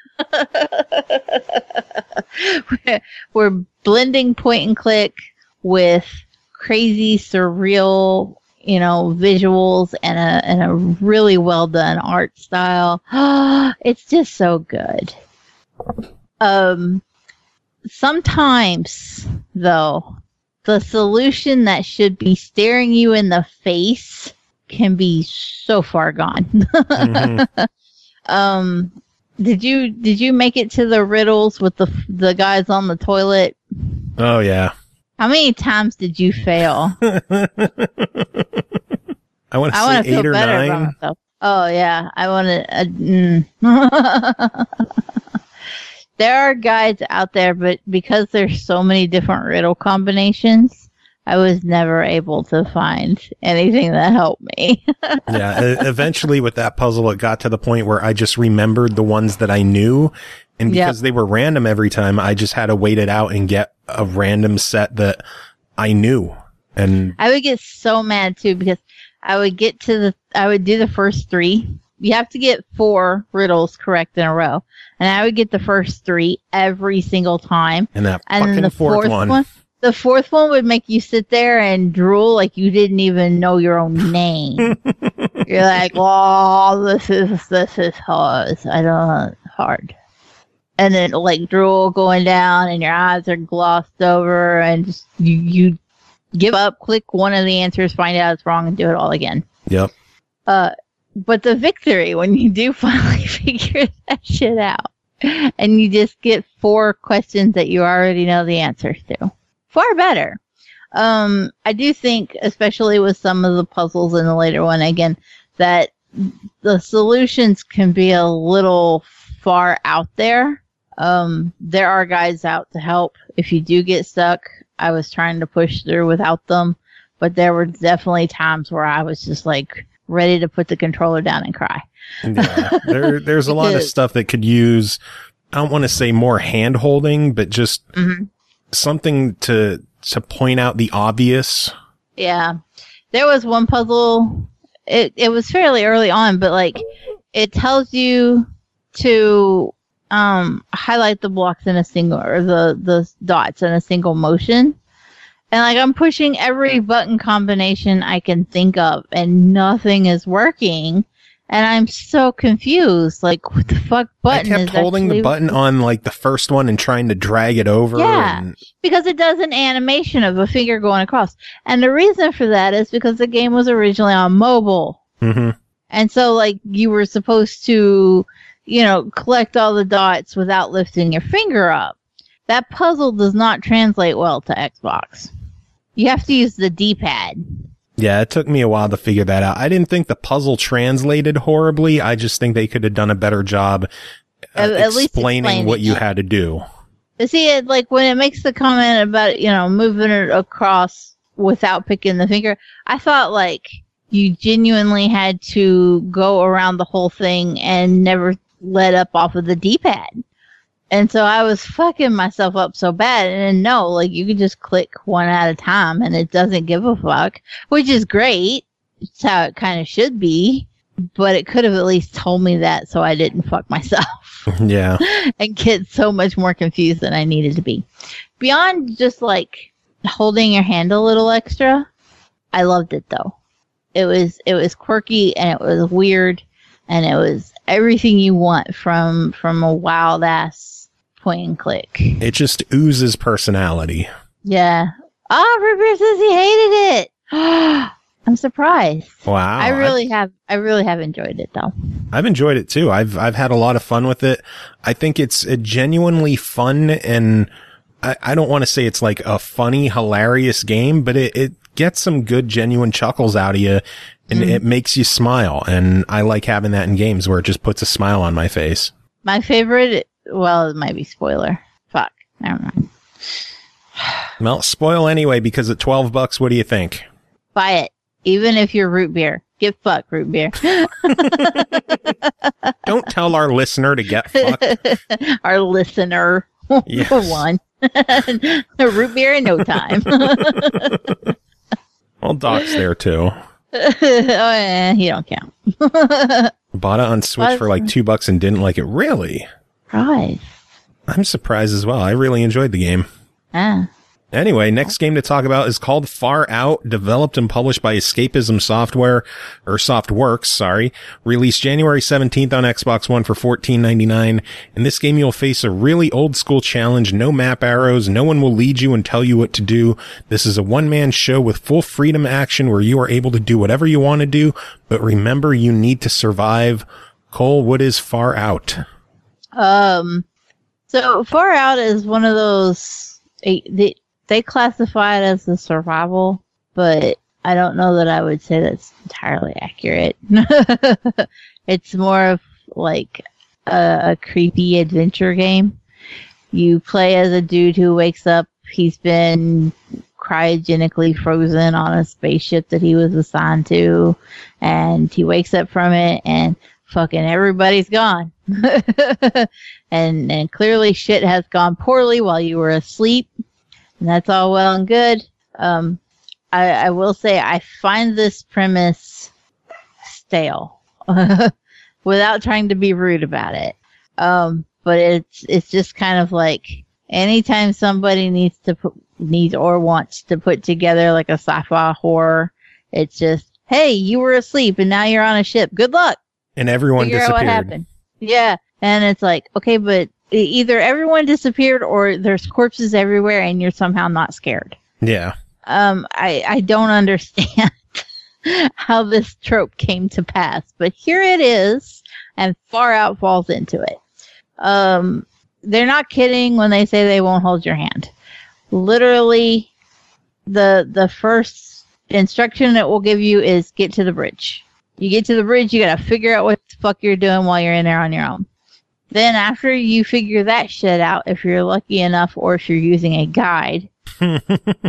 We're blending point and click with crazy surreal visuals and a really well done art style. It's just so good. Sometimes though, the solution that should be staring you in the face can be so far gone. Mm-hmm. Did you make it to the riddles with the guys on the toilet? Oh yeah. How many times did you fail? I want to say 8 or 9. Oh yeah, I want to. There are guides out there, but because there's so many different riddle combinations, I was never able to find anything that helped me. Yeah, eventually with that puzzle, it got to the point where I just remembered the ones that I knew. And because they were random every time, I just had to wait it out and get a random set that I knew. And I would get so mad too because I would do the first 3. You have to get 4 riddles correct in a row. And I would get the first 3 every single time. And then the fourth one. The fourth one would make you sit there and drool like you didn't even know your own name. You're like, oh, this is hard. I don't know, hard. And then drool going down and your eyes are glossed over and just, you give up, click one of the answers, find out it's wrong and do it all again. Yep. but the victory when you do finally figure that shit out, and you just get 4 questions that you already know the answers to, far better. I do think, especially with some of the puzzles in the later one, again, that the solutions can be a little far out there. There are guides out to help if you do get stuck. I was trying to push through without them, but there were definitely times where I was just like ready to put the controller down and cry. Yeah, there's a lot of stuff that could use, I don't want to say more hand holding, but just something to point out the obvious. Yeah. There was one puzzle, it was fairly early on, but like it tells you to highlight the blocks in a single, or the dots in a single motion. And like I'm pushing every button combination I can think of and nothing is working. And I'm so confused. Like, what the fuck button is I kept holding the button on like the first one and trying to drag it over. Yeah, because it does an animation of a finger going across. And the reason for that is because the game was originally on mobile. Mm-hmm. And so like you were supposed to, collect all the dots without lifting your finger up. That puzzle does not translate well to Xbox. You have to use the D-pad. Yeah, it took me a while to figure that out. I didn't think the puzzle translated horribly. I just think they could have done a better job explaining what you had to do. See, like when it makes the comment about, moving it across without picking the finger, I thought like you genuinely had to go around the whole thing and never let up off of the D-pad. And so I was fucking myself up so bad. And no, like you can just click one at a time and it doesn't give a fuck, which is great. It's how it kind of should be. But it could have at least told me that so I didn't fuck myself. Yeah. And get so much more confused than I needed to be. Beyond just like holding your hand a little extra, I loved it though. It was quirky and it was weird and it was everything you want from a wild ass point and click. It just oozes personality. Yeah. Root Beer says he hated it. I'm surprised. Wow. I really have enjoyed it though. I've enjoyed it too. I've had a lot of fun with it. I think it's a genuinely fun, and I don't want to say it's like a funny, hilarious game, but it gets some good, genuine chuckles out of you, and it makes you smile. And I like having that in games where it just puts a smile on my face. My favorite, well, it might be spoiler. Fuck. Never mind. Well, spoil anyway, because at $12, what do you think? Buy it. Even if you're Root Beer. Get fucked, Root Beer. Don't tell our listener to get fucked. Our listener. Yes. For one. Root Beer in no time. Well, Doc's there too. Oh, yeah, he don't count. Bought it on Switch for like $2 and didn't like it. Really? Right. I'm surprised as well. I really enjoyed the game. Anyway, next game to talk about is called Far Out, developed and published by Escapism Software, or Softworks, sorry. Released January 17th on Xbox One for $14.99. In this game, you'll face a really old school challenge, no map arrows, no one will lead you and tell you what to do. This is a one-man show with full freedom action where you are able to do whatever you want to do, but remember, you need to survive. Cole, what is Far Out? So Far Out is one of those, they classify it as a survival, but I don't know that I would say that's entirely accurate. It's more of like a creepy adventure game. You play as a dude who wakes up, he's been cryogenically frozen on a spaceship that he was assigned to, and he wakes up from it and fucking everybody's gone. and clearly shit has gone poorly while you were asleep. And that's all well and good. I will say I find this premise stale, without trying to be rude about it. But it's just kind of like anytime somebody needs or wants to put together like a sci-fi horror, it's just, hey, you were asleep and now you're on a ship. Good luck. And everyone disappeared. What happened. Yeah. And it's like, okay, but either everyone disappeared or there's corpses everywhere and you're somehow not scared. Yeah. I don't understand. how this trope came to pass, but here it is, and Far Out falls into it. They're not kidding when they say they won't hold your hand. Literally, the first instruction it will give you is get to the bridge. You get to the bridge, you gotta figure out what the fuck you're doing while you're in there on your own. Then after you figure that shit out, if you're lucky enough or if you're using a guide, the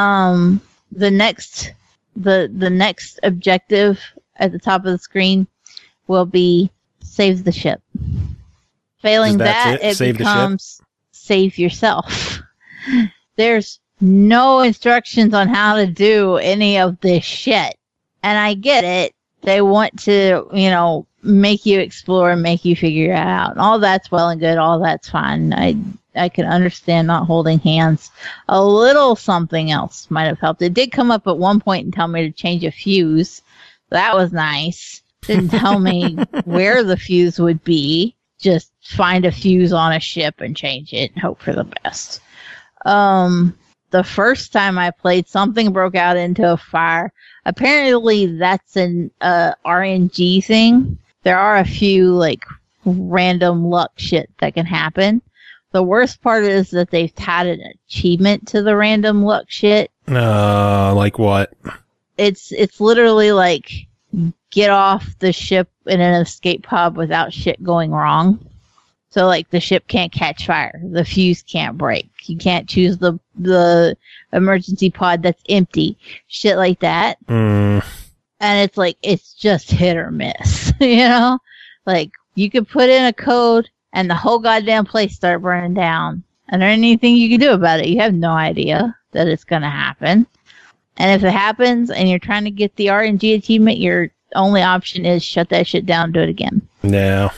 next objective at the top of the screen will be save the ship. Failing that, it becomes save yourself. There's no instructions on how to do any of this shit. And I get it. They want to, make you explore and make you figure it out. All that's well and good. All that's fine. I can understand not holding hands. A little something else might have helped. It did come up at one point and tell me to change a fuse. That was nice. Didn't tell me where the fuse would be. Just find a fuse on a ship and change it and hope for the best. The first time I played, something broke out into a fire. Apparently that's an RNG thing. There are a few random luck shit that can happen. The worst part is that they've had an achievement to the random luck shit. Like what? It's literally get off the ship in an escape pod without shit going wrong. So the ship can't catch fire. The fuse can't break. You can't choose the emergency pod that's empty. Shit like that. And it's just hit or miss. You could put in a code and the whole goddamn place start burning down. And there ain't anything you can do about it. You have no idea that it's going to happen. And if it happens and you're trying to get the RNG achievement, your only option is shut that shit down and do it again. No.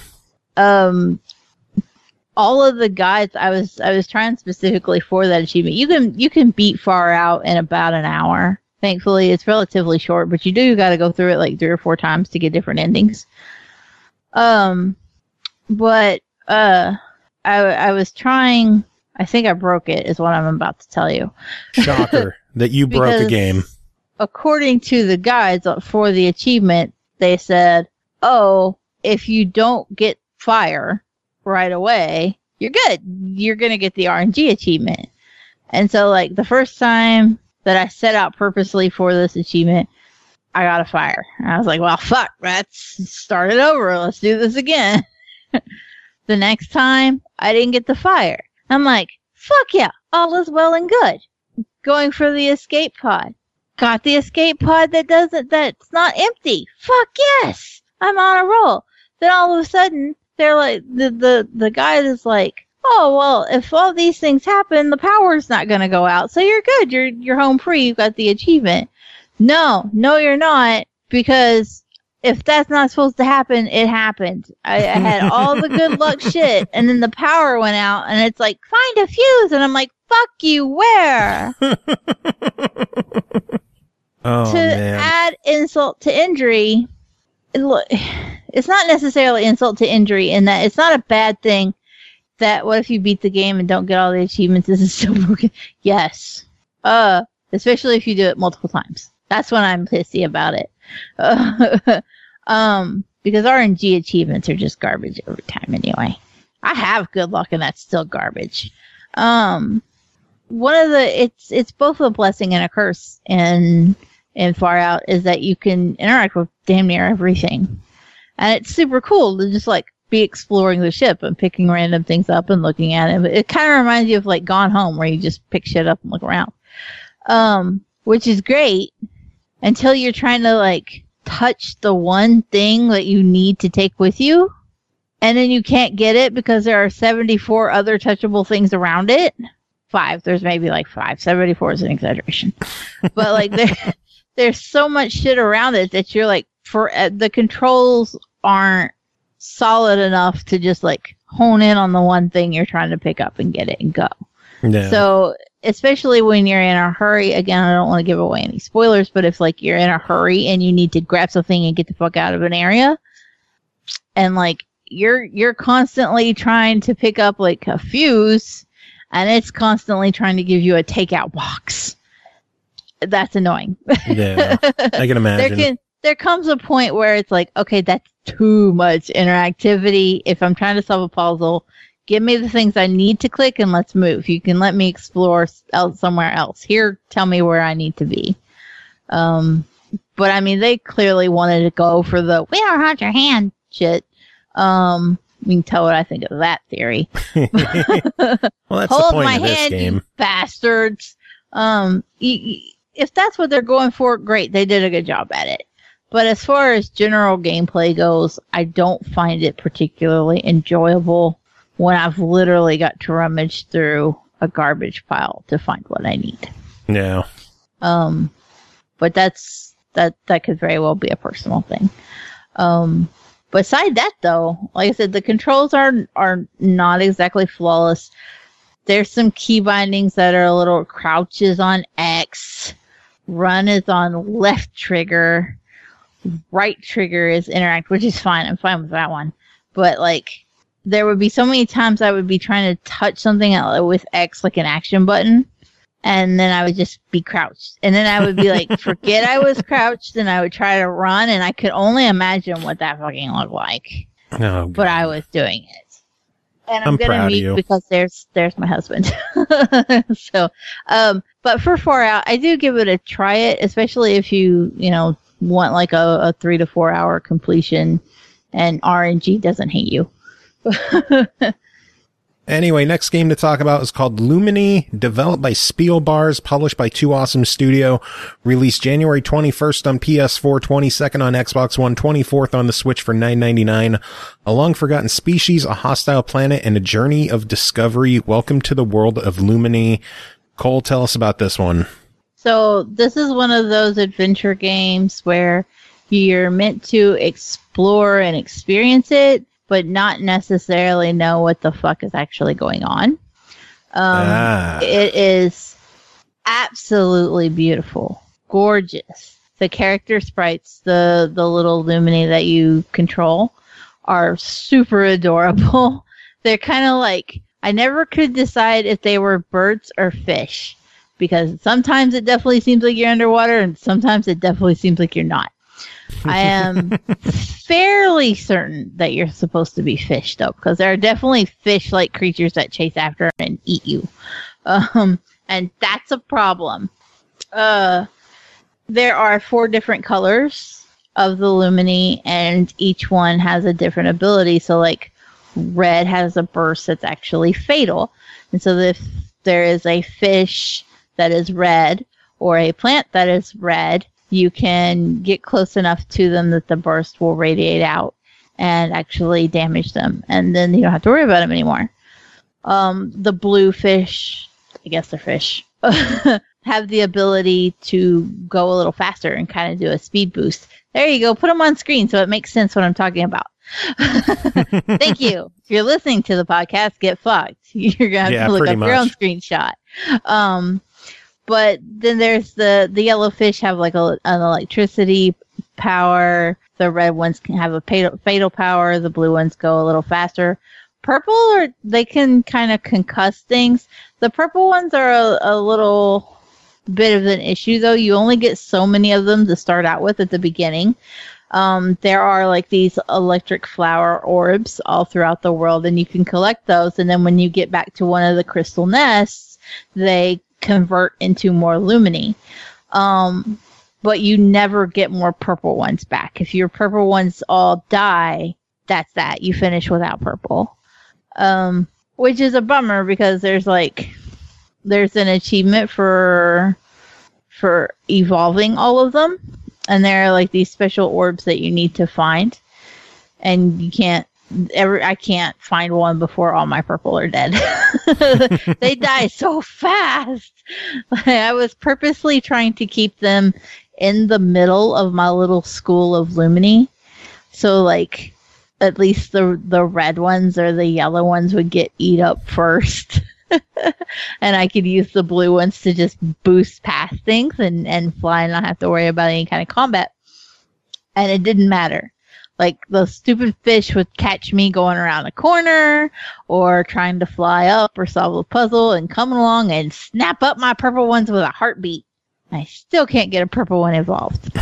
All of the guides, I was trying specifically for that achievement. You can beat Far Out in about an hour. Thankfully, it's relatively short, but you got to go through it 3 or 4 times to get different endings. But I was trying. I think I broke it. Is what I'm about to tell you. Shocker that you broke a game. According to the guides for the achievement, they said, "Oh, if you don't get fire right away, you're good. You're gonna get the RNG achievement." And so, the first time that I set out purposely for this achievement, I got a fire. And I was like, well, fuck, let's start it over. Let's do this again. The next time, I didn't get the fire. I'm like, fuck yeah, all is well and good. Going for the escape pod. Got the escape pod that's not empty. Fuck yes! I'm on a roll. Then all of a sudden, they're the guy is like, oh, well, if all these things happen, the power's not going to go out. So you're good. You're home free. You've got the achievement. No, you're not. Because if that's not supposed to happen, it happened. I had all the good luck shit. And then the power went out. And it's like, find a fuse. And I'm like, fuck you, where? Oh, man. Add insult to injury, it's not necessarily insult to injury in that it's not a bad thing. That what if you beat the game and don't get all the achievements? This is still broken. Yes. Especially if you do it multiple times. That's when I'm pissy about it. Because RNG achievements are just garbage every time anyway. I have good luck and that's still garbage. It's both a blessing and a curse in Far Out is that you can interact with damn near everything. And it's super cool to just be exploring the ship and picking random things up and looking at it. It kind of reminds you of Gone Home, where you just pick shit up and look around, which is great until you're trying to touch the one thing that you need to take with you, and then you can't get it because there are 74 other touchable things around it. 5. There's maybe 5. 74 is an exaggeration, but there's so much shit around it that you're the controls aren't solid enough to just hone in on the one thing you're trying to pick up and get it and go. Yeah. So especially when you're in a hurry, again, I don't want to give away any spoilers, but if you're in a hurry and you need to grab something and get the fuck out of an area, and you're constantly trying to pick up a fuse, and it's constantly trying to give you a takeout box. that's annoying. Yeah, I can imagine. There comes a point where it's like, okay, that's too much interactivity. If I'm trying to solve a puzzle, give me the things I need to click and let's move. You can let me explore somewhere else. Here, tell me where I need to be. But I mean, they clearly wanted to go for the "we don't hurt your hand" shit. You can tell what I think of that theory. Well, that's Hold the point my of this hand, game. you bastards. If that's what they're going for, great. They did a good job at it. But as far as general gameplay goes, I don't find it particularly enjoyable when I've literally got to rummage through a garbage pile to find what I need. Yeah. But that could very well be a personal thing. Beside that, though, like I said, the controls are not exactly flawless. There's some key bindings that are a little crouch is on X, run is on left trigger, right trigger is interact, which is fine. I'm fine with that one. But like, there would be so many times I would be trying to touch something with X, like an action button, and then I would just be crouched. And then I would be like, forget I was crouched, and I would try to run, and I could only imagine what that fucking looked like. Oh, but I was doing it. And I'm I'm gonna proud of mute you. because there's my husband. So, but for 4 Out, I do give it a try it, especially if you want like a 3 to 4 hour completion, and RNG doesn't hate you. Anyway, next game to talk about is called Lumini, developed by Spielbars, published by Two Awesome Studio, released January 21st on PS4, 22nd on Xbox One, 24th on the Switch for $9.99. A long forgotten species, a hostile planet, and a journey of discovery. Welcome to the world of Lumini. Cole, tell us about this one. So this is one of those adventure games where you're meant to explore and experience it, but not necessarily know what the fuck is actually going on. It is absolutely beautiful, gorgeous. The character sprites, the little Lumini that you control, are super adorable. They're kind of like, I never could decide if they were birds or fish, because sometimes it definitely seems like you're underwater, and sometimes it definitely seems like you're not. I am fairly certain that you're supposed to be fish, though, because there are definitely fish-like creatures that chase after and eat you. And that's a problem. There are 4 different colors of the Lumini, and each one has a different ability. So, like, red has a burst that's actually fatal. And so if there is a fish that is red or a plant that is red, you can get close enough to them that the burst will radiate out and actually damage them. And then you don't have to worry about them anymore. The blue fish, I guess they're fish, have the ability to go a little faster and kind of do a speed boost. There you go. Put them on screen so it makes sense what I'm talking about. Thank you. If you're listening to the podcast, get fucked. You're going to have to look up your own screenshot. But then there's the yellow fish have like an electricity power. The red ones can have a fatal power. The blue ones go a little faster. Purple, they can kind of concuss things. The purple ones are a little bit of an issue, though. You only get so many of them to start out with at the beginning. There are like these electric flower orbs all throughout the world, and you can collect those. And then when you get back to one of the crystal nests, they convert into more Lumini. But you never get more purple ones back. If your purple ones all die, that's that. You finish without purple. Which is a bummer because there's an achievement for evolving all of them. And there are like these special orbs that you need to find. And I can't find one before all my purple are dead. They die so fast. I was purposely trying to keep them in the middle of my little school of Lumini. So like at least the red ones or the yellow ones would get eat up first. And I could use the blue ones to just boost past things and fly and not have to worry about any kind of combat. And it didn't matter. Like, the stupid fish would catch me going around a corner or trying to fly up or solve a puzzle and come along and snap up my purple ones with a heartbeat. I still can't get a purple one involved.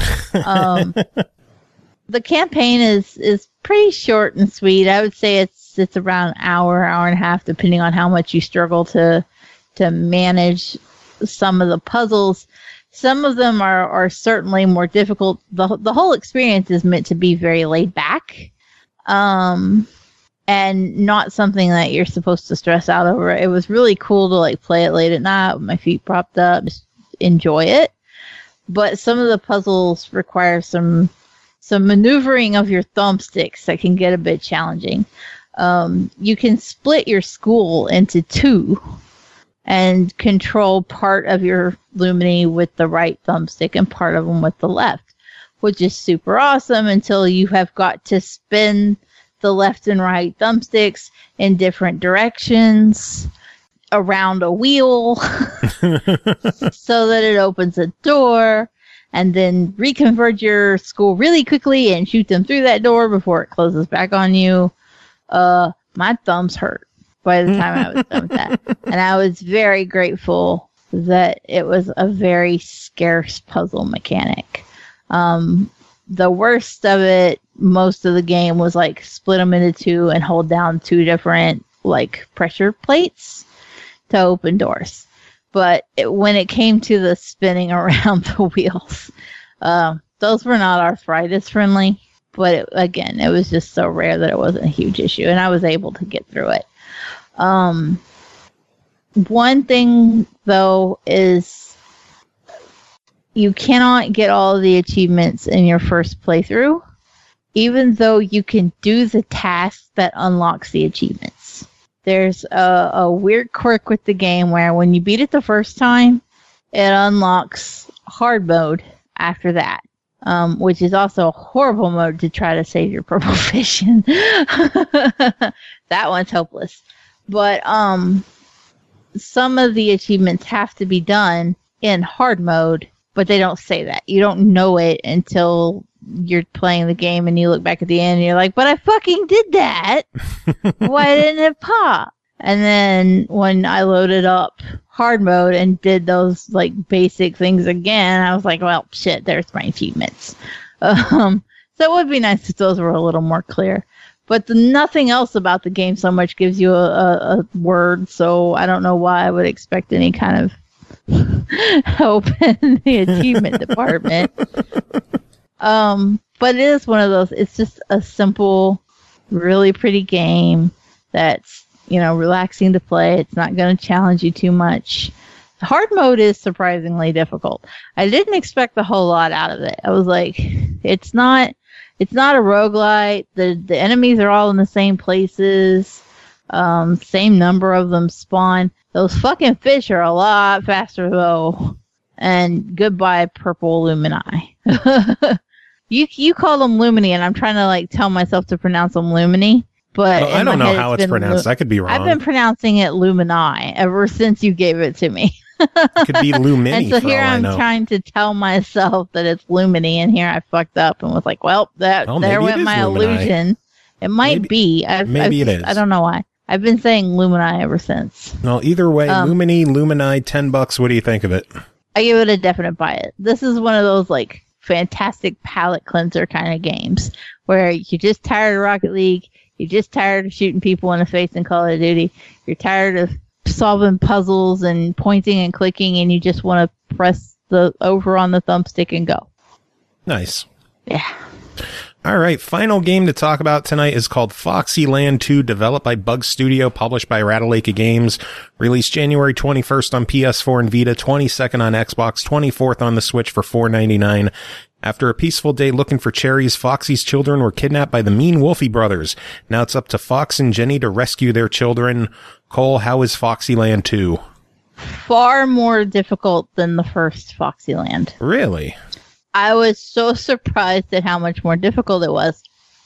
The campaign is pretty short and sweet. I would say it's around an hour and a half, depending on how much you struggle to manage some of the puzzles. Some of them are certainly more difficult. The whole experience is meant to be very laid back, and not something that you're supposed to stress out over. It was really cool to like play it late at night with my feet propped up, just enjoy it. But some of the puzzles require some maneuvering of your thumbsticks that can get a bit challenging. You can split your school into two and control part of your Lumini with the right thumbstick and part of them with the left, which is super awesome until you have got to spin the left and right thumbsticks in different directions around a wheel so that it opens a door, and then reconvert your school really quickly and shoot them through that door before it closes back on you. My thumbs hurt by the time I was done with that. And I was very grateful that it was a very scarce puzzle mechanic. The worst of it, most of the game was like split them into two and hold down two different like pressure plates to open doors. But when it came to the spinning around the wheels, those were not arthritis friendly. But it was just so rare that it wasn't a huge issue, and I was able to get through it. One thing, though, is you cannot get all of the achievements in your first playthrough, even though you can do the task that unlocks the achievements. There's a weird quirk with the game where when you beat it the first time, it unlocks hard mode after that. Which is also a horrible mode to try to save your purple fish in. That one's hopeless. But some of the achievements have to be done in hard mode, but they don't say that. You don't know it until you're playing the game and you look back at the end and you're like, but I fucking did that. Why didn't it pop? And then when I loaded up hard mode and did those like basic things again, I was like, well, shit, there's my achievements. So it would be nice if those were a little more clear. But nothing else about the game so much gives you a word, so I don't know why I would expect any kind of help in the achievement department. But it is one of those, it's just a simple, really pretty game that's, relaxing to play. It's not going to challenge you too much. Hard mode is surprisingly difficult. I didn't expect a whole lot out of it. I was like, it's not a roguelite. The enemies are all in the same places. Same number of them spawn. Those fucking fish are a lot faster though. And goodbye purple Lumini. You call them Lumini, and I'm trying to like tell myself to pronounce them Lumini. But I don't know how it's pronounced. I could be wrong. I've been pronouncing it Lumini ever since you gave it to me. It could be Lumini. And so here I'm trying to tell myself that it's Lumini, and here I fucked up and was like, well, there went my illusion. It might be. Maybe it is. I don't know why. I've been saying Lumini ever since. Well, either way, Lumini, $10. What do you think of it? I give it a definite buy it. This is one of those like fantastic palate cleanser kind of games where you're just tired of Rocket League. You're just tired of shooting people in the face in Call of Duty. You're tired of solving puzzles and pointing and clicking, and you just want to press the over on the thumbstick and go. Nice. Yeah. All right. Final game to talk about tonight is called Foxyland 2, developed by Bug Studio, published by Ratalaika Games, released January 21st on PS4 and Vita, 22nd on Xbox, 24th on the Switch for $4.99. After a peaceful day looking for cherries, Foxy's children were kidnapped by the mean Wolfie brothers. Now it's up to Fox and Jenny to rescue their children. Cole, how is Foxyland 2? Far more difficult than the first Foxyland. Really? I was so surprised at how much more difficult it was.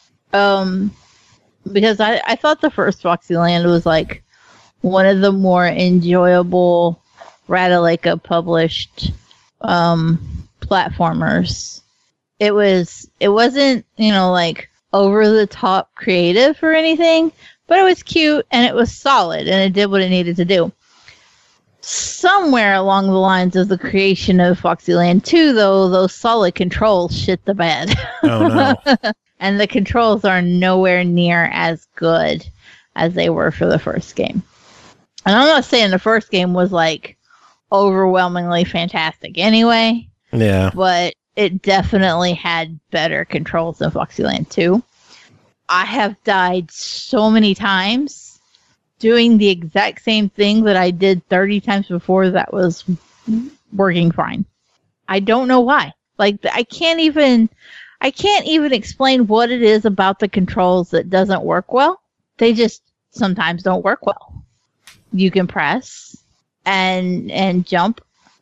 Because I thought the first Foxyland was like one of the more enjoyable Ratalaika published platformers. It wasn't, like over the top creative or anything, but it was cute and it was solid and it did what it needed to do. somewhere along the lines of the creation of Foxyland 2, though, those solid controls shit the bed. Oh, no. And the controls are nowhere near as good as they were for the first game. And I'm not saying the first game was, like, overwhelmingly fantastic anyway. Yeah. But it definitely had better controls than Foxyland 2. I have died so many times doing the exact same thing that I did 30 times before that was working fine. I don't know why. Like, I can't even explain what it is about the controls that doesn't work well. They just sometimes don't work well. You can press and jump.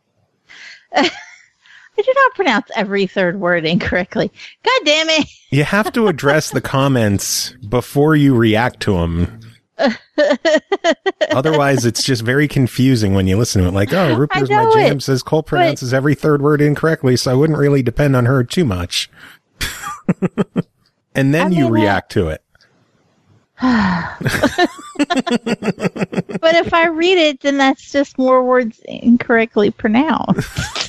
I do not pronounce every third word incorrectly. God damn it. You have to address the comments before you react to them. Otherwise, it's just very confusing when you listen to it. Like, oh, Ruper's My Jam says Cole pronounces every third word incorrectly, so I wouldn't really depend on her too much. And then you react to it. But if I read it, then that's just more words incorrectly pronounced.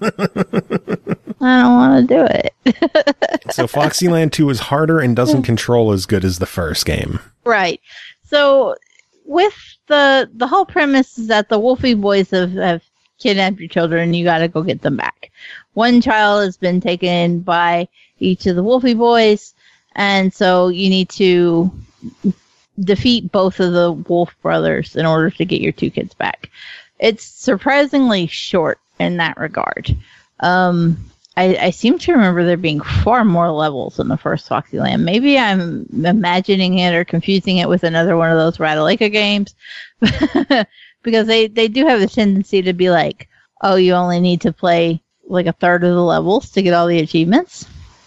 I don't want to do it. So Foxyland 2 is harder and doesn't control as good as the first game. Right. So with the whole premise is that the Wolfie boys have kidnapped your children and you got to go get them back. One child has been taken by each of the Wolfie boys, and so you need to defeat both of the Wolf brothers in order to get your two kids back. It's surprisingly short in that regard. I seem to remember there being far more levels in the first Foxyland. Maybe I'm imagining it or confusing it with another one of those Ratalaika games. Because they do have a tendency to be like, oh, you only need to play like a third of the levels to get all the achievements.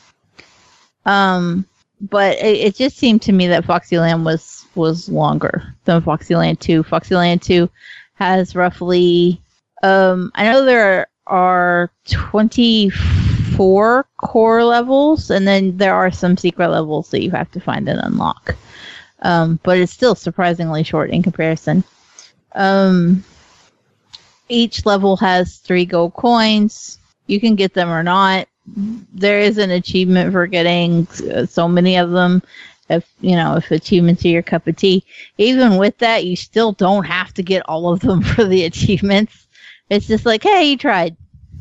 But it just seemed to me that Foxyland was longer than Foxyland 2. Foxyland 2 has roughly, I know there are 24 core levels, and then there are some secret levels that you have to find and unlock. But it's still surprisingly short in comparison. Each level has 3 gold coins. You can get them or not. There is an achievement for getting so many of them. If achievements are your cup of tea. Even with that, you still don't have to get all of them for the achievements. It's just like, hey, you tried.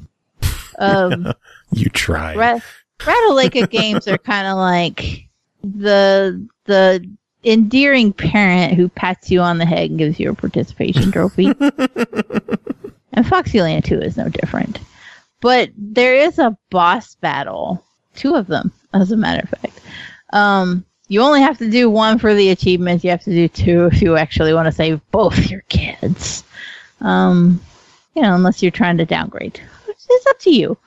You tried. Ratalaika games are kind of like the endearing parent who pats you on the head and gives you a participation trophy. And Foxyland 2 is no different. But there is a boss battle. 2 of them, as a matter of fact. You only have to do 1 for the achievements. You have to do 2 if you actually want to save both your kids. Unless you're trying to downgrade. It's up to you.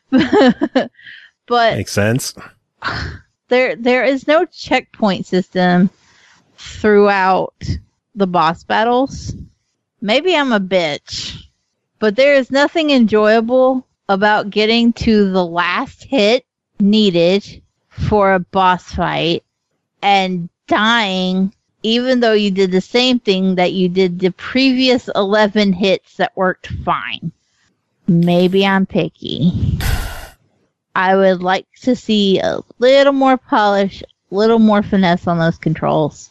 But makes sense. There is no checkpoint system throughout the boss battles. Maybe I'm a bitch, but there is nothing enjoyable about getting to the last hit needed for a boss fight and dying, even though you did the same thing that you did the previous 11 hits that worked fine. Maybe I'm picky. I would like to see a little more polish, a little more finesse on those controls.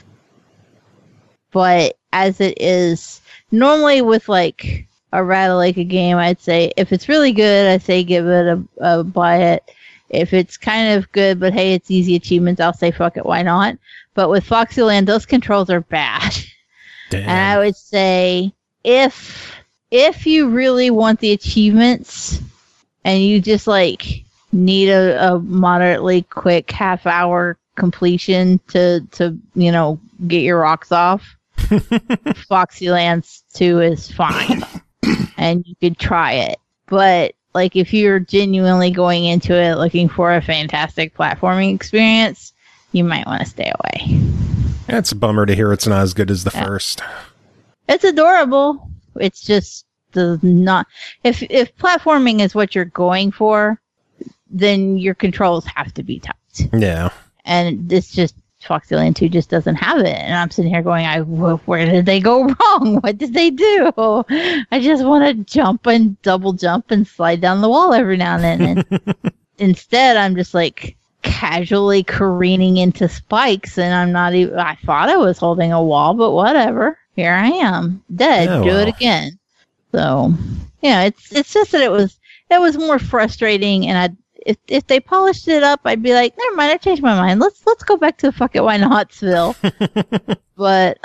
But as it is, normally with like a Ratalaika game, I'd say if it's really good, I say give it a buy it. If it's kind of good, but hey, it's easy achievements, I'll say fuck it, why not? But with Foxyland, those controls are bad. Damn. And I would say if you really want the achievements and you just like need a moderately quick half-hour completion to get your rocks off, Foxyland 2 is fine. And you could try it. But like if you're genuinely going into it looking for a fantastic platforming experience, you might want to stay away. It's a bummer to hear it's not as good as the first. It's adorable. It's just not. If platforming is what you're going for, then your controls have to be tight. Yeah. And it's just Fox Alien 2 just doesn't have it. And I'm sitting here going, where did they go wrong? What did they do? I just want to jump and double jump and slide down the wall every now and then. And instead, I'm just like casually careening into spikes, and I'm not even, I thought I was holding a wall, but whatever. Here I am, dead. Oh, do well. it again. So, yeah, it's just that it was more frustrating, and if they polished it up, I'd be like, never mind, I changed my mind. Let's go back to fuck it, why notsville. but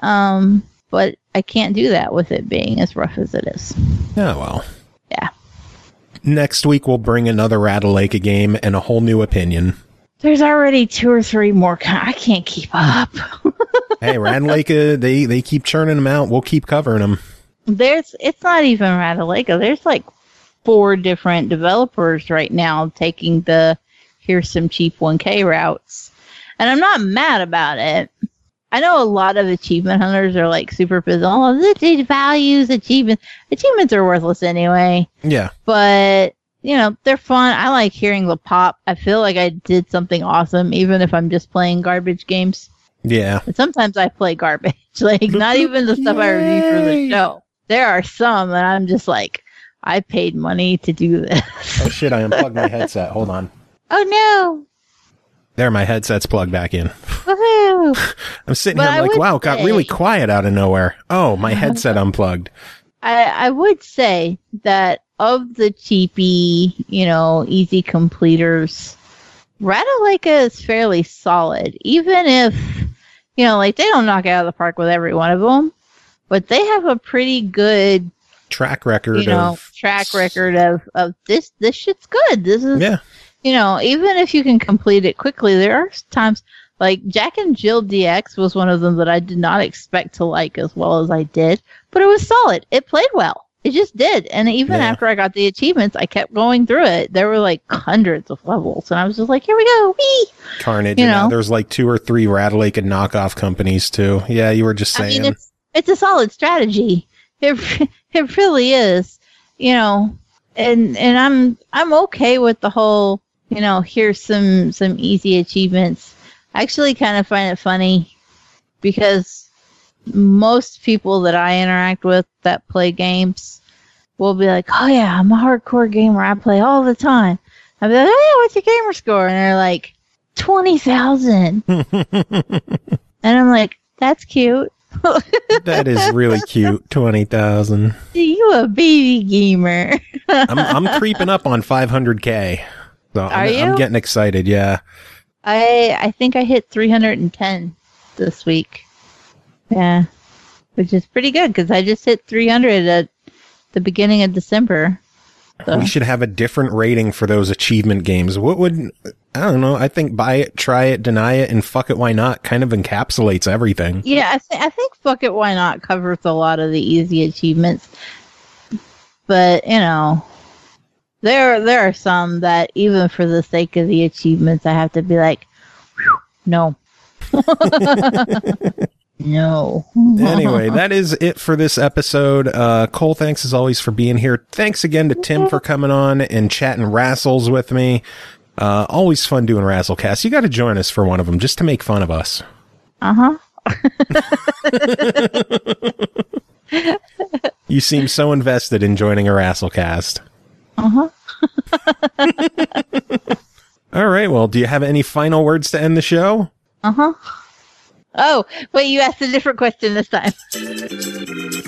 I can't do that with it being as rough as it is. Oh, well. Yeah. Next week, we'll bring another Ratalaika game and a whole new opinion. There's already 2 or 3 more. I can't keep up. Hey, Ratalaika, they keep churning them out. We'll keep covering them. It's not even Ratalaika. There's like 4 different developers right now taking the here's some cheap 1K routes. And I'm not mad about it. I know a lot of achievement hunters are like super pissed. Oh, it values achievements. Achievements are worthless anyway. Yeah. But, you know, they're fun. I like hearing the pop. I feel like I did something awesome, even if I'm just playing garbage games. Yeah. But sometimes I play garbage. Like, not even the stuff I review for the show. There are some that I'm just like, I paid money to do this. Oh, shit, I unplugged my headset. Hold on. Oh, no. There, my headset's plugged back in. Woohoo. I'm sitting But here I like, would wow, it got say- really quiet out of nowhere. Oh, my headset unplugged. I would say that of the cheapy, you know, easy completers, Ratalaika is fairly solid. Even if, you know, like they don't knock it out of the park with every one of them, but they have a pretty good, Track record you know, of... track record of this shit's good. This is, Yeah. you know, even if you can complete it quickly, there are times like Jack and Jill DX was one of them that I did not expect to like as well as I did, but it was solid. It played well. It just did. And even Yeah. after I got the achievements, I kept going through it. There were like hundreds of levels, and I was just like, here we go. Whee! Carnage. You And now know. there's like 2 or 3 Ratalaika knockoff companies, too. Yeah, you were just saying. I mean, it's a solid strategy. It really is. You know, and I'm okay with the whole, you know, here's some easy achievements. I actually kind of find it funny because most people that I interact with that play games will be like, oh yeah, I'm a hardcore gamer. I play all the time. I'll be like, oh yeah, what's your gamer score? And they're like, 20,000. And I'm like, that's cute. That is really cute. 20,000. You a baby gamer. I'm creeping up on 500K. So Are I'm you? getting excited, yeah. I think I hit 310 this week. Yeah. Which is pretty good because I just hit 300 at the beginning of December. So. We should have a different rating for those achievement games. What would, I don't know, I think buy it, try it, deny it, and fuck it, why not kind of encapsulates everything. Yeah, I think Fuck It, Why Not covers a lot of the easy achievements. But, you know, there are some that even for the sake of the achievements, I have to be like, whew, no. No. Anyway, that is it for this episode. Cole, thanks as always for being here. Thanks again to Tim for coming on and chatting Rassles with me. Always fun doing Razzlecast. You got to join us for one of them just to make fun of us. Uh-huh. You seem so invested in joining a Rasslecast. Uh-huh. All right, well, do you have any final words to end the show? Uh-huh. Oh, wait, you asked a different question this time.